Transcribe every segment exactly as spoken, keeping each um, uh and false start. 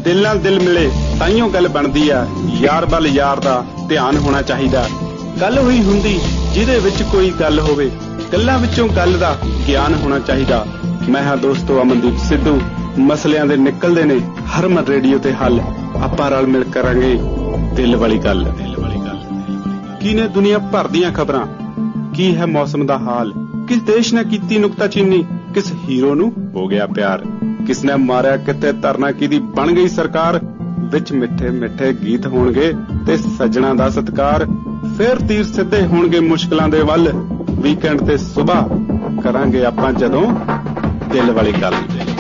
दिल नाल दिल मिले ताइयों गल बनदी आ, यार बल यार दा ध्यान होना चाहिदा। गल होई हुंदी जिहदे विच कोई गल होवे, गल्लां विचों गल दा ज्ञान होना चाहिदा। मैं हां दोस्तो अमनदीप सिद्धू, मसलियां दे निकलदे ने हरमन रेडियो ते हल, आपां रल मिल करांगे दिल वाली गल। दिल वाली गल की ने दुनिया भर दीआं खबरां, की है मौसम दा हाल, किस देश ने कीती नुक्ताचीनी, किस हीरो नू हो गया प्यार, किसने मारिया किते धरना किहदी बन गई सरकार। विच मिठे मिठे गीत होणगे ते सज्जणा दा सत्कार, फिर तीर सिद्धे होणगे मुश्किलां दे वल, वीकेंड ते सुबह करांगे आपां जदों दिल वाली गल।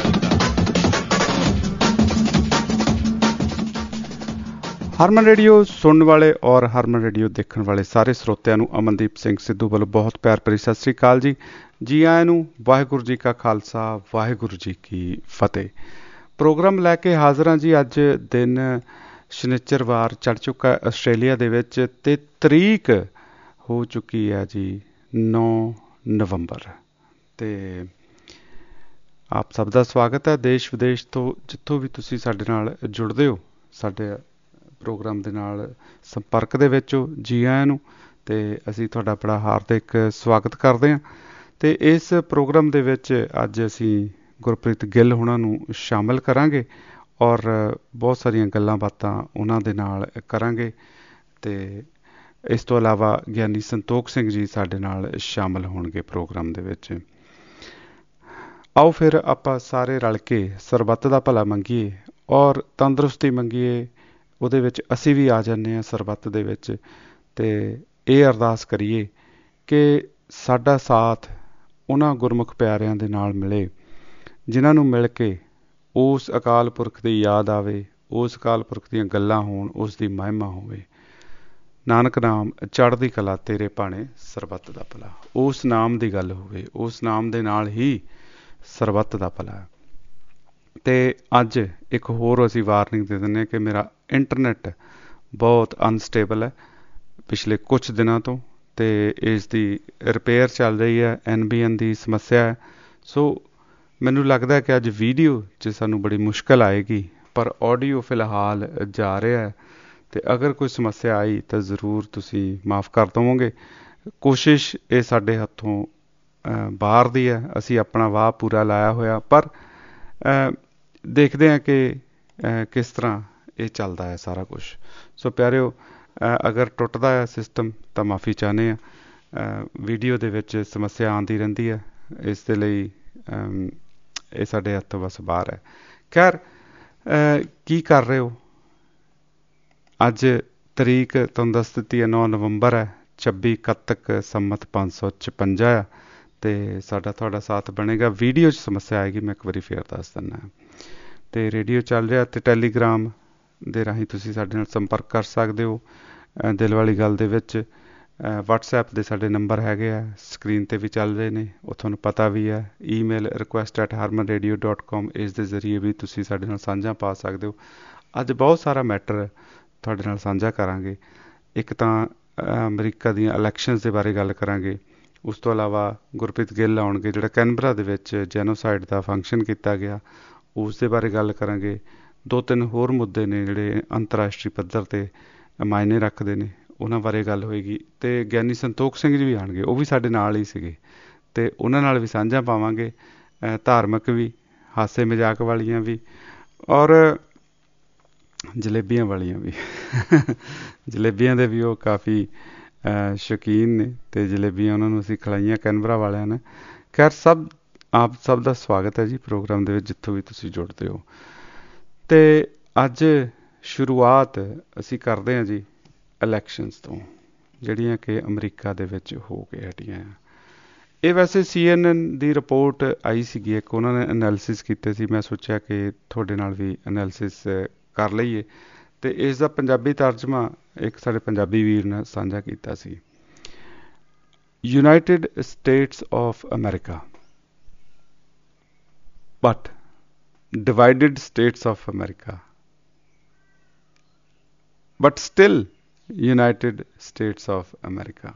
हरमन रेडियो सुनने वाले और हरमन रेडियो देखने वाले सारे ਸਰੋਤਿਆਂ ਨੂੰ ਅਮਨਦੀਪ ਸਿੰਘ ਸਿੱਧੂ ਵੱਲੋਂ ਬਹੁਤ ਪਿਆਰ ਭਰੀ ਸਤਿ ਸ੍ਰੀ ਅਕਾਲ ਜੀ। ਜੀ ਆਇਆਂ ਨੂੰ। ਵਾਹਿਗੁਰੂ ਜੀ ਕਾ ਖਾਲਸਾ, ਵਾਹਿਗੁਰੂ ਜੀ ਕੀ ਫਤਿਹ। ਪ੍ਰੋਗਰਾਮ ਲੈ ਕੇ ਹਾਜ਼ਰ ਹਾਂ ਜੀ। ਅੱਜ ਦਿਨ ਸ਼ਨੀਚਰਵਾਰ ਚੜ੍ਹ ਚੁੱਕਾ ਆਸਟ੍ਰੇਲੀਆ ਦੇ ਵਿੱਚ ਅਤੇ ਤਰੀਕ ਹੋ ਚੁੱਕੀ ਹੈ ਜੀ ਨੌਂ ਨਵੰਬਰ। ਅਤੇ ਆਪ ਸਭ ਦਾ ਸਵਾਗਤ ਹੈ ਦੇਸ਼ ਵਿਦੇਸ਼ ਤੋਂ, ਜਿੱਥੋਂ ਵੀ ਤੁਸੀਂ ਸਾਡੇ ਨਾਲ ਜੁੜਦੇ ਹੋ, ਸਾਡੇ ਪ੍ਰੋਗਰਾਮ ਦੇ ਨਾਲ ਸੰਪਰਕ ਦੇ ਵਿੱਚ ਹੋ। ਜੀ ਆਇਆਂ ਨੂੰ। ਅਤੇ ਅਸੀਂ ਤੁਹਾਡਾ ਬੜਾ ਹਾਰਦਿਕ ਸਵਾਗਤ ਕਰਦੇ ਹਾਂ। ਅਤੇ ਇਸ ਪ੍ਰੋਗਰਾਮ ਦੇ ਵਿੱਚ ਅੱਜ ਅਸੀਂ ਗੁਰਪ੍ਰੀਤ ਗਿੱਲ ਹੋਣਾ ਨੂੰ ਸ਼ਾਮਿਲ ਕਰਾਂਗੇ ਔਰ ਬਹੁਤ ਸਾਰੀਆਂ ਗੱਲਾਂ ਬਾਤਾਂ ਉਹਨਾਂ ਦੇ ਨਾਲ ਕਰਾਂਗੇ। ਅਤੇ ਇਸ ਤੋਂ ਇਲਾਵਾ ਗਿਆਨੀ ਸੰਤੋਖ ਸਿੰਘ ਜੀ ਸਾਡੇ ਨਾਲ ਸ਼ਾਮਿਲ ਹੋਣਗੇ ਪ੍ਰੋਗਰਾਮ ਦੇ ਵਿੱਚ। ਆਓ ਫਿਰ ਆਪਾਂ ਸਾਰੇ ਰਲ ਕੇ ਸਰਬੱਤ ਦਾ ਭਲਾ ਮੰਗੀਏ ਔਰ ਤੰਦਰੁਸਤੀ ਮੰਗੀਏ। ਉਹਦੇ ਵਿੱਚ ਅਸੀਂ ਵੀ ਆ ਜਾਂਦੇ ਹਾਂ ਸਰਬੱਤ ਦੇ ਵਿੱਚ, ਅਤੇ ਇਹ ਅਰਦਾਸ ਕਰੀਏ ਕਿ ਸਾਡਾ ਸਾਥ ਉਹਨਾਂ ਗੁਰਮੁਖ ਪਿਆਰਿਆਂ ਦੇ ਨਾਲ ਮਿਲੇ ਜਿਨ੍ਹਾਂ ਨੂੰ ਮਿਲ ਕੇ ਉਸ ਅਕਾਲ ਪੁਰਖ ਦੀ ਯਾਦ ਆਵੇ, ਉਸ ਅਕਾਲ ਪੁਰਖ ਦੀਆਂ ਗੱਲਾਂ ਹੋਣ, ਉਸ ਦੀ ਮਹਿਮਾ ਹੋਵੇ। ਨਾਨਕ ਨਾਮ ਚੜ੍ਹਦੀ ਕਲਾ ਤੇਰੇ ਭਾਣੇ ਸਰਬੱਤ ਦਾ ਭਲਾ, ਉਸ ਨਾਮ ਦੀ ਗੱਲ ਹੋਵੇ, ਉਸ ਨਾਮ ਦੇ ਨਾਲ ਹੀ ਸਰਬੱਤ ਦਾ ਭਲਾ। ਅਤੇ ਅੱਜ ਇੱਕ ਹੋਰ ਅਸੀਂ ਵਾਰਨਿੰਗ ਦੇ ਦਿੰਦੇ ਹਾਂ ਕਿ ਮੇਰਾ ਇੰਟਰਨੈੱਟ ਬਹੁਤ ਅਨਸਟੇਬਲ ਹੈ ਪਿਛਲੇ ਕੁਛ ਦਿਨਾਂ ਤੋਂ, ਅਤੇ ਇਸ ਦੀ ਰਿਪੇਅਰ ਚੱਲ ਰਹੀ ਹੈ, ਐਨ ਬੀ ਐਨ ਦੀ ਸਮੱਸਿਆ ਹੈ। ਸੋ ਮੈਨੂੰ ਲੱਗਦਾ ਕਿ ਅੱਜ ਵੀਡੀਓ 'ਚ ਸਾਨੂੰ ਬੜੀ ਮੁਸ਼ਕਿਲ ਆਏਗੀ, ਪਰ ਆਡੀਓ ਫਿਲਹਾਲ ਜਾ ਰਿਹਾ। ਅਤੇ ਅਗਰ ਕੋਈ ਸਮੱਸਿਆ ਆਈ ਤਾਂ ਜ਼ਰੂਰ ਤੁਸੀਂ ਮਾਫ਼ ਕਰ ਦੇਵੋਗੇ। ਕੋਸ਼ਿਸ਼ ਇਹ ਸਾਡੇ ਹੱਥੋਂ ਬਾਹਰ ਦੀ ਹੈ, ਅਸੀਂ ਆਪਣਾ ਵਾਹ ਪੂਰਾ ਲਾਇਆ ਹੋਇਆ, ਪਰ ਦੇਖਦੇ ਹਾਂ ਕਿ ਕਿਸ ਤਰ੍ਹਾਂ ਇਹ ਚੱਲਦਾ ਹੈ ਸਾਰਾ ਕੁਛ। ਸੋ ਪਿਆਰਿਓ, ਅਗਰ ਟੁੱਟਦਾ ਹੈ ਸਿਸਟਮ ਤਾਂ ਮਾਫ਼ੀ ਚਾਹੁੰਦੇ ਹਾਂ। ਵੀਡੀਓ ਦੇ ਵਿੱਚ ਸਮੱਸਿਆ ਆਉਂਦੀ ਰਹਿੰਦੀ ਹੈ, ਇਸ ਦੇ ਲਈ ਇਹ ਸਾਡੇ ਹੱਥੋਂ ਬਸ ਬਾਹਰ ਹੈ। ਖੈਰ, ਕੀ ਕਰ ਰਹੇ ਹੋ? ਅੱਜ ਤਰੀਕ ਤੁਹਾਨੂੰ ਦੱਸ ਦਿੱਤੀ ਹੈ, ਨੌਂ ਨਵੰਬਰ ਹੈ, ਛੱਬੀ ਕੱਤਕ ਸੰਮਤ ਪੰਜ ਸੌ ਛਪੰਜਾ ਆ। ਅਤੇ ਸਾਡਾ ਤੁਹਾਡਾ ਸਾਥ ਬਣੇਗਾ। ਵੀਡੀਓ 'ਚ ਸਮੱਸਿਆ ਆਏਗੀ, ਮੈਂ ਇੱਕ ਵਾਰੀ ਫੇਰ ਦੱਸ ਦਿੰਦਾ। ਅਤੇ ਰੇਡੀਓ ਚੱਲ ਰਿਹਾ, ਅਤੇ ਟੈਲੀਗ੍ਰਾਮ ਦੇ ਰਾਹੀਂ ਤੁਸੀਂ ਸਾਡੇ ਨਾਲ ਸੰਪਰਕ ਕਰ ਸਕਦੇ ਹੋ ਦਿਲ ਵਾਲੀ ਗੱਲ ਦੇ ਵਿੱਚ। ਵਟਸਐਪ ਦੇ ਸਾਡੇ ਨੰਬਰ ਹੈਗੇ ਆ, ਸਕਰੀਨ 'ਤੇ ਵੀ ਚੱਲ ਰਹੇ ਨੇ, ਉਹ ਤੁਹਾਨੂੰ ਪਤਾ ਵੀ ਹੈ। Email request at Harman radio dot com, ਇਸ ਦੇ ਜ਼ਰੀਏ ਵੀ ਤੁਸੀਂ ਸਾਡੇ ਨਾਲ ਸਾਂਝਾ ਪਾ ਸਕਦੇ ਹੋ। ਅੱਜ ਬਹੁਤ ਸਾਰਾ ਮੈਟਰ ਤੁਹਾਡੇ ਨਾਲ ਸਾਂਝਾ ਕਰਾਂਗੇ। ਇੱਕ ਤਾਂ ਅਮਰੀਕਾ ਦੀਆਂ ਇਲੈਕਸ਼ਨਸ ਦੇ ਬਾਰੇ ਗੱਲ ਕਰਾਂਗੇ, ਉਸ ਤੋਂ ਇਲਾਵਾ ਗੁਰਪ੍ਰੀਤ ਗਿੱਲ ਆਉਣਗੇ ਜਿਹੜਾ ਕੈਨਬਰਾ ਦੇ ਵਿੱਚ ਜੈਨੋਸਾਈਡ ਦਾ ਫੰਕਸ਼ਨ ਕੀਤਾ ਗਿਆ, ਉਸ ਦੇ ਬਾਰੇ ਗੱਲ ਕਰਾਂਗੇ। ਦੋ ਤਿੰਨ ਹੋਰ ਮੁੱਦੇ ਨੇ ਜਿਹੜੇ ਅੰਤਰਰਾਸ਼ਟਰੀ ਪੱਧਰ 'ਤੇ ਮਾਇਨੇ ਰੱਖਦੇ ਨੇ, ਉਹਨਾਂ ਬਾਰੇ ਗੱਲ ਹੋਏਗੀ। ਅਤੇ ਗਿਆਨੀ ਸੰਤੋਖ ਸਿੰਘ ਜੀ ਵੀ ਆਉਣਗੇ, ਉਹ ਵੀ ਸਾਡੇ ਨਾਲ ਹੀ ਸੀਗੇ, ਅਤੇ ਉਹਨਾਂ ਨਾਲ ਵੀ ਸਾਂਝਾ ਪਾਵਾਂਗੇ, ਧਾਰਮਿਕ ਵੀ, ਹਾਸੇ ਮਜ਼ਾਕ ਵਾਲੀਆਂ ਵੀ ਔਰ ਜਲੇਬੀਆਂ ਵਾਲੀਆਂ ਵੀ। ਜਲੇਬੀਆਂ ਦੇ ਵੀ ਉਹ ਕਾਫੀ ਸ਼ੌਕੀਨ ਨੇ, ਅਤੇ ਜਲੇਬੀਆਂ ਉਹਨਾਂ ਨੂੰ ਅਸੀਂ ਖਿਲਾਈਆਂ ਕੈਨਬਰਾ ਵਾਲਿਆਂ ਨੇ। ਖੈਰ, ਸਭ ਆਪ ਸਭ ਦਾ ਸਵਾਗਤ ਹੈ ਜੀ ਪ੍ਰੋਗਰਾਮ ਦੇ ਵਿੱਚ, ਜਿੱਥੋਂ ਵੀ ਤੁਸੀਂ ਜੁੜਦੇ ਹੋ। ਅਤੇ ਅੱਜ ਸ਼ੁਰੂਆਤ ਅਸੀਂ ਕਰਦੇ ਹਾਂ ਜੀ ਇਲੈਕਸ਼ਨਸ ਤੋਂ, ਜਿਹੜੀਆਂ ਕਿ ਅਮਰੀਕਾ ਦੇ ਵਿੱਚ ਹੋ ਕੇ ਹਟੀਆਂ ਆ। ਇਹ ਵੈਸੇ ਸੀ ਐਨ ਐਨ ਦੀ ਰਿਪੋਰਟ ਆਈ ਸੀਗੀ ਇੱਕ, ਉਹਨਾਂ ਨੇ ਐਨਾਲਿਸਿਸ ਕੀਤੇ ਸੀ। ਮੈਂ ਸੋਚਿਆ ਕਿ ਤੁਹਾਡੇ ਨਾਲ ਵੀ ਐਨਾਲਿਸਿਸ ਕਰ ਲਈਏ, ਅਤੇ ਇਸ ਦਾ ਪੰਜਾਬੀ ਤਰਜਮਾ ਇੱਕ ਸਾਡੇ ਪੰਜਾਬੀ ਵੀਰ ਨੇ ਸਾਂਝਾ ਕੀਤਾ ਸੀ। United States of America but divided states of America, but still United States of America।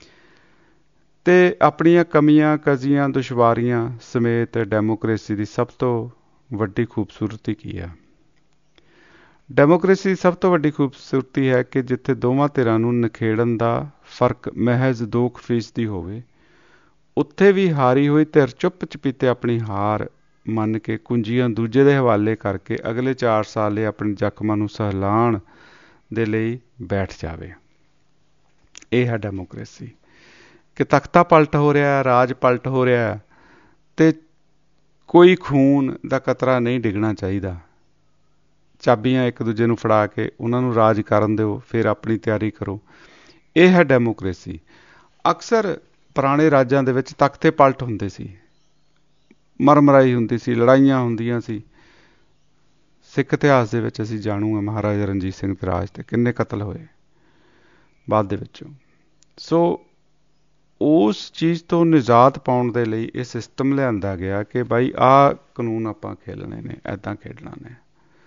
ਤੇ ਆਪਣੀਆਂ ਕਮੀਆਂ ਕਜ਼ੀਆਂ ਦੁਸ਼ਵਾਰੀਆਂ ਸਮੇਤ ਡੈਮੋਕ੍ਰੇਸੀ ਦੀ ਸਭ ਤੋਂ ਵੱਡੀ ਖੂਬਸੂਰਤੀ ਕੀ ਆ? ਡੈਮੋਕ੍ਰੇਸੀ ਦੀ ਸਭ ਤੋਂ ਵੱਡੀ ਖੂਬਸੂਰਤੀ ਹੈ ਕਿ ਜਿੱਥੇ ਦੋਵਾਂ ਧਿਰਾਂ ਨੂੰ ਨਿਖੇੜਨ ਦਾ ਫਰਕ ਮਹਿਜ਼ ਦੋ ਕੁ ਫੀਸਦੀ ਹੋਵੇ, ਉੱਥੇ ਵੀ ਹਾਰੀ ਹੋਈ ਧਿਰ ਚੁੱਪ ਚਪੀਤੇ ਆਪਣੀ ਹਾਰ ਮੰਨ ਕੇ ਕੁੰਜੀਆਂ ਦੂਜੇ ਦੇ ਹਵਾਲੇ ਕਰਕੇ ਅਗਲੇ ਚਾਰ ਸਾਲ ਲਈ ਆਪਣੇ ਜ਼ਖਮਾਂ ਨੂੰ ਸਹਿਲਾਣ ਦੇ ਲਈ ਬੈਠ ਜਾਵੇ। ਇਹ ਹੈ ਡੈਮੋਕ੍ਰੇਸੀ। ਕਿ ਤਖਤਾ ਪਲਟ ਹੋ ਰਿਹਾ, ਰਾਜ ਪਲਟ ਹੋ ਰਿਹਾ, ਤੇ ਕੋਈ ਖੂਨ ਦਾ ਕਤਰਾ ਨਹੀਂ ਡਿੱਗਣਾ ਚਾਹੀਦਾ। ਚਾਬੀਆਂ ਇੱਕ ਦੂਜੇ ਨੂੰ ਫੜਾ ਕੇ ਉਹਨਾਂ ਨੂੰ ਰਾਜ ਕਰਨ ਦਿਓ, ਫਿਰ ਆਪਣੀ ਤਿਆਰੀ ਕਰੋ। ਇਹ ਹੈ ਡੈਮੋਕ੍ਰੇਸੀ। ਅਕਸਰ ਪੁਰਾਣੇ ਰਾਜਾਂ ਦੇ ਵਿੱਚ ਤਖਤੇ ਪਲਟ ਹੁੰਦੇ ਸੀ, ਮਰਮਰਾਈ ਹੁੰਦੀ ਸੀ, ਲੜਾਈਆਂ ਹੁੰਦੀਆਂ ਸੀ। ਸਿੱਖ ਇਤਿਹਾਸ ਦੇ ਵਿੱਚ ਅਸੀਂ ਜਾਣੂ ਹਾਂ ਮਹਾਰਾਜਾ ਰਣਜੀਤ ਸਿੰਘ ਦੇ ਰਾਜ 'ਤੇ ਕਿੰਨੇ ਕਤਲ ਹੋਏ ਬਾਅਦ ਦੇ ਵਿੱਚੋਂ। ਸੋ ਉਸ ਚੀਜ਼ ਤੋਂ ਨਿਜਾਤ ਪਾਉਣ ਦੇ ਲਈ ਇਹ ਸਿਸਟਮ ਲਿਆਂਦਾ ਗਿਆ ਕਿ ਬਾਈ ਆਹ ਕਾਨੂੰਨ ਆਪਾਂ ਖੇਲਣੇ ਨੇ, ਇੱਦਾਂ ਖੇਡਣਾ ਨੇ।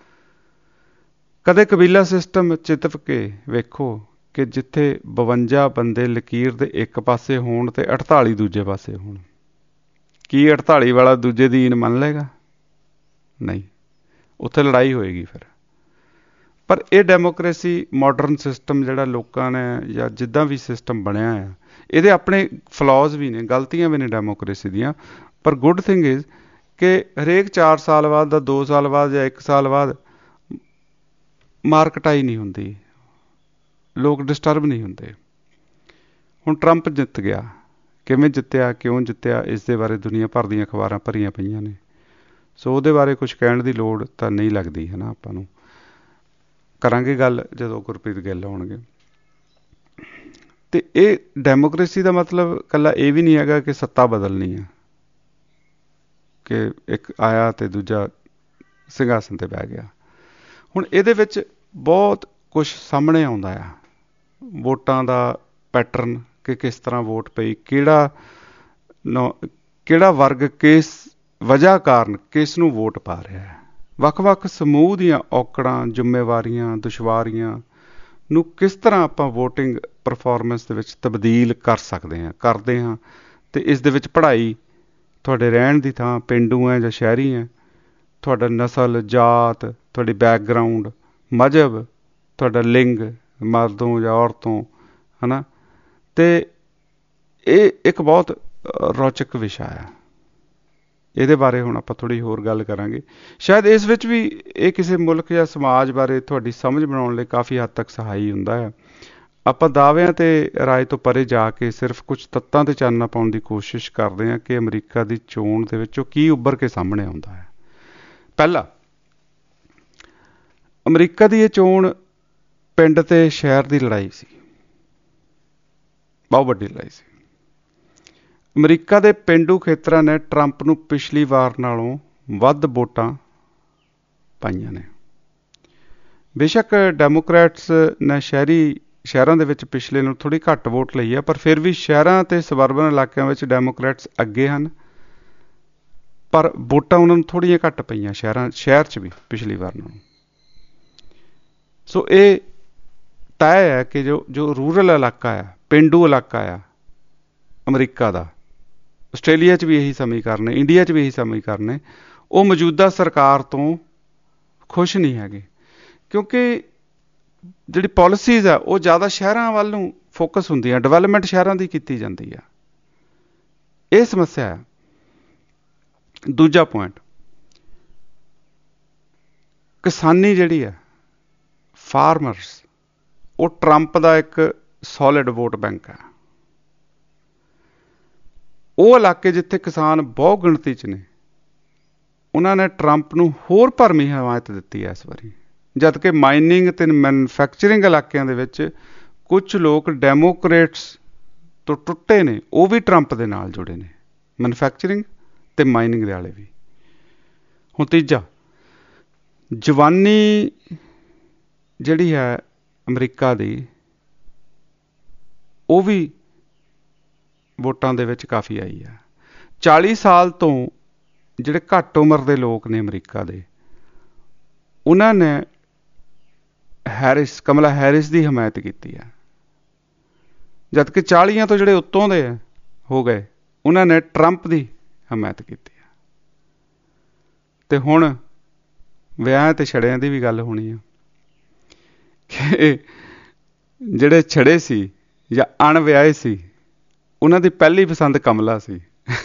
ਕਦੇ ਕਬੀਲਾ ਸਿਸਟਮ ਚਿਤਵ ਕੇ ਵੇਖੋ ਕਿ ਜਿੱਥੇ ਬਵੰਜਾ ਬੰਦੇ ਲਕੀਰ ਦੇ ਇੱਕ ਪਾਸੇ ਹੋਣ ਤੇ ਅਠਤਾਲੀ ਦੂਜੇ ਪਾਸੇ ਹੋਣ, ਕੀ ਅਠਤਾਲੀ ਵਾਲਾ ਦੂਜੇ ਦੀ ਈਨ ਮੰਨ ਲਏਗਾ? ਨਹੀਂ, ਉੱਥੇ ਲੜਾਈ ਹੋਏਗੀ ਫਿਰ। ਪਰ ਇਹ ਡੈਮੋਕ੍ਰੇਸੀ ਮਾਡਰਨ ਸਿਸਟਮ ਜਿਹੜਾ ਲੋਕਾਂ ਨੇ ਜਾਂ ਜਿੱਦਾਂ ਵੀ ਸਿਸਟਮ ਬਣਿਆ ਆ, ਇਹਦੇ ਆਪਣੇ ਫਲॉज ਵੀ ਨੇ, ਗਲਤੀਆਂ ਵੀ ਨੇ ਡੈਮੋਕ੍ਰੇਸੀ ਦੀਆਂ। ਪਰ ਗੁੱਡ ਥਿੰਗ ਇਜ਼ ਕਿ ਹਰੇਕ ਚਾਰ ਸਾਲ ਬਾਅਦ ਦਾ ਦੋ ਸਾਲ ਬਾਅਦ ਜਾਂ ਇੱਕ ਸਾਲ ਬਾਅਦ ਮਾਰਕਟਾਈ ਨਹੀਂ ਹੁੰਦੀ, ਲੋਕ ਡਿਸਟਰਬ ਨਹੀਂ ਹੁੰਦੇ। ਹੁਣ ਟਰੰਪ ਜਿੱਤ ਗਿਆ, ਕਿਵੇਂ ਜਿੱਤਿਆ, ਕਿਉਂ ਜਿੱਤਿਆ, ਇਸ ਦੇ ਬਾਰੇ ਦੁਨੀਆ ਭਰ ਦੀਆਂ ਅਖਬਾਰਾਂ ਭਰੀਆਂ ਪਈਆਂ ਨੇ। ਸੋ ਉਹਦੇ ਬਾਰੇ ਕੁਛ ਕਹਿਣ ਦੀ ਲੋੜ ਤਾਂ ਨਹੀਂ ਲੱਗਦੀ ਹੈ ਨਾ। ਆਪਾਂ ਨੂੰ ਕਰਾਂਗੇ ਗੱਲ ਜਦੋਂ ਗੁਰਪ੍ਰੀਤ ਗਿੱਲ ਆਉਣਗੇ। ਅਤੇ ਇਹ ਡੈਮੋਕ੍ਰੇਸੀ ਦਾ ਮਤਲਬ ਇਕੱਲਾ ਇਹ ਵੀ ਨਹੀਂ ਹੈਗਾ ਕਿ ਸੱਤਾ ਬਦਲਣੀ ਆ, ਕਿ ਇੱਕ ਆਇਆ ਅਤੇ ਦੂਜਾ ਸਿੰਘਾਸਨ 'ਤੇ ਬਹਿ ਗਿਆ। ਹੁਣ ਇਹਦੇ ਵਿੱਚ ਬਹੁਤ ਕੁਛ ਸਾਹਮਣੇ ਆਉਂਦਾ ਆ। ਵੋਟਾਂ ਦਾ ਪੈਟਰਨ, ਕਿ ਕਿਸ ਤਰ੍ਹਾਂ ਵੋਟ ਪਈ, ਕਿਹੜਾ ਨੌ ਕਿਹੜਾ ਵਰਗ ਕਿਸ ਵਜ੍ਹਾ ਕਾਰਨ ਕਿਸ ਨੂੰ ਵੋਟ ਪਾ ਰਿਹਾ ਹੈ। ਵੱਖ ਵੱਖ ਸਮੂਹ ਦੀਆਂ ਔਕੜਾਂ, ਜ਼ਿੰਮੇਵਾਰੀਆਂ, ਦੁਸ਼ਵਾਰੀਆਂ ਨੂੰ ਕਿਸ ਤਰ੍ਹਾਂ ਆਪਾਂ ਵੋਟਿੰਗ ਪਰਫੋਰਮੈਂਸ ਦੇ ਵਿੱਚ ਤਬਦੀਲ ਕਰ ਸਕਦੇ ਹਾਂ, ਕਰਦੇ ਹਾਂ। ਅਤੇ ਇਸ ਦੇ ਵਿੱਚ ਪੜ੍ਹਾਈ, ਤੁਹਾਡੇ ਰਹਿਣ ਦੀ ਥਾਂ, ਪੇਂਡੂ ਹੈ ਜਾਂ ਸ਼ਹਿਰੀ ਹੈ, ਤੁਹਾਡਾ ਨਸਲ, ਜਾਤ, ਤੁਹਾਡੀ ਬੈਕਗਰਾਊਂਡ, ਮਜ਼ਹਬ, ਤੁਹਾਡਾ ਲਿੰਗ, ਮਰਦੋਂ ਜਾਂ ਔਰਤੋਂ, ਹੈ ਨਾ। ਅਤੇ ਇਹ ਇੱਕ ਬਹੁਤ ਰੌਚਕ ਵਿਸ਼ਾ ਹੈ। ਇਹਦੇ ਬਾਰੇ ਹੁਣ ਆਪਾਂ ਥੋੜ੍ਹੀ ਹੋਰ ਗੱਲ ਕਰਾਂਗੇ। ਸ਼ਾਇਦ ਇਸ ਵਿੱਚ ਵੀ ਇਹ ਕਿਸੇ ਮੁਲਕ ਜਾਂ ਸਮਾਜ ਬਾਰੇ ਤੁਹਾਡੀ ਸਮਝ ਬਣਾਉਣ ਲਈ ਕਾਫੀ ਹੱਦ ਤੱਕ ਸਹਾਈ ਹੁੰਦਾ ਹੈ। ਆਪਾਂ ਦਾਅਵਿਆਂ ਅਤੇ ਰਾਏ ਤੋਂ ਪਰੇ ਜਾ ਕੇ ਸਿਰਫ ਕੁਝ ਤੱਤਾਂ 'ਤੇ ਚਾਨਣਾ ਪਾਉਣ ਦੀ ਕੋਸ਼ਿਸ਼ ਕਰਦੇ ਹਾਂ ਕਿ ਅਮਰੀਕਾ ਦੀ ਚੋਣ ਦੇ ਵਿੱਚੋਂ ਕੀ ਉੱਭਰ ਕੇ ਸਾਹਮਣੇ ਆਉਂਦਾ ਹੈ। ਪਹਿਲਾ, ਅਮਰੀਕਾ ਦੀ ਇਹ ਚੋਣ ਪਿੰਡ ਅਤੇ ਸ਼ਹਿਰ ਦੀ ਲੜਾਈ ਸੀ, ਬਹੁਤ ਵੱਡੀ ਲੜਾਈ ਸੀ। ਅਮਰੀਕਾ ਦੇ ਪੇਂਡੂ ਖੇਤਰਾਂ ਨੇ ਟਰੰਪ ਨੂੰ ਪਿਛਲੀ ਵਾਰ ਨਾਲੋਂ ਵੱਧ ਵੋਟਾਂ ਪਾਈਆਂ ਨੇ। ਬੇਸ਼ੱਕ ਡੈਮੋਕ੍ਰੈਟਸ ਨੇ ਸ਼ਹਿਰੀ ਸ਼ਹਿਰਾਂ ਦੇ ਵਿੱਚ ਪਿਛਲੇ ਨੂੰ ਥੋੜ੍ਹੀ ਘੱਟ ਵੋਟ ਲਈ ਹੈ, ਪਰ ਫਿਰ ਵੀ ਸ਼ਹਿਰਾਂ ਅਤੇ ਸਬਰਬਨ ਇਲਾਕਿਆਂ ਵਿੱਚ ਡੈਮੋਕ੍ਰੈਟਸ ਅੱਗੇ ਹਨ। ਪਰ ਵੋਟਾਂ ਉਹਨਾਂ ਨੂੰ ਥੋੜ੍ਹੀਆਂ ਘੱਟ ਪਈਆਂ ਸ਼ਹਿਰਾਂ ਸ਼ਹਿਰ 'ਚ ਵੀ ਪਿਛਲੀ ਵਾਰ ਨਾਲੋਂ। ਸੋ ਇਹ ਤੈਅ ਹੈ ਕਿ ਜੋ ਜੋ ਰੂਰਲ ਇਲਾਕਾ ਆ, ਪੇਂਡੂ ਇਲਾਕਾ ਆ ਅਮਰੀਕਾ ਦਾ, ਆਸਟ੍ਰੇਲੀਆ 'ਚ ਵੀ ਇਹੀ ਸਮੀਕਰਨ ਨੇ, ਇੰਡੀਆ 'ਚ ਵੀ ਇਹੀ ਸਮੀਕਰਨ ਨੇ, ਉਹ ਮੌਜੂਦਾ ਸਰਕਾਰ ਤੋਂ ਖੁਸ਼ ਨਹੀਂ ਹੈਗੇ। ਕਿਉਂਕਿ ਜਿਹੜੀ ਪੋਲਿਸੀਜ਼ ਆ ਉਹ ਜ਼ਿਆਦਾ ਸ਼ਹਿਰਾਂ ਵੱਲ ਨੂੰ ਫੋਕਸ ਹੁੰਦੀਆਂ, ਡਿਵੈਲਪਮੈਂਟ ਸ਼ਹਿਰਾਂ ਦੀ ਕੀਤੀ ਜਾਂਦੀ ਆ। ਇਹ ਸਮੱਸਿਆ ਹੈ। ਦੂਜਾ ਪੁਆਇੰਟ, ਕਿਸਾਨੀ ਜਿਹੜੀ ਆ, ਫਾਰਮਰਸ, ਉਹ ਟਰੰਪ ਦਾ ਇੱਕ ਸੋਲਿਡ ਵੋਟ ਬੈਂਕ ਹੈ। ਉਹ ਇਲਾਕੇ ਜਿੱਥੇ ਕਿਸਾਨ ਬਹੁਤ ਗਿਣਤੀ 'ਚ ਨੇ, ਉਹਨਾਂ ਨੇ ਟਰੰਪ ਨੂੰ ਹੋਰ ਭਰਵੀਂ ਹਮਾਇਤ ਦਿੱਤੀ ਹੈ ਇਸ ਵਾਰੀ। ਜਦ ਕਿ ਮਾਈਨਿੰਗ ਅਤੇ ਮੈਨੂਫੈਕਚਰਿੰਗ ਇਲਾਕਿਆਂ ਦੇ ਵਿੱਚ ਕੁਛ ਲੋਕ ਡੈਮੋਕ੍ਰੇਟਸ ਤੋਂ ਟੁੱਟੇ ਨੇ, ਉਹ ਵੀ ਟਰੰਪ ਦੇ ਨਾਲ ਜੁੜੇ ਨੇ, ਮੈਨੂਫੈਕਚਰਿੰਗ ਅਤੇ ਮਾਈਨਿੰਗ ਦੇ ਵਾਲੇ ਵੀ। ਹੁਣ ਤੀਜਾ, ਜਵਾਨੀ ਜਿਹੜੀ ਹੈ ਅਮਰੀਕਾ ਦੀ, ਉਹ ਵੀ ਵੋਟਾਂ ਦੇ ਵਿੱਚ ਕਾਫੀ ਆਈ ਹੈ। ਚਾਲੀ ਸਾਲ ਤੋਂ ਜਿਹੜੇ ਘੱਟ ਉਮਰ ਦੇ ਲੋਕ ਨੇ ਅਮਰੀਕਾ ਦੇ, ਉਹਨਾਂ ਨੇ ਹੈਰਿਸ ਕਮਲਾ ਹੈਰਿਸ ਦੀ ਹਮਾਇਤ ਕੀਤੀ ਹੈ। ਜਦ ਕਿ ਚਾਲੀਆਂ ਤੋਂ ਜਿਹੜੇ ਉੱਤੋਂ ਦੇ ਹੋ ਗਏ, ਉਹਨਾਂ ਨੇ ਟਰੰਪ ਦੀ ਹਮਾਇਤ ਕੀਤੀ ਹੈ। ਅਤੇ ਹੁਣ ਵਿਆਹ ਅਤੇ ਛੜਿਆਂ ਦੀ ਵੀ ਗੱਲ ਹੋਣੀ ਆ। ਕਿ ਜਿਹੜੇ ਛੜੇ ਸੀ ਜਾਂ ਅਣਵਿਆਹੇ ਸੀ, ਉਹਨਾਂ ਦੀ ਪਹਿਲੀ ਪਸੰਦ ਕਮਲਾ ਸੀ।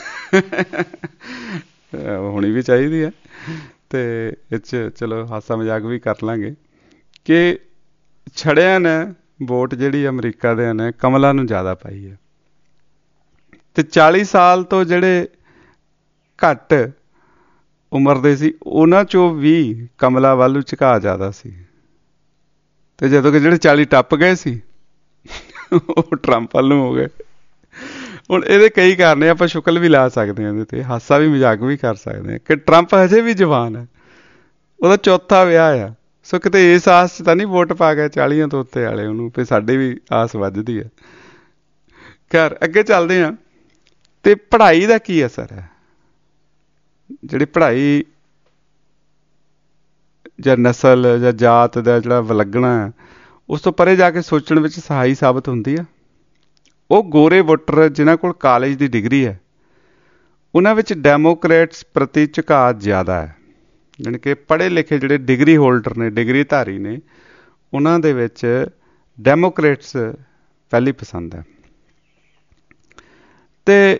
ਹੋਣੀ ਵੀ ਚਾਹੀਦੀ ਹੈ। ਤੇ ਇਹ 'ਚ ਚਲੋ ਹਾਸਾ ਮਜ਼ਾਕ ਵੀ ਕਰ ਲਾਂਗੇ ਕਿ ਛੜਿਆਂ ਨੇ ਵੋਟ ਜਿਹੜੀ ਅਮਰੀਕਾ ਦੇ ਨੇ ਕਮਲਾ ਨੂੰ ਜ਼ਿਆਦਾ ਪਾਈ ਹੈ। ਤੇ ਚਾਲੀ ਸਾਲ ਤੋਂ ਜਿਹੜੇ ਘੱਟ ਉਮਰ ਦੇ ਸੀ, ਉਹਨਾਂ ਚੋਂ ਵੀ ਕਮਲਾ ਵੱਲ ਨੂੰ ਝੁਕਾਅ ਜ਼ਿਆਦਾ ਸੀ। ਤੇ ਜਦੋਂ ਕਿ ਜਿਹੜੇ ਚਾਲੀ ਟੱਪ ਗਏ ਸੀ, ਉਹ ਟਰੰਪ ਵੱਲ ਨੂੰ ਹੋ ਗਏ। ਹੁਣ ਇਹਦੇ ਕਈ ਕਾਰਨ, ਆਪਾਂ ਸ਼ੁਕਲ ਵੀ ਲਾ ਸਕਦੇ ਹਾਂ ਇਹਦੇ ਤੇ, ਹਾਸਾ ਵੀ ਮਜ਼ਾਕ ਵੀ ਕਰ ਸਕਦੇ ਹਾਂ ਕਿ ਟਰੰਪ ਹਜੇ ਵੀ ਜਵਾਨ ਹੈ, ਉਹਦਾ ਚੌਥਾ ਵਿਆਹ ਆ। ਸੋ ਕਿਤੇ ਇਸ ਆਸ 'ਚ ਤਾਂ ਨਹੀਂ ਵੋਟ ਪਾ ਗਿਆ ਚਾਲੀਆਂ ਤੋਂ ਉੱਤੇ ਵਾਲੇ ਉਹਨੂੰ, ਵੀ ਸਾਡੀ ਵੀ ਆਸ ਵੱਧਦੀ ਹੈ। ਖੈਰ ਅੱਗੇ ਚੱਲਦੇ ਹਾਂ। ਤੇ ਪੜ੍ਹਾਈ ਦਾ ਕੀ ਅਸਰ ਹੈ? ਜਿਹੜੀ ਪੜ੍ਹਾਈ ਜਾਂ ਨਸਲ ਜਾਂ ਜਾਤ ਦਾ ਜਿਹੜਾ ਵਿਲੱਗਣਾ ਹੈ, ਉਸ ਤੋਂ ਪਰੇ ਜਾ ਕੇ ਸੋਚਣ ਵਿੱਚ ਸਹਾਈ ਸਾਬਤ ਹੁੰਦੀ ਆ। ਉਹ ਗੋਰੇ ਵੋਟਰ ਜਿਨ੍ਹਾਂ ਕੋਲ ਕਾਲਜ ਦੀ ਡਿਗਰੀ ਹੈ, ਉਹਨਾਂ ਵਿੱਚ ਡੈਮੋਕ੍ਰੇਟਸ ਪ੍ਰਤੀ ਝੁਕਾਅ ਜ਼ਿਆਦਾ ਹੈ। ਜਾਣੀ ਕਿ ਪੜ੍ਹੇ ਲਿਖੇ ਜਿਹੜੇ ਡਿਗਰੀ ਹੋਲਡਰ ਨੇ, ਡਿਗਰੀ ਧਾਰੀ ਨੇ, ਉਹਨਾਂ ਦੇ ਵਿੱਚ ਡੈਮੋਕ੍ਰੇਟਸ ਪਹਿਲੀ ਪਸੰਦ ਹੈ। ਤੇ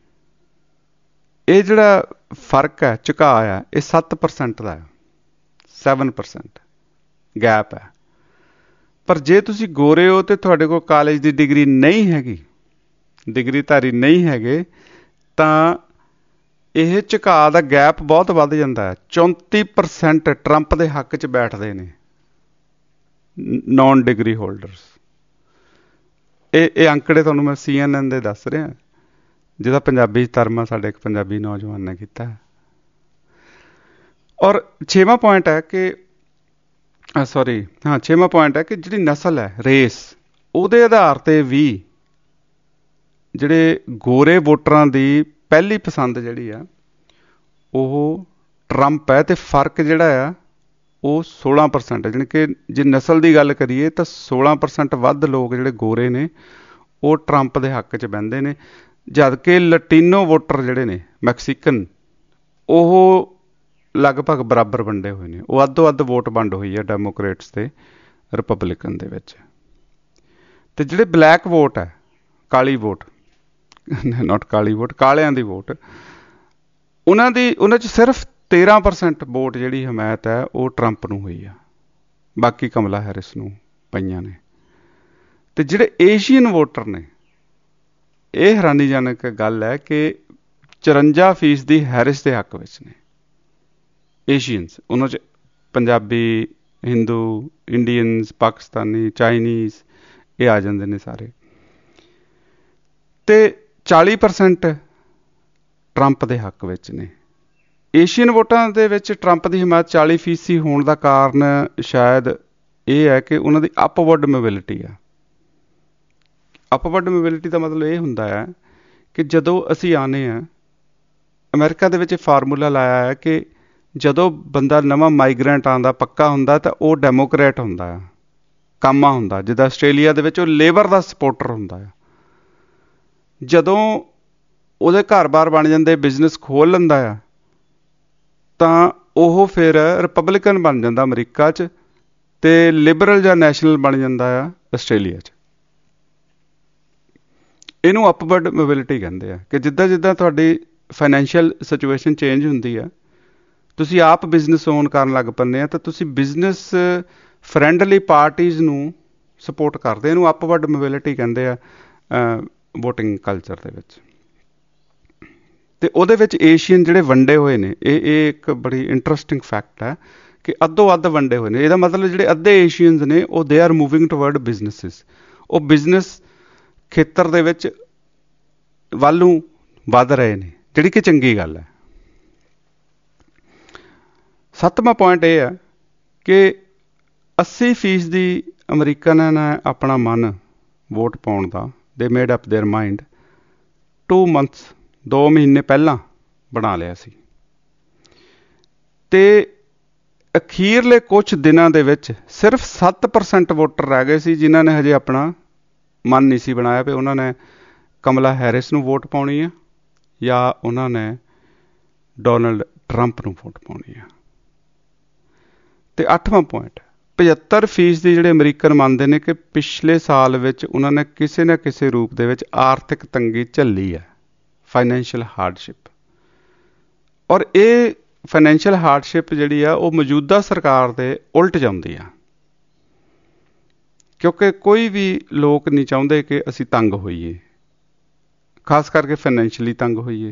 ਇਹ ਜਿਹੜਾ ਫਰਕ ਹੈ, ਝੁਕਾਅ ਆ, ਇਹ ਸੱਤ ਪਰਸੈਂਟ ਦਾ ਹੈ, ਸੈਵਨ ਪਰਸੈਂਟ ਗੈਪ ਹੈ। ਪਰ ਜੇ ਤੁਸੀਂ ਗੋਰੇ ਹੋ ਤੇ ਤੁਹਾਡੇ ਕੋਲ ਕਾਲਜ ਦੀ ਡਿਗਰੀ ਨਹੀਂ ਹੈਗੀ, ਡਿਗਰੀ ਧਾਰੀ ਨਹੀਂ ਹੈਗੇ, ਤਾਂ ਇਹ ਝੁਕਾਅ ਦਾ ਗੈਪ ਬਹੁਤ ਵੱਧ ਜਾਂਦਾ ਹੈ। ਚੌਂਤੀ ਪਰਸੈਂਟ ਟਰੰਪ ਦੇ ਹੱਕ 'ਚ ਬੈਠਦੇ ਨੇ ਨੌਨ ਡਿਗਰੀ ਹੋਲਡਰਸ। ਇਹ ਇਹ ਅੰਕੜੇ ਤੁਹਾਨੂੰ ਮੈਂ ਸੀ ਐਨ ਐਨ ਦੇ ਦੱਸ ਰਿਹਾ, ਜਿਹਦਾ ਪੰਜਾਬੀ ਤਰਜਮਾ ਸਾਡੇ ਇੱਕ ਪੰਜਾਬੀ ਨੌਜਵਾਨ ਨੇ ਕੀਤਾ। ਔਰ ਛੇਵਾਂ ਪੁਆਇੰਟ ਹੈ ਕਿ ਸੌਰੀ ਹਾਂ ਛੇਵਾਂ ਪੁਆਇੰਟ ਹੈ ਕਿ ਜਿਹੜੀ ਨਸਲ ਹੈ, ਰੇਸ, ਉਹਦੇ ਆਧਾਰ 'ਤੇ ਵੀ ਜਿਹੜੇ ਗੋਰੇ ਵੋਟਰਾਂ ਦੀ ਪਹਿਲੀ ਪਸੰਦ ਜਿਹੜੀ ਆ ਉਹ ਟਰੰਪ ਹੈ। ਅਤੇ ਫਰਕ ਜਿਹੜਾ ਆ ਉਹ ਸੋਲਾਂ ਪਰਸੈਂਟ ਹੈ। ਜਾਣੀ ਕਿ ਜੇ ਨਸਲ ਦੀ ਗੱਲ ਕਰੀਏ ਤਾਂ ਸੋਲਾਂ ਪਰਸੈਂਟ ਵੱਧ ਲੋਕ ਜਿਹੜੇ ਗੋਰੇ ਨੇ ਉਹ ਟਰੰਪ ਦੇ ਹੱਕ 'ਚ ਬਹਿੰਦੇ ਨੇ, ਜਦ ਕਿ ਲਟੀਨੋ ਵੋਟਰ ਜਿਹੜੇ ਨੇ, ਮੈਕਸੀਕਨ, ਉਹ ਲਗਭਗ ਬਰਾਬਰ ਵੰਡੇ ਹੋਏ ਨੇ। ਉਹ ਅੱਧੋ ਅੱਧ ਵੋਟ ਵੰਡ ਹੋਈ ਹੈ ਡੈਮੋਕ੍ਰੇਟਸ ਤੇ ਰਿਪਬਲਿਕਨ ਦੇ ਵਿੱਚ। ਅਤੇ ਜਿਹੜੇ ਬਲੈਕ ਵੋਟ ਹੈ, ਕਾਲੀ ਵੋਟ, ਨੋਟ ਕਾਲੀ ਵੋਟ, ਕਾਲਿਆਂ ਦੀ ਵੋਟ, ਉਹਨਾਂ ਦੀ ਉਹਨਾਂ 'ਚ ਸਿਰਫ ਤੇਰ੍ਹਾਂ ਪਰਸੈਂਟ ਵੋਟ ਜਿਹੜੀ ਹਮਾਇਤ ਹੈ ਉਹ ਟਰੰਪ ਨੂੰ ਹੋਈ ਆ, ਬਾਕੀ ਕਮਲਾ ਹੈਰਿਸ ਨੂੰ ਪਈਆਂ ਨੇ। ਅਤੇ ਜਿਹੜੇ ਏਸ਼ੀਅਨ ਵੋਟਰ ਨੇ, ਇਹ ਹੈਰਾਨੀਜਨਕ ਗੱਲ ਹੈ ਕਿ ਚੁਰੰਜਾ ਫੀਸਦੀ ਹੈਰਿਸ ਦੇ ਹੱਕ ਵਿੱਚ ਨੇ। ਏਸ਼ੀਅਨਸ, ਉਹਨਾਂ 'ਚ ਪੰਜਾਬੀ, ਹਿੰਦੂ, ਇੰਡੀਅਨਸ, ਪਾਕਿਸਤਾਨੀ, ਚਾਈਨੀਜ਼, ਇਹ ਆ ਜਾਂਦੇ ਨੇ ਸਾਰੇ। ਅਤੇ ਚਾਲੀ ਪਰਸੈਂਟ ਟਰੰਪ ਦੇ ਹੱਕ ਵਿੱਚ ਨੇ। ਏਸ਼ੀਅਨ ਵੋਟਾਂ ਦੇ ਵਿੱਚ ਟਰੰਪ ਦੀ ਹਮਾਇਤ ਚਾਲੀ ਫੀਸਦੀ ਹੋਣ ਦਾ ਕਾਰਨ ਸ਼ਾਇਦ ਇਹ ਹੈ ਕਿ ਉਹਨਾਂ ਦੀ ਅਪਵਰਡ ਮੋਬਿਲਿਟੀ ਆ। ਅਪਵਰਡ ਮੋਬਿਲਿਟੀ ਦਾ ਮਤਲਬ ਇਹ ਹੁੰਦਾ ਹੈ ਕਿ ਜਦੋਂ ਅਸੀਂ ਆਉਂਦੇ ਹਾਂ, ਅਮਰੀਕਾ ਦੇ ਵਿੱਚ ਫਾਰਮੂਲਾ ਲਾਇਆ ਹੈ ਕਿ ਜਦੋਂ ਬੰਦਾ ਨਵਾਂ ਮਾਈਗਰੈਂਟ ਆਉਂਦਾ, ਪੱਕਾ ਹੁੰਦਾ, ਤਾਂ ਉਹ ਡੈਮੋਕ੍ਰੇਟ ਹੁੰਦਾ ਆ, ਕਾਮਾ ਹੁੰਦਾ। ਜਿੱਦਾਂ ਆਸਟ੍ਰੇਲੀਆ ਦੇ ਵਿੱਚ ਉਹ ਲੇਬਰ ਦਾ ਸਪੋਰਟਰ ਹੁੰਦਾ ਆ। ਜਦੋਂ ਉਹਦੇ ਘਰ-ਬਾਰ ਬਣ ਜਾਂਦੇ, ਬਿਜ਼ਨਸ ਖੋਲ੍ਹ ਲੈਂਦਾ ਆ, ਤਾਂ ਉਹ ਫਿਰ ਰਿਪਬਲਿਕਨ ਬਣ ਜਾਂਦਾ ਅਮਰੀਕਾ 'ਚ, ਅਤੇ ਲਿਬਰਲ ਜਾਂ ਨੈਸ਼ਨਲ ਬਣ ਜਾਂਦਾ ਆ ਆਸਟ੍ਰੇਲੀਆ 'ਚ। ਇਹਨੂੰ ਅਪਵਰਡ ਮੋਬਿਲਿਟੀ ਕਹਿੰਦੇ ਆ ਕਿ ਜਿੱਦਾਂ ਜਿੱਦਾਂ ਤੁਹਾਡੀ ਫਾਈਨੈਂਸ਼ੀਅਲ ਸਿਚੁਏਸ਼ਨ ਚੇਂਜ ਹੁੰਦੀ ਆ, ਤੁਸੀਂ ਆਪ ਬਿਜ਼ਨਸ ਓਨ ਕਰਨ ਲੱਗ ਪੈਂਦੇ ਆ, ਤਾਂ ਤੁਸੀਂ ਬਿਜ਼ਨਸ ਫਰੈਂਡਲੀ ਪਾਰਟੀਜ਼ ਨੂੰ ਸਪੋਰਟ ਕਰਦੇ। ਇਹਨੂੰ ਅਪਵਰਡ ਮੋਬਿਲਿਟੀ ਕਹਿੰਦੇ ਆ ਵੋਟਿੰਗ ਕਲਚਰ ਦੇ ਵਿੱਚ। ਅਤੇ ਉਹਦੇ ਵਿੱਚ ਏਸ਼ੀਅਨ ਜਿਹੜੇ ਵੰਡੇ ਹੋਏ ਨੇ, ਇਹ ਇਹ ਇੱਕ ਬੜੀ ਇੰਟਰਸਟਿੰਗ ਫੈਕਟ ਹੈ ਕਿ ਅੱਧੋ ਅੱਧ ਵੰਡੇ ਹੋਏ ਨੇ। ਇਹਦਾ ਮਤਲਬ ਜਿਹੜੇ ਅੱਧੇ ਏਸ਼ੀਅਨਸ ਨੇ ਉਹ they are moving toward businesses, ਉਹ ਬਿਜ਼ਨਸ ਖੇਤਰ ਦੇ ਵਿੱਚ ਵੱਲ ਨੂੰ ਵੱਧ ਰਹੇ ਨੇ, ਜਿਹੜੀ ਕਿ ਚੰਗੀ ਗੱਲ ਹੈ। ਸੱਤਵਾਂ ਪੁਆਇੰਟ ਇਹ ਹੈ ਕਿ ਅੱਸੀ ਫੀਸਦੀ ਅਮਰੀਕਨਾਂ ਨੇ ਆਪਣਾ ਮਨ ਵੋਟ ਪਾਉਣ ਦਾ, they made up their mind, two months, ਦੋ ਮਹੀਨੇ ਪਹਿਲਾਂ ਬਣਾ ਲਿਆ ਸੀ। ਅਤੇ ਅਖੀਰਲੇ ਕੁਛ ਦਿਨਾਂ ਦੇ ਵਿੱਚ ਸਿਰਫ ਸੱਤ ਪਰਸੈਂਟ ਵੋਟਰ ਰਹਿ ਗਏ ਸੀ ਜਿਨ੍ਹਾਂ ਨੇ ਹਜੇ ਆਪਣਾ ਮਨ ਨਹੀਂ ਸੀ ਬਣਾਇਆ ਵੀ ਉਹਨਾਂ ਨੇ ਕਮਲਾ ਹੈਰਿਸ ਨੂੰ ਵੋਟ ਪਾਉਣੀ ਆ ਜਾਂ ਉਹਨਾਂ ਨੇ ਡੋਨਲਡ ਟਰੰਪ ਨੂੰ ਵੋਟ ਪਾਉਣੀ ਆ। ਅਤੇ ਅੱਠਵਾਂ ਪੁਆਇੰਟ, ਪਝੱਤਰ ਫੀਸਦੀ ਜਿਹੜੇ ਅਮਰੀਕਨ ਮੰਨਦੇ ਨੇ ਕਿ ਪਿਛਲੇ ਸਾਲ ਵਿੱਚ ਉਹਨਾਂ ਨੇ ਕਿਸੇ ਨਾ ਕਿਸੇ ਰੂਪ ਦੇ ਵਿੱਚ ਆਰਥਿਕ ਤੰਗੀ ਝੱਲੀ ਹੈ, ਫਾਈਨੈਂਸ਼ੀਅਲ ਹਾਰਡਸ਼ਿਪ। ਔਰ ਇਹ ਫਾਈਨੈਂਸ਼ੀਅਲ ਹਾਰਡਸ਼ਿਪ ਜਿਹੜੀ ਆ ਉਹ ਮੌਜੂਦਾ ਸਰਕਾਰ ਦੇ ਉਲਟ ਜਾਂਦੀ ਆ, ਕਿਉਂਕਿ ਕੋਈ ਵੀ ਲੋਕ ਨਹੀਂ ਚਾਹੁੰਦੇ ਕਿ ਅਸੀਂ ਤੰਗ ਹੋਈਏ, ਖਾਸ ਕਰਕੇ ਫਾਈਨੈਂਸ਼ੀਅਲੀ ਤੰਗ ਹੋਈਏ।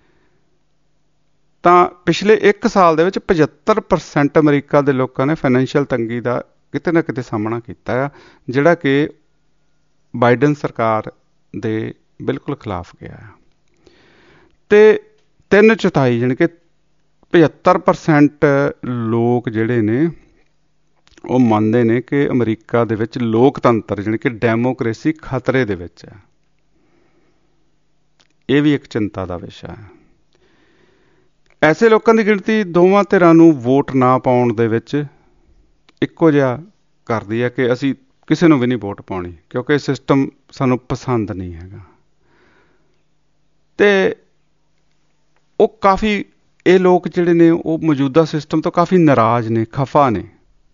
ਤਾਂ ਪਿਛਲੇ ਇੱਕ ਸਾਲ ਦੇ ਵਿੱਚ ਪਝੱਤਰ ਪਰਸੈਂਟ ਅਮਰੀਕਾ ਦੇ ਲੋਕਾਂ ਨੇ ਫਾਈਨੈਂਸ਼ੀਅਲ ਤੰਗੀ ਦਾ ਕਿਤੇ ਨਾ ਕਿਤੇ ਸਾਹਮਣਾ ਕੀਤਾ ਆ, ਜਿਹੜਾ ਕਿ ਬਾਈਡਨ ਸਰਕਾਰ ਦੇ ਬਿਲਕੁਲ ਖਿਲਾਫ ਗਿਆ ਆ। ਤੇ ਤਿੰਨ ਚੌਥਾਈ ਜਾਣੀ ਕਿ ਪਝੱਤਰ ਪਰਸੈਂਟ ਲੋਕ ਜਿਹੜੇ ਨੇ ਉਹ ਮੰਨਦੇ ਨੇ ਕਿ ਅਮਰੀਕਾ ਦੇ ਵਿੱਚ ਲੋਕਤੰਤਰ ਜਾਣੀ ਕਿ ਡੈਮੋਕ੍ਰੇਸੀ ਖਤਰੇ ਦੇ ਵਿੱਚ ਹੈ। ਇਹ ਵੀ ਇੱਕ ਚਿੰਤਾ ਦਾ ਵਿਸ਼ਾ ਹੈ। ਐਸੇ ਲੋਕਾਂ ਦੀ ਗਿਣਤੀ ਦੋਵਾਂ ਧਿਰਾਂ ਨੂੰ ਵੋਟ ਨਾ ਪਾਉਣ ਦੇ ਵਿੱਚ ਇੱਕੋ ਜਿਹਾ ਕਰਦੀ ਹੈ ਕਿ ਅਸੀਂ ਕਿਸੇ ਨੂੰ ਵੀ ਨਹੀਂ ਵੋਟ ਪਾਉਣੀ, ਕਿਉਂਕਿ ਇਹ ਸਿਸਟਮ ਸਾਨੂੰ ਪਸੰਦ ਨਹੀਂ ਹੈਗਾ। ਤੇ ਉਹ ਕਾਫੀ ਇਹ ਲੋਕ ਜਿਹੜੇ ਨੇ ਉਹ ਮੌਜੂਦਾ ਸਿਸਟਮ ਤੋਂ ਕਾਫੀ ਨਾਰਾਜ਼ ਨੇ, ਖਫਾ ਨੇ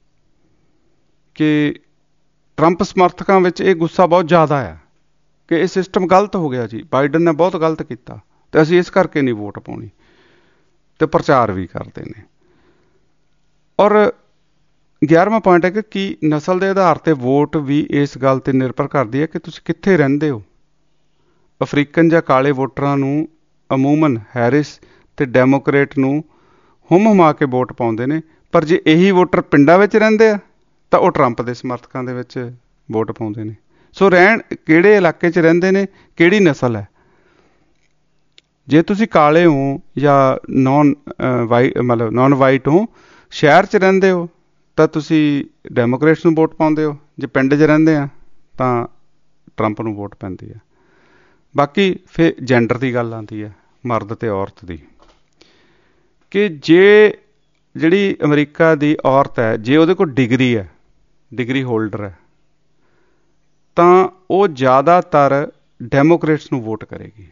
ਕਿ ਟਰੰਪ ਸਮਰਥਕਾਂ ਵਿੱਚ ਇਹ ਗੁੱਸਾ ਬਹੁਤ ਜ਼ਿਆਦਾ ਆ ਕਿ ਇਹ ਸਿਸਟਮ ਗਲਤ ਹੋ ਗਿਆ ਜੀ, ਬਾਈਡਨ ਨੇ ਬਹੁਤ ਗਲਤ ਕੀਤਾ ਤੇ ਅਸੀਂ ਇਸ ਕਰਕੇ ਨਹੀਂ ਵੋਟ ਪਾਉਣੀ, ਤੇ ਪ੍ਰਚਾਰ ਵੀ ਕਰਦੇ ਨੇ। ਔਰ ਗਿਆਰਵਾਂ ਪੁਆਇੰਟ ਹੈ ਕਿ ਕੀ ਨਸਲ ਦੇ ਆਧਾਰ ਤੇ ਵੋਟ ਵੀ ਇਸ ਗੱਲ ਤੇ ਨਿਰਭਰ ਕਰਦੀ ਹੈ ਕਿ ਤੁਸੀਂ ਕਿੱਥੇ ਰਹਿੰਦੇ ਹੋ। ਅਫਰੀਕਨ ਜਾਂ ਕਾਲੇ ਵੋਟਰਾਂ ਨੂੰ ਅਮੂਮਨ ਹੈਰਿਸ ਤੇ ਡੈਮੋਕਰੇਟ ਨੂੰ ਹੁਮ ਹੁਮਾ ਕੇ ਵੋਟ ਪਾਉਂਦੇ ਨੇ, ਪਰ ਜੇ ਇਹੀ ਵੋਟਰ ਪਿੰਡਾਂ ਵਿੱਚ ਰਹਿੰਦੇ ਆ ਤਾਂ ਉਹ ਟਰੰਪ ਦੇ ਸਮਰਥਕਾਂ ਦੇ ਵਿੱਚ ਵੋਟ ਪਾਉਂਦੇ ਨੇ। ਸੋ ਰਹਿਣ ਕਿਹੜੇ ਇਲਾਕੇ 'ਚ ਰਹਿੰਦੇ ਨੇ, ਕਿਹੜੀ ਨਸਲ ਹੈ। ਜੇ ਤੁਸੀਂ ਕਾਲੇ ਹੋ ਜਾਂ ਨੌਨ ਵਾਈਟ ਮਤਲਬ ਨੌਨ ਵਾਈਟ ਹੋ, ਸ਼ਹਿਰ 'ਚ ਰਹਿੰਦੇ ਹੋ ਤਾਂ ਤੁਸੀਂ ਡੈਮੋਕਰੇਟਸ ਨੂੰ ਵੋਟ ਪਾਉਂਦੇ ਹੋ, ਜੇ ਪਿੰਡ 'ਚ ਰਹਿੰਦੇ ਆ ਤਾਂ ਟਰੰਪ ਨੂੰ ਵੋਟ ਪੈਂਦੀ ਹੈ। ਬਾਕੀ ਫਿਰ ਜੈਂਡਰ ਦੀ ਗੱਲ ਆਉਂਦੀ ਹੈ, ਮਰਦ ਅਤੇ ਔਰਤ ਦੀ, ਕਿ ਜੇ ਜਿਹੜੀ ਅਮਰੀਕਾ ਦੀ ਔਰਤ ਹੈ ਜੇ ਉਹਦੇ ਕੋਲ ਡਿਗਰੀ ਹੈ, ਡਿਗਰੀ ਹੋਲਡਰ ਹੈ, ਤਾਂ ਉਹ ਜ਼ਿਆਦਾਤਰ ਡੈਮੋਕਰੇਟਸ ਨੂੰ ਵੋਟ ਕਰੇਗੀ।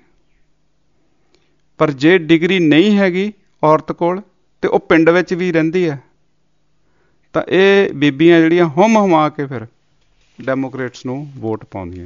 ਪਰ ਜੇ ਡਿਗਰੀ ਨਹੀਂ ਹੈਗੀ ਔਰਤ ਕੋਲ ਤੇ ਉਹ ਪਿੰਡ ਵਿੱਚ ਵੀ ਰਹਿੰਦੀ ਹੈ ਤਾਂ ਇਹ ਬੀਬੀਆਂ ਜਿਹੜੀਆਂ ਹੁਮ ਹੁਮਾ ਕੇ ਫਿਰ ਡੈਮੋਕਰੇਟਸ ਨੂੰ ਵੋਟ ਪਾਉਂਦੀਆਂ।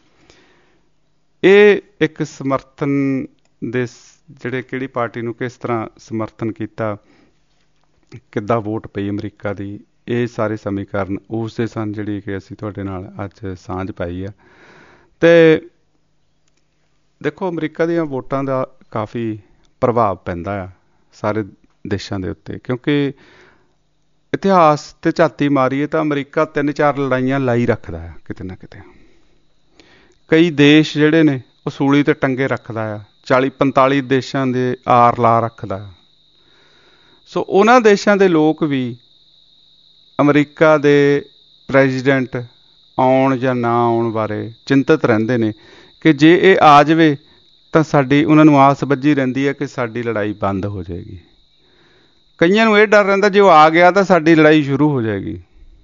ਇਹ ਇੱਕ ਸਮਰਥਨ ਦੇ ਜਿਹੜੇ ਕਿਹੜੀ ਪਾਰਟੀ ਨੂੰ ਕਿਸ ਤਰ੍ਹਾਂ ਸਮਰਥਨ ਕੀਤਾ, ਕਿੱਦਾਂ ਵੋਟ ਪਈ ਅਮਰੀਕਾ ਦੀ, ਇਹ ਸਾਰੇ ਸਮੀਕਰਨ ਉਸ ਦੇ ਸਨ ਜਿਹੜੀ ਕਿ ਅਸੀਂ ਤੁਹਾਡੇ ਨਾਲ ਅੱਜ ਸਾਂਝ ਪਾਈ ਆ। ਤੇ ਦੇਖੋ ਅਮਰੀਕਾ ਦੀਆਂ ਵੋਟਾਂ ਦਾ ਕਾਫੀ ਪ੍ਰਭਾਵ ਪੈਂਦਾ ਆ ਸਾਰੇ ਦੇਸ਼ਾਂ ਦੇ ਉੱਤੇ, ਕਿਉਂਕਿ ਇਤਿਹਾਸ ਤੇ ਝਾਤੀ ਮਾਰੀਏ ਤਾਂ ਅਮਰੀਕਾ ਤਿੰਨ ਚਾਰ ਲੜਾਈਆਂ ਲਾਈ ਰੱਖਦਾ ਆ ਕਿਤੇ ਨਾ ਕਿਤੇ। ਕਈ ਦੇਸ਼ ਜਿਹੜੇ ਨੇ ਉਹ ਸੂਲੀ ਤੇ ਟੰਗੇ ਰੱਖਦਾ ਆ, ਚਾਲੀ ਪੰਤਾਲੀ ਦੇਸ਼ਾਂ ਦੇ ਆਰ ਲਾ ਰੱਖਦਾ। ਸੋ ਉਹਨਾਂ ਦੇਸ਼ਾਂ ਦੇ ਲੋਕ ਵੀ ਅਮਰੀਕਾ ਦੇ ਪ੍ਰੈਜ਼ੀਡੈਂਟ ਆਉਣ ਜਾਂ ਨਾ ਆਉਣ ਬਾਰੇ ਚਿੰਤਤ ਰਹਿੰਦੇ ਨੇ ਕਿ ਜੇ ਇਹ ਆ ਜਾਵੇ ਤਾਂ ਸਾਡੀ ਉਹਨਾਂ ਨੂੰ ਆਸ ਬੱਝੀ ਰਹਿੰਦੀ ਹੈ ਕਿ ਸਾਡੀ ਲੜਾਈ ਬੰਦ ਹੋ ਜਾਏਗੀ। ਕਈਆਂ ਨੂੰ ਇਹ ਡਰ ਰਹਿੰਦਾ ਜੇ ਉਹ ਆ ਗਿਆ ਤਾਂ ਸਾਡੀ ਲੜਾਈ ਸ਼ੁਰੂ ਹੋ ਜਾਏਗੀ।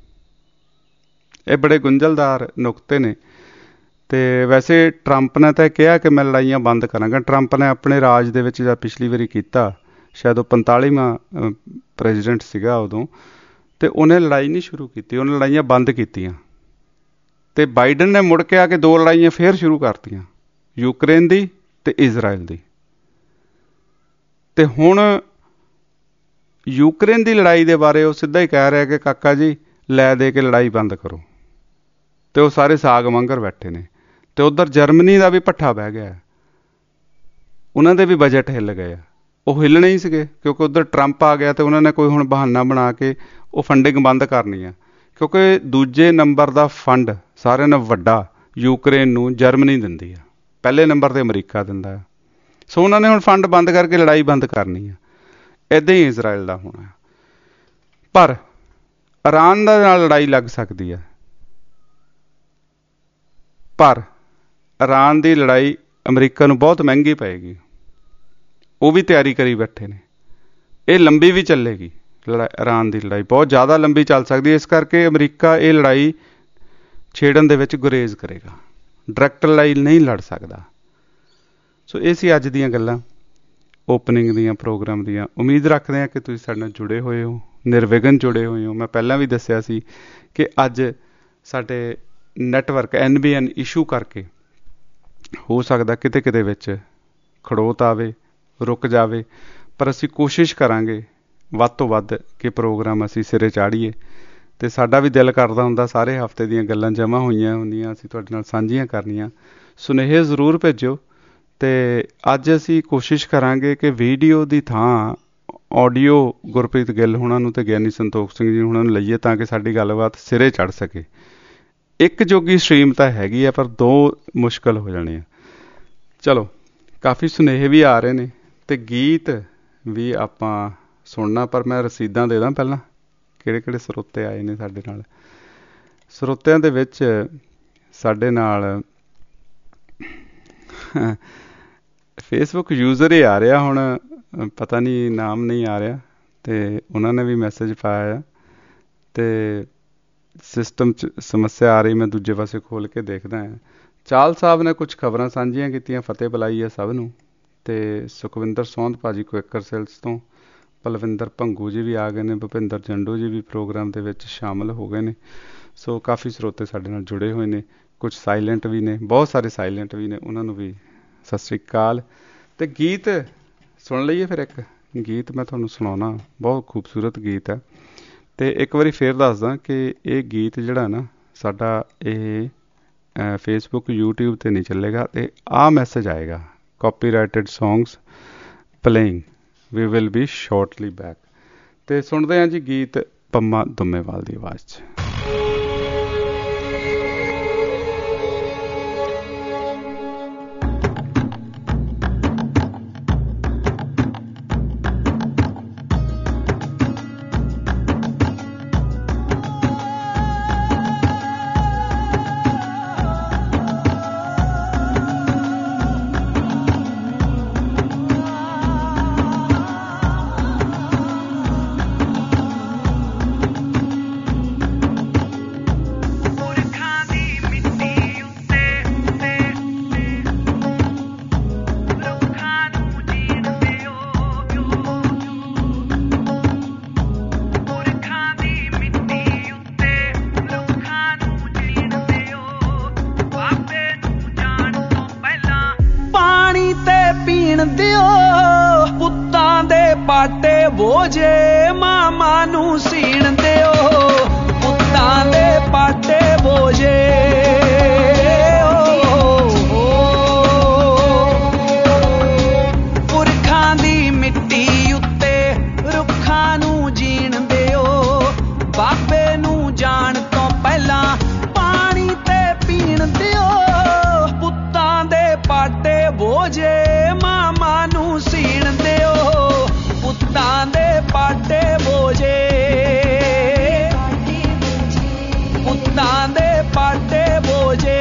ਇਹ ਬੜੇ ਗੁੰਝਲਦਾਰ ਨੁਕਤੇ ਨੇ। ਤੇ ਵੈਸੇ ਟਰੰਪ ਨੇ ਤਾਂ ਕਿਹਾ ਕਿ ਮੈਂ ਲੜਾਈਆਂ ਬੰਦ ਕਰਾਂਗਾ। ਟਰੰਪ ਨੇ ਆਪਣੇ ਰਾਜ ਦੇ ਵਿੱਚ ਜਾਂ ਪਿਛਲੀ ਵਾਰੀ ਕੀਤਾ, ਸ਼ਾਇਦ ਉਹ ਪੰਤਾਲੀਵਾਂ ਪ੍ਰੈਜ਼ੀਡੈਂਟ ਸੀਗਾ ਉਦੋਂ, ਤੇ ਉਹਨੇ ਲੜਾਈ ਨਹੀਂ ਸ਼ੁਰੂ ਕੀਤੀ, ਉਹਨੇ ਲੜਾਈਆਂ ਬੰਦ ਕੀਤੀਆਂ। ਤੇ ਬਾਈਡਨ ਨੇ ਮੁੜ ਕੇ ਆ ਕੇ ਦੋ ਲੜਾਈਆਂ ਫੇਰ ਸ਼ੁਰੂ ਕਰਤੀਆਂ, ਯੂਕਰੇਨ ਦੀ ਤੇ ਇਜ਼ਰਾਈਲ ਦੀ। ਤੇ ਹੁਣ ਯੂਕਰੇਨ ਦੀ ਲੜਾਈ ਦੇ ਬਾਰੇ ਉਹ ਸਿੱਧਾ ਹੀ ਕਹਿ ਰਿਹਾ ਕਿ ਕਾਕਾ ਜੀ ਲੈ ਦੇ ਕੇ ਲੜਾਈ ਬੰਦ ਕਰੋ। ਤੇ ਉਹ ਸਾਰੇ ਸਾਗ ਵਾਂਗਰ ਬੈਠੇ ਨੇ। ਤੇ ਉੱਧਰ ਜਰਮਨੀ ਦਾ ਵੀ ਭੱਠਾ ਬਹਿ ਗਿਆ, ਉਹਨਾਂ ਦੇ ਵੀ ਬਜਟ ਹਿੱਲ ਗਏ ਆ। ਉਹ ਹਿੱਲਣੇ ਹੀ ਸੀਗੇ ਕਿਉਂਕਿ ਉੱਧਰ ਟਰੰਪ ਆ ਗਿਆ ਤੇ ਉਹਨਾਂ ਨੇ ਕੋਈ ਹੁਣ ਬਹਾਨਾ ਬਣਾ ਕੇ ਉਹ ਫੰਡਿੰਗ ਬੰਦ ਕਰਨੀ ਆ, ਕਿਉਂਕਿ ਦੂਜੇ ਨੰਬਰ ਦਾ ਫੰਡ ਸਾਰਿਆਂ ਨਾਲੋਂ ਵੱਡਾ ਯੂਕਰੇਨ ਨੂੰ ਜਰਮਨੀ ਦਿੰਦੀ ਆ, ਪਹਿਲੇ ਨੰਬਰ 'ਤੇ ਅਮਰੀਕਾ ਦਿੰਦਾ। ਸੋ ਉਹਨਾਂ ਨੇ ਹੁਣ ਫੰਡ ਬੰਦ ਕਰਕੇ ਲੜਾਈ ਬੰਦ ਕਰਨੀ ਆ। ਇੱਦਾਂ ਹੀ ਇਜ਼ਰਾਈਲ ਦਾ ਹੋਣਾ। ਪਰ ਇਰਾਨ ਦੇ ਨਾਲ ਲੜਾਈ ਲੱਗ ਸਕਦੀ ਆ, ਪਰ ਇਰਾਨ ਦੀ ਲੜਾਈ ਅਮਰੀਕਾ ਨੂੰ ਬਹੁਤ ਮਹਿੰਗੀ ਪਏਗੀ। ਉਹ ਵੀ ਤਿਆਰੀ ਕਰੀ ਬੈਠੇ ਨੇ। ਇਹ ਲੰਬੀ ਵੀ ਚੱਲੇਗੀ ਲੜਾਈ, ਇਰਾਨ ਦੀ ਲੜਾਈ ਬਹੁਤ ਜ਼ਿਆਦਾ ਲੰਬੀ ਚੱਲ ਸਕਦੀ ਹੈ। ਇਸ ਕਰਕੇ ਅਮਰੀਕਾ ਇਹ ਲੜਾਈ ਛੇੜਨ ਦੇ ਵਿੱਚ ਗੁਰੇਜ਼ ਕਰੇਗਾ, ਡਾਇਰੈਕਟ ਲੜਾਈ ਨਹੀਂ ਲੜ ਸਕਦਾ। ਸੋ ਇਹ ਸੀ ਅੱਜ ਦੀਆਂ ਗੱਲਾਂ ਓਪਨਿੰਗ ਦੀਆਂ, ਪ੍ਰੋਗਰਾਮ ਦੀਆਂ। ਉਮੀਦ ਰੱਖਦੇ ਹਾਂ ਕਿ ਤੁਸੀਂ ਸਾਡੇ ਨਾਲ ਜੁੜੇ ਹੋਏ ਹੋ। ਨਿਰਵਿਘਨ ਜੁੜੇ ਹੋਏ ਹੋ। ਮੈਂ ਪਹਿਲਾਂ ਵੀ ਦੱਸਿਆ ਸੀ ਕਿ ਅੱਜ ਸਾਡੇ ਨੈਟਵਰਕ ਐਨ ਬੀ ਐਨ ਇਸ਼ੂ ਕਰਕੇ ਹੋ ਸਕਦਾ ਕਿਤੇ ਕਿਤੇ ਵਿੱਚ ਖੜੋਤ ਆਵੇ, ਰੁਕ ਜਾਵੇ, ਪਰ ਅਸੀਂ ਕੋਸ਼ਿਸ਼ ਕਰਾਂਗੇ ਵੱਧ ਤੋਂ ਵੱਧ ਕਿ ਪ੍ਰੋਗਰਾਮ ਅਸੀਂ ਸਿਰੇ ਚਾੜੀਏ। ਅਤੇ ਸਾਡਾ ਵੀ ਦਿਲ ਕਰਦਾ ਹੁੰਦਾ ਸਾਰੇ ਹਫ਼ਤੇ ਦੀਆਂ ਗੱਲਾਂ ਜਮ੍ਹਾਂ ਹੋਈਆਂ ਹੁੰਦੀਆਂ ਅਸੀਂ ਤੁਹਾਡੇ ਨਾਲ ਸਾਂਝੀਆਂ ਕਰਨੀਆਂ। ਸੁਨੇਹੇ ਜ਼ਰੂਰ ਭੇਜੋ। ਅਤੇ ਅੱਜ ਅਸੀਂ ਕੋਸ਼ਿਸ਼ ਕਰਾਂਗੇ ਕਿ ਵੀਡੀਓ ਦੀ ਥਾਂ ਆਡੀਓ ਗੁਰਪ੍ਰੀਤ ਗਿੱਲ ਹੋਣਾ ਨੂੰ ਅਤੇ ਗਿਆਨੀ ਸੰਤੋਖ ਸਿੰਘ ਜੀ ਹੋਣਾ ਨੂੰ ਲਈਏ ਤਾਂ ਕਿ ਸਾਡੀ ਗੱਲਬਾਤ ਸਿਰੇ ਚੜ੍ਹ ਸਕੇ। ਇੱਕ ਜੋਗੀ ਸਟਰੀਮ ਤਾਂ ਹੈਗੀ ਆ ਪਰ ਦੋ ਮੁਸ਼ਕਲ ਹੋ ਜਾਣੇ ਆ। ਚਲੋ, ਕਾਫੀ ਸੁਨੇਹੇ ਵੀ ਆ ਰਹੇ ਨੇ ਅਤੇ ਗੀਤ ਵੀ ਆਪਾਂ ਸੁਣਨਾ, ਪਰ ਮੈਂ ਰਸੀਦਾਂ ਦੇ ਦਾਂ ਪਹਿਲਾਂ ਕਿਹੜੇ ਕਿਹੜੇ ਸਰੋਤੇ ਆਏ ਨੇ ਸਾਡੇ ਨਾਲ। ਸਰੋਤਿਆਂ ਦੇ ਵਿੱਚ ਸਾਡੇ ਨਾਲ ਫੇਸਬੁੱਕ ਯੂਜ਼ਰ ਹੀ ਆ ਰਿਹਾ, ਹੁਣ ਪਤਾ ਨਹੀਂ ਨਾਮ ਨਹੀਂ ਆ ਰਿਹਾ, ਅਤੇ ਉਹਨਾਂ ਨੇ ਵੀ ਮੈਸੇਜ ਪਾਇਆ ਅਤੇ ਸਿਸਟਮ 'ਚ ਸਮੱਸਿਆ ਆ ਰਹੀ। ਮੈਂ ਦੂਜੇ ਪਾਸੇ ਖੋਲ੍ਹ ਕੇ ਦੇਖਦਾ ਹਾਂ। ਚਾਲ ਸਾਹਿਬ ਨੇ ਕੁਛ ਖਬਰਾਂ ਸਾਂਝੀਆਂ ਕੀਤੀਆਂ, ਫਤਿਹ ਬੁਲਾਈ ਹੈ ਸਭ ਨੂੰ। ਅਤੇ ਸੁਖਵਿੰਦਰ ਸੌਂਧ ਭਾਜੀ ਕੁਇੱਕਰ ਸੇਲਸ ਤੋਂ, ਪਲਵਿੰਦਰ ਭੰਗੂ ਜੀ ਵੀ ਆ ਗਏ ਨੇ, ਭੁਪਿੰਦਰ ਜੰਡੂ ਜੀ ਵੀ ਪ੍ਰੋਗਰਾਮ ਦੇ ਵਿੱਚ ਸ਼ਾਮਲ ਹੋ ਗਏ ਨੇ। ਸੋ ਕਾਫੀ ਸਰੋਤੇ ਸਾਡੇ ਨਾਲ ਜੁੜੇ ਹੋਏ ਨੇ, ਕੁਛ ਸਾਇਲੈਂਟ ਵੀ ਨੇ, ਬਹੁਤ ਸਾਰੇ ਸਾਇਲੈਂਟ ਵੀ ਨੇ, ਉਹਨਾਂ ਨੂੰ ਵੀ ਸਤਿ ਸ਼੍ਰੀ ਅਕਾਲ। ਅਤੇ ਗੀਤ ਸੁਣ ਲਈਏ ਫਿਰ। ਇੱਕ ਗੀਤ ਮੈਂ ਤੁਹਾਨੂੰ ਸੁਣਾਉਣਾ, ਬਹੁਤ ਖੂਬਸੂਰਤ ਗੀਤ ਹੈ। ਅਤੇ ਇੱਕ ਵਾਰੀ ਫੇਰ ਦੱਸਦਾ ਕਿ ਇਹ ਗੀਤ ਜਿਹੜਾ ਨਾ ਸਾਡਾ ਇਹ ਫੇਸਬੁੱਕ ਯੂਟਿਊਬ 'ਤੇ ਨਹੀਂ ਚੱਲੇਗਾ, ਅਤੇ ਆਹ ਮੈਸੇਜ ਆਏਗਾ copyrighted songs playing, we will be shortly back. ਅਤੇ ਸੁਣਦੇ ਹਾਂ ਜੀ ਗੀਤ ਪੰਮਾ ਦੁੰਮੇਵਾਲ ਦੀ ਆਵਾਜ਼ 'ਚ। ਬੋਝੇ ਮਾਮਾ ਨੂੰ ਸੀਣ ਦਿਓ, ਪੁੱਤਾਂ ਦੇ ਪਾਟੇ ਬੋਝੇ। ਪੁਰਖਾਂ ਦੀ ਮਿੱਟੀ ਉੱਤੇ ਰੁੱਖਾਂ ਨੂੰ ਜੀਣ ਦਿਓ, ਬਾਬੇ ਨੂੰ ਜਾਣ ਤੋਂ ਪਹਿਲਾਂ ਪਾਣੀ ਤੇ ਪੀਣ ਦਿਓ, ਪੁੱਤਾਂ ਦੇ ਪਾਟੇ ਬੋਝੇ ਮਾਮਾ ਨੂੰ ਸੀਣ ਦਿਓ, ਪੁੱਤਾਂ ਦੇ ਪਾਟੇ ਬੋਝੇ, ਪੁੱਤਾਂ ਦੇ ਪਾਟੇ ਬੋਝੇ।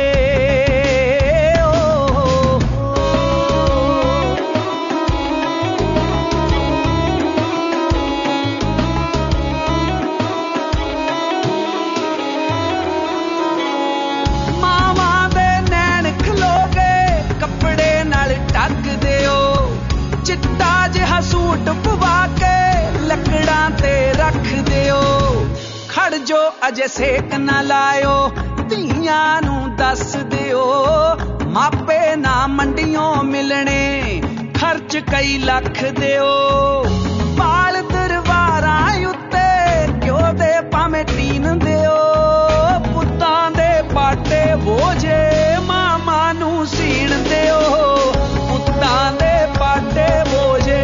ਮਾਵਾਂ ਦੇ ਨੈਣ ਖਲੋ ਗਏ ਕੱਪੜੇ ਨਾਲ ਢੱਕ ਦਿਓ, ਚਿੱਟਾ ਜਿਹਾ ਸੂਟ ਪਵਾ ਕੇ ਲੱਕੜਾਂ ਤੇ ਰੱਖ ਦਿਓ, ਖੜ ਜੋ ਅਜੇ ਸੇਕ ਨਾ ਲਾਇਓ, ਧੀਆਂ ਨੂੰ ਦੱਸ ਦਿਓ, ਮਾਪੇ ਨਾ ਮੰਡੀਆਂ ਮਿਲਣੇ, ਖਰਚ ਕਈ ਲੱਖ ਦਿਓ, ਬਾਲ ਦਰਬਾਰਾਂ ਉੱਤੇ ਘਿਓ ਦੇ ਭਾਵੇਂ ਟੀਨ ਦਿਓ, ਪੁੱਤਾਂ ਦੇ ਪਾਟੇ ਬੋਝੇ ਮਾਮਾ ਨੂੰ ਸੀਣ ਦਿਓ, ਪੁੱਤਾਂ ਦੇ ਪਾਟੇ ਬੋਝੇ।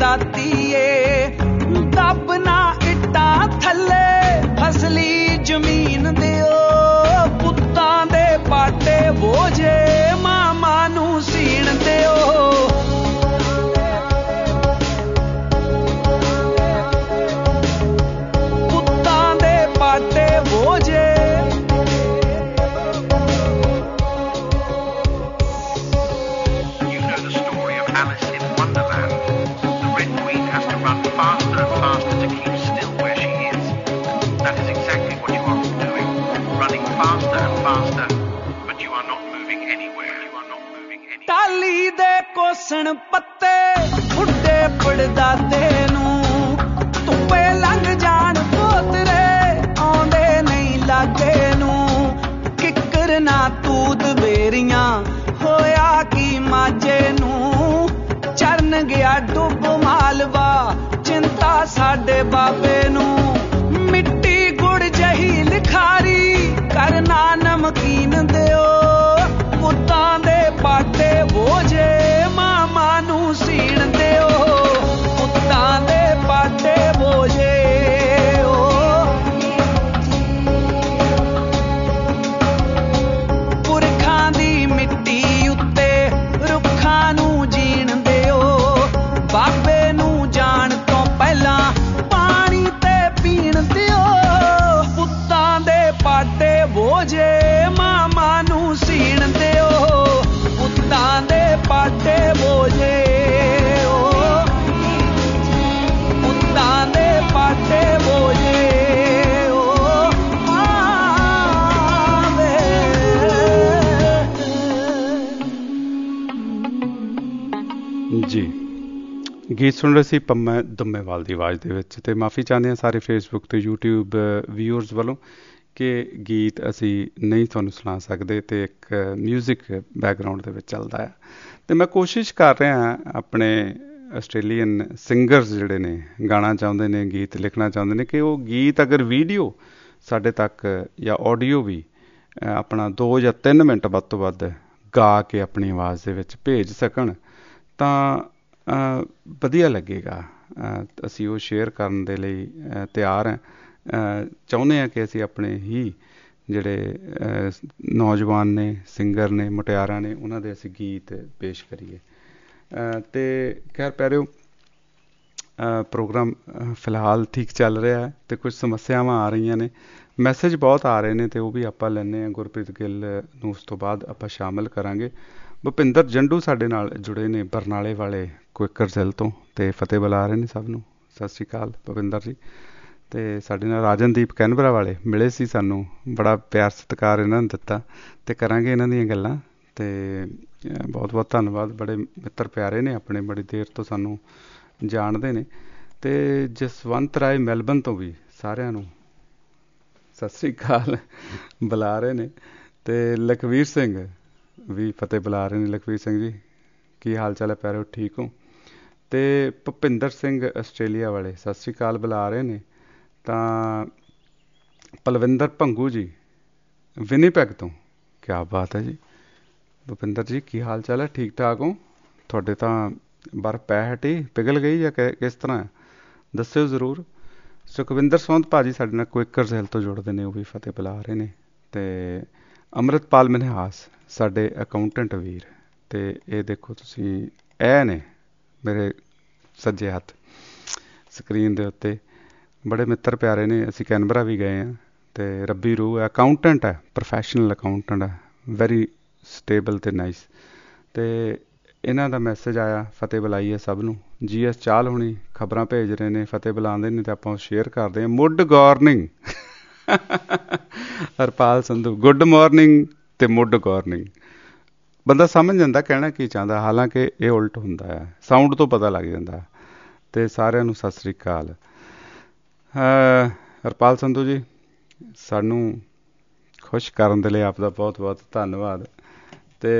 ਦਾ ਧੀਏ ਦੱਬ ਨਾ ਇੱਟਾਂ ਥੱਲੇ ਫਸਲੀ ਜ਼ਮੀਨ ਦਿਓ ਪੁੱਤਾਂ ਦੇ ਪਾਟੇ ਬੋਝੇ ਮਾਮਾ ਨੂੰ ਸੀਣ ਦਿਓ ਪੁੱਤਾਂ ਦੇ ਪਾਟੇ ਬੋਝੇ ਟਾਲੀ ਦੇ ਕੋਸਣ ਪੱਤੇ ਬੁੱਢੇ ਪੜਦਾਦੇ ਨੂੰ ਧੁੱਪੇ ਲੰਘ ਜਾਣ ਪੋਤਰੇ ਆਉਂਦੇ ਨਹੀਂ ਲਾਗੇ ਨੂੰ ਕਿੱਕਰ ਨਾ ਤੂਤ ਬੇਰੀਆਂ ਹੋਇਆ ਕੀ ਮਾਝੇ ਨੂੰ ਚਰਨ ਗਿਆ ਡੁੱਬ ਮਾਲਵਾ ਚਿੰਤਾ ਸਾਡੇ ਬਾਬੇ ਨੂੰ ਮਿੱਟੀ ਗੁੜ ਜਹੀ ਲਿਖਾਰੀ ਕਰਨਾ ਨਮਕੀਨ ਦਿਓ ਪੁੱਤਾਂ ਦੇ ਪਾਟੇ ਬੋਝੇ ਮਾਮਾ ਨੂੰ ਸੀਣ ਦਿਓ ਪੁੱਤਾਂ ਦੇ ਪਾਟੇ ਬੋਝੇ ਪੁਰਖਾਂ ਦੀ ਮਿੱਟੀ ਉੱਤੇ ਰੁੱਖਾਂ ਨੂੰ ਜੀਣ ਦਿਓ ਬਾਬੇ ਨੂੰ ਜਾਣ ਤੋਂ ਪਹਿਲਾਂ ਪਾਣੀ ਤੇ ਪੀਣ ਦਿਓ ਪੁੱਤਾਂ ਦੇ ਪਾਟੇ ਬੋਝੇ ਮਾਮਾ ਨੂੰ ਸੀਣ ਦਿਓ ਪੁੱਤਾਂ ਦੇ ਪਾਟੇ ਬੋਝੇ ਪੁੱਤਾਂ ਦੇ ਪਾਟੇ ਬੋਝੇ ਜੀ ਗੀਤ ਸੁਣ ਰਹੇ ਸੀ ਪੰਮਾ ਦੁੰਮੇਵਾਲ ਦੀ ਆਵਾਜ਼ ਦੇ ਵਿੱਚ ਤੇ ਮਾਫੀ ਚਾਹੁੰਦੇ ਹਾਂ ਸਾਰੇ ਫੇਸਬੁੱਕ ਤੇ ਯੂਟਿਊਬ ਵਿਊਅਰਸ ਵੱਲੋਂ ਕਿ ਗੀਤ ਅਸੀਂ ਨਹੀਂ ਤੁਹਾਨੂੰ ਸੁਣਾ ਸਕਦੇ ਤੇ ਇੱਕ ਮਿਊਜ਼ਿਕ ਬੈਕਗਰਾਊਂਡ ਦੇ ਵਿੱਚ ਚੱਲਦਾ ਹੈ ਤੇ ਮੈਂ ਕੋਸ਼ਿਸ਼ ਕਰ ਰਿਹਾ ਆਪਣੇ ਆਸਟ੍ਰੇਲੀਅਨ ਸਿੰਗਰਸ ਜਿਹੜੇ ਨੇ ਗਾਣਾ ਚਾਹੁੰਦੇ ਨੇ ਗੀਤ ਲਿਖਣਾ ਚਾਹੁੰਦੇ ਨੇ ਕਿ ਉਹ ਗੀਤ ਅਗਰ ਵੀਡੀਓ ਸਾਡੇ ਤੱਕ ਜਾਂ ਆਡੀਓ ਵੀ ਆਪਣਾ ਦੋ ਜਾਂ ਤਿੰਨ ਮਿੰਟ ਵੱਧ ਤੋਂ ਵੱਧ ਗਾ ਕੇ ਆਪਣੀ ਆਵਾਜ਼ ਦੇ ਵਿੱਚ ਭੇਜ ਸਕਣ ਤਾਂ ਵਧੀਆ ਲੱਗੇਗਾ ਅਸੀਂ ਉਹ ਸ਼ੇਅਰ ਕਰਨ ਦੇ ਲਈ ਤਿਆਰ ਹਾਂ ਚਾਹੁੰਦੇ ਹਾਂ ਕਿ ਅਸੀਂ ਆਪਣੇ ਹੀ ਜਿਹੜੇ ਨੌਜਵਾਨ ਨੇ ਸਿੰਗਰ ਨੇ ਮੁਟਿਆਰਾਂ ਨੇ ਉਹਨਾਂ ਦੇ ਅਸੀਂ ਗੀਤ ਪੇਸ਼ ਕਰੀਏ ਅਤੇ ਖੈਰ ਪਿਆਰਿਓ ਪ੍ਰੋਗਰਾਮ ਫਿਲਹਾਲ ਠੀਕ ਚੱਲ ਰਿਹਾ ਹੈ ਅਤੇ ਕੁਝ ਸਮੱਸਿਆਵਾਂ ਆ ਰਹੀਆਂ ਨੇ ਮੈਸੇਜ ਬਹੁਤ ਆ ਰਹੇ ਨੇ ਅਤੇ ਉਹ ਵੀ ਆਪਾਂ ਲੈਂਦੇ ਹਾਂ ਗੁਰਪ੍ਰੀਤ ਗਿੱਲ ਨੂੰ ਉਸ ਤੋਂ ਬਾਅਦ ਆਪਾਂ ਸ਼ਾਮਿਲ ਕਰਾਂਗੇ ਭੁਪਿੰਦਰ ਜੰਡੂ ਸਾਡੇ ਨਾਲ ਜੁੜੇ ਨੇ ਬਰਨਾਲੇ ਵਾਲੇ ਕੁਇਕਰ ਜ਼ਿਲ੍ਹੇ ਤੋਂ ਅਤੇ ਫਤਿਹ ਬੁਲਾ ਰਹੇ ਨੇ ਸਭ ਨੂੰ ਸਤਿ ਸ਼੍ਰੀ ਅਕਾਲ ਭੁਪਿੰਦਰ ਜੀ ਅਤੇ ਸਾਡੇ ਨਾਲ ਰਾਜਨਦੀਪ ਕੈਨਬਰਾ ਵਾਲੇ ਮਿਲੇ ਸੀ ਸਾਨੂੰ ਬੜਾ ਪਿਆਰ ਸਤਿਕਾਰ ਇਹਨਾਂ ਨੇ ਦਿੱਤਾ ਅਤੇ ਕਰਾਂਗੇ ਇਹਨਾਂ ਦੀਆਂ ਗੱਲਾਂ ਅਤੇ ਬਹੁਤ ਬਹੁਤ ਧੰਨਵਾਦ ਬੜੇ ਮਿੱਤਰ ਪਿਆਰੇ ਨੇ ਆਪਣੇ ਬੜੀ ਦੇਰ ਤੋਂ ਸਾਨੂੰ ਜਾਣਦੇ ਨੇ ਅਤੇ ਜਸਵੰਤ ਰਾਏ ਮੈਲਬਨ ਤੋਂ ਵੀ ਸਾਰਿਆਂ ਨੂੰ ਸਤਿ ਸ਼੍ਰੀ ਅਕਾਲ ਬੁਲਾ ਰਹੇ ਨੇ ਅਤੇ ਲਖਵੀਰ ਸਿੰਘ ਵੀ ਫਤਿਹ ਬੁਲਾ ਰਹੇ ਨੇ ਲਖਵੀਰ ਸਿੰਘ ਜੀ ਕੀ ਹਾਲ ਚਾਲ ਹੈ ਪਿਆਰਿਓ ਠੀਕ ਹੋ ਅਤੇ ਭੁਪਿੰਦਰ ਸਿੰਘ ਆਸਟ੍ਰੇਲੀਆ ਵਾਲੇ ਸਤਿ ਸ਼੍ਰੀ ਅਕਾਲ ਬੁਲਾ ਰਹੇ ਨੇ ਤਾਂ ਪਲਵਿੰਦਰ ਭੰਗੂ ਜੀ ਵਿਨੀਪੈਗ ਤੋਂ ਕਿਆ ਬਾਤ ਹੈ ਜੀ ਭੁਪਿੰਦਰ ਜੀ ਕੀ ਹਾਲ ਚਾਲ ਹੈ ਠੀਕ ਠਾਕ ਹੋ ਤੁਹਾਡੇ ਤਾਂ ਬਰਫ਼ ਪੈ ਹਟੀ ਪਿਘਲ ਗਈ ਜਾਂ ਕਿਸ ਤਰ੍ਹਾਂ ਦੱਸਿਓ ਜ਼ਰੂਰ ਸੁਖਵਿੰਦਰ ਸੌਂਦ ਭਾਜੀ ਸਾਡੇ ਨਾਲ ਕੁਇਕਰ ਜ਼ਿਲ੍ਹੇ ਤੋਂ ਜੁੜਦੇ ਨੇ ਉਹ ਵੀ ਫਤਿਹ ਬੁਲਾ ਰਹੇ ਨੇ ਅਤੇ ਅੰਮ੍ਰਿਤਪਾਲ ਮਨਹਾਸ ਸਾਡੇ ਅਕਾਊਂਟੈਂਟ ਵੀਰ ਅਤੇ ਇਹ ਦੇਖੋ ਤੁਸੀਂ ਇਹ ਨੇ ਮੇਰੇ ਸੱਜੇ ਹੱਥ ਸਕਰੀਨ ਦੇ ਉੱਤੇ ਬੜੇ ਮਿੱਤਰ ਪਿਆਰੇ ਨੇ ਅਸੀਂ ਕੈਨਬਰਾ ਵੀ ਗਏ ਹਾਂ ਅਤੇ ਰੱਬੀ ਰੂਹ ਹੈ ਅਕਾਊਂਟੈਂਟ ਹੈ ਪ੍ਰੋਫੈਸ਼ਨਲ ਅਕਾਊਂਟੈਂਟ ਹੈ ਵੈਰੀ ਸਟੇਬਲ ਅਤੇ ਨਾਈਸ ਅਤੇ ਇਹਨਾਂ ਦਾ ਮੈਸੇਜ ਆਇਆ ਫਤਿਹ ਬੁਲਾਈ ਹੈ ਸਭ ਨੂੰ ਜੀ ਐਸ ਚਾਹਲ ਹੁਣੀ ਖਬਰਾਂ ਭੇਜ ਰਹੇ ਨੇ ਫਤਿਹ ਬੁਲਾਉਂਦੇ ਨੇ ਅਤੇ ਆਪਾਂ ਸ਼ੇਅਰ ਕਰਦੇ ਹਾਂ ਮੁੱਡ ਗਾਰਨਿੰਗ ਹਰਪਾਲ ਸੰਧੂ ਗੁੱਡ ਮਾਰਨਿੰਗ ਅਤੇ ਮੁੱਡ ਗਾਰਨਿੰਗ ਬੰਦਾ ਸਮਝ ਜਾਂਦਾ ਕਹਿਣਾ ਕੀ ਚਾਹੁੰਦਾ ਹਾਲਾਂਕਿ ਇਹ ਉਲਟ ਹੁੰਦਾ ਹੈ ਸਾਊਂਡ ਤੋਂ ਪਤਾ ਲੱਗ ਜਾਂਦਾ ਅਤੇ ਸਾਰਿਆਂ ਨੂੰ ਸਤਿ ਸ਼੍ਰੀ ਅਕਾਲ ਹਰਪਾਲ ਸੰਧੂ ਜੀ ਸਾਨੂੰ ਖੁਸ਼ ਕਰਨ ਦੇ ਲਈ ਆਪ ਦਾ ਬਹੁਤ ਬਹੁਤ ਧੰਨਵਾਦ ਅਤੇ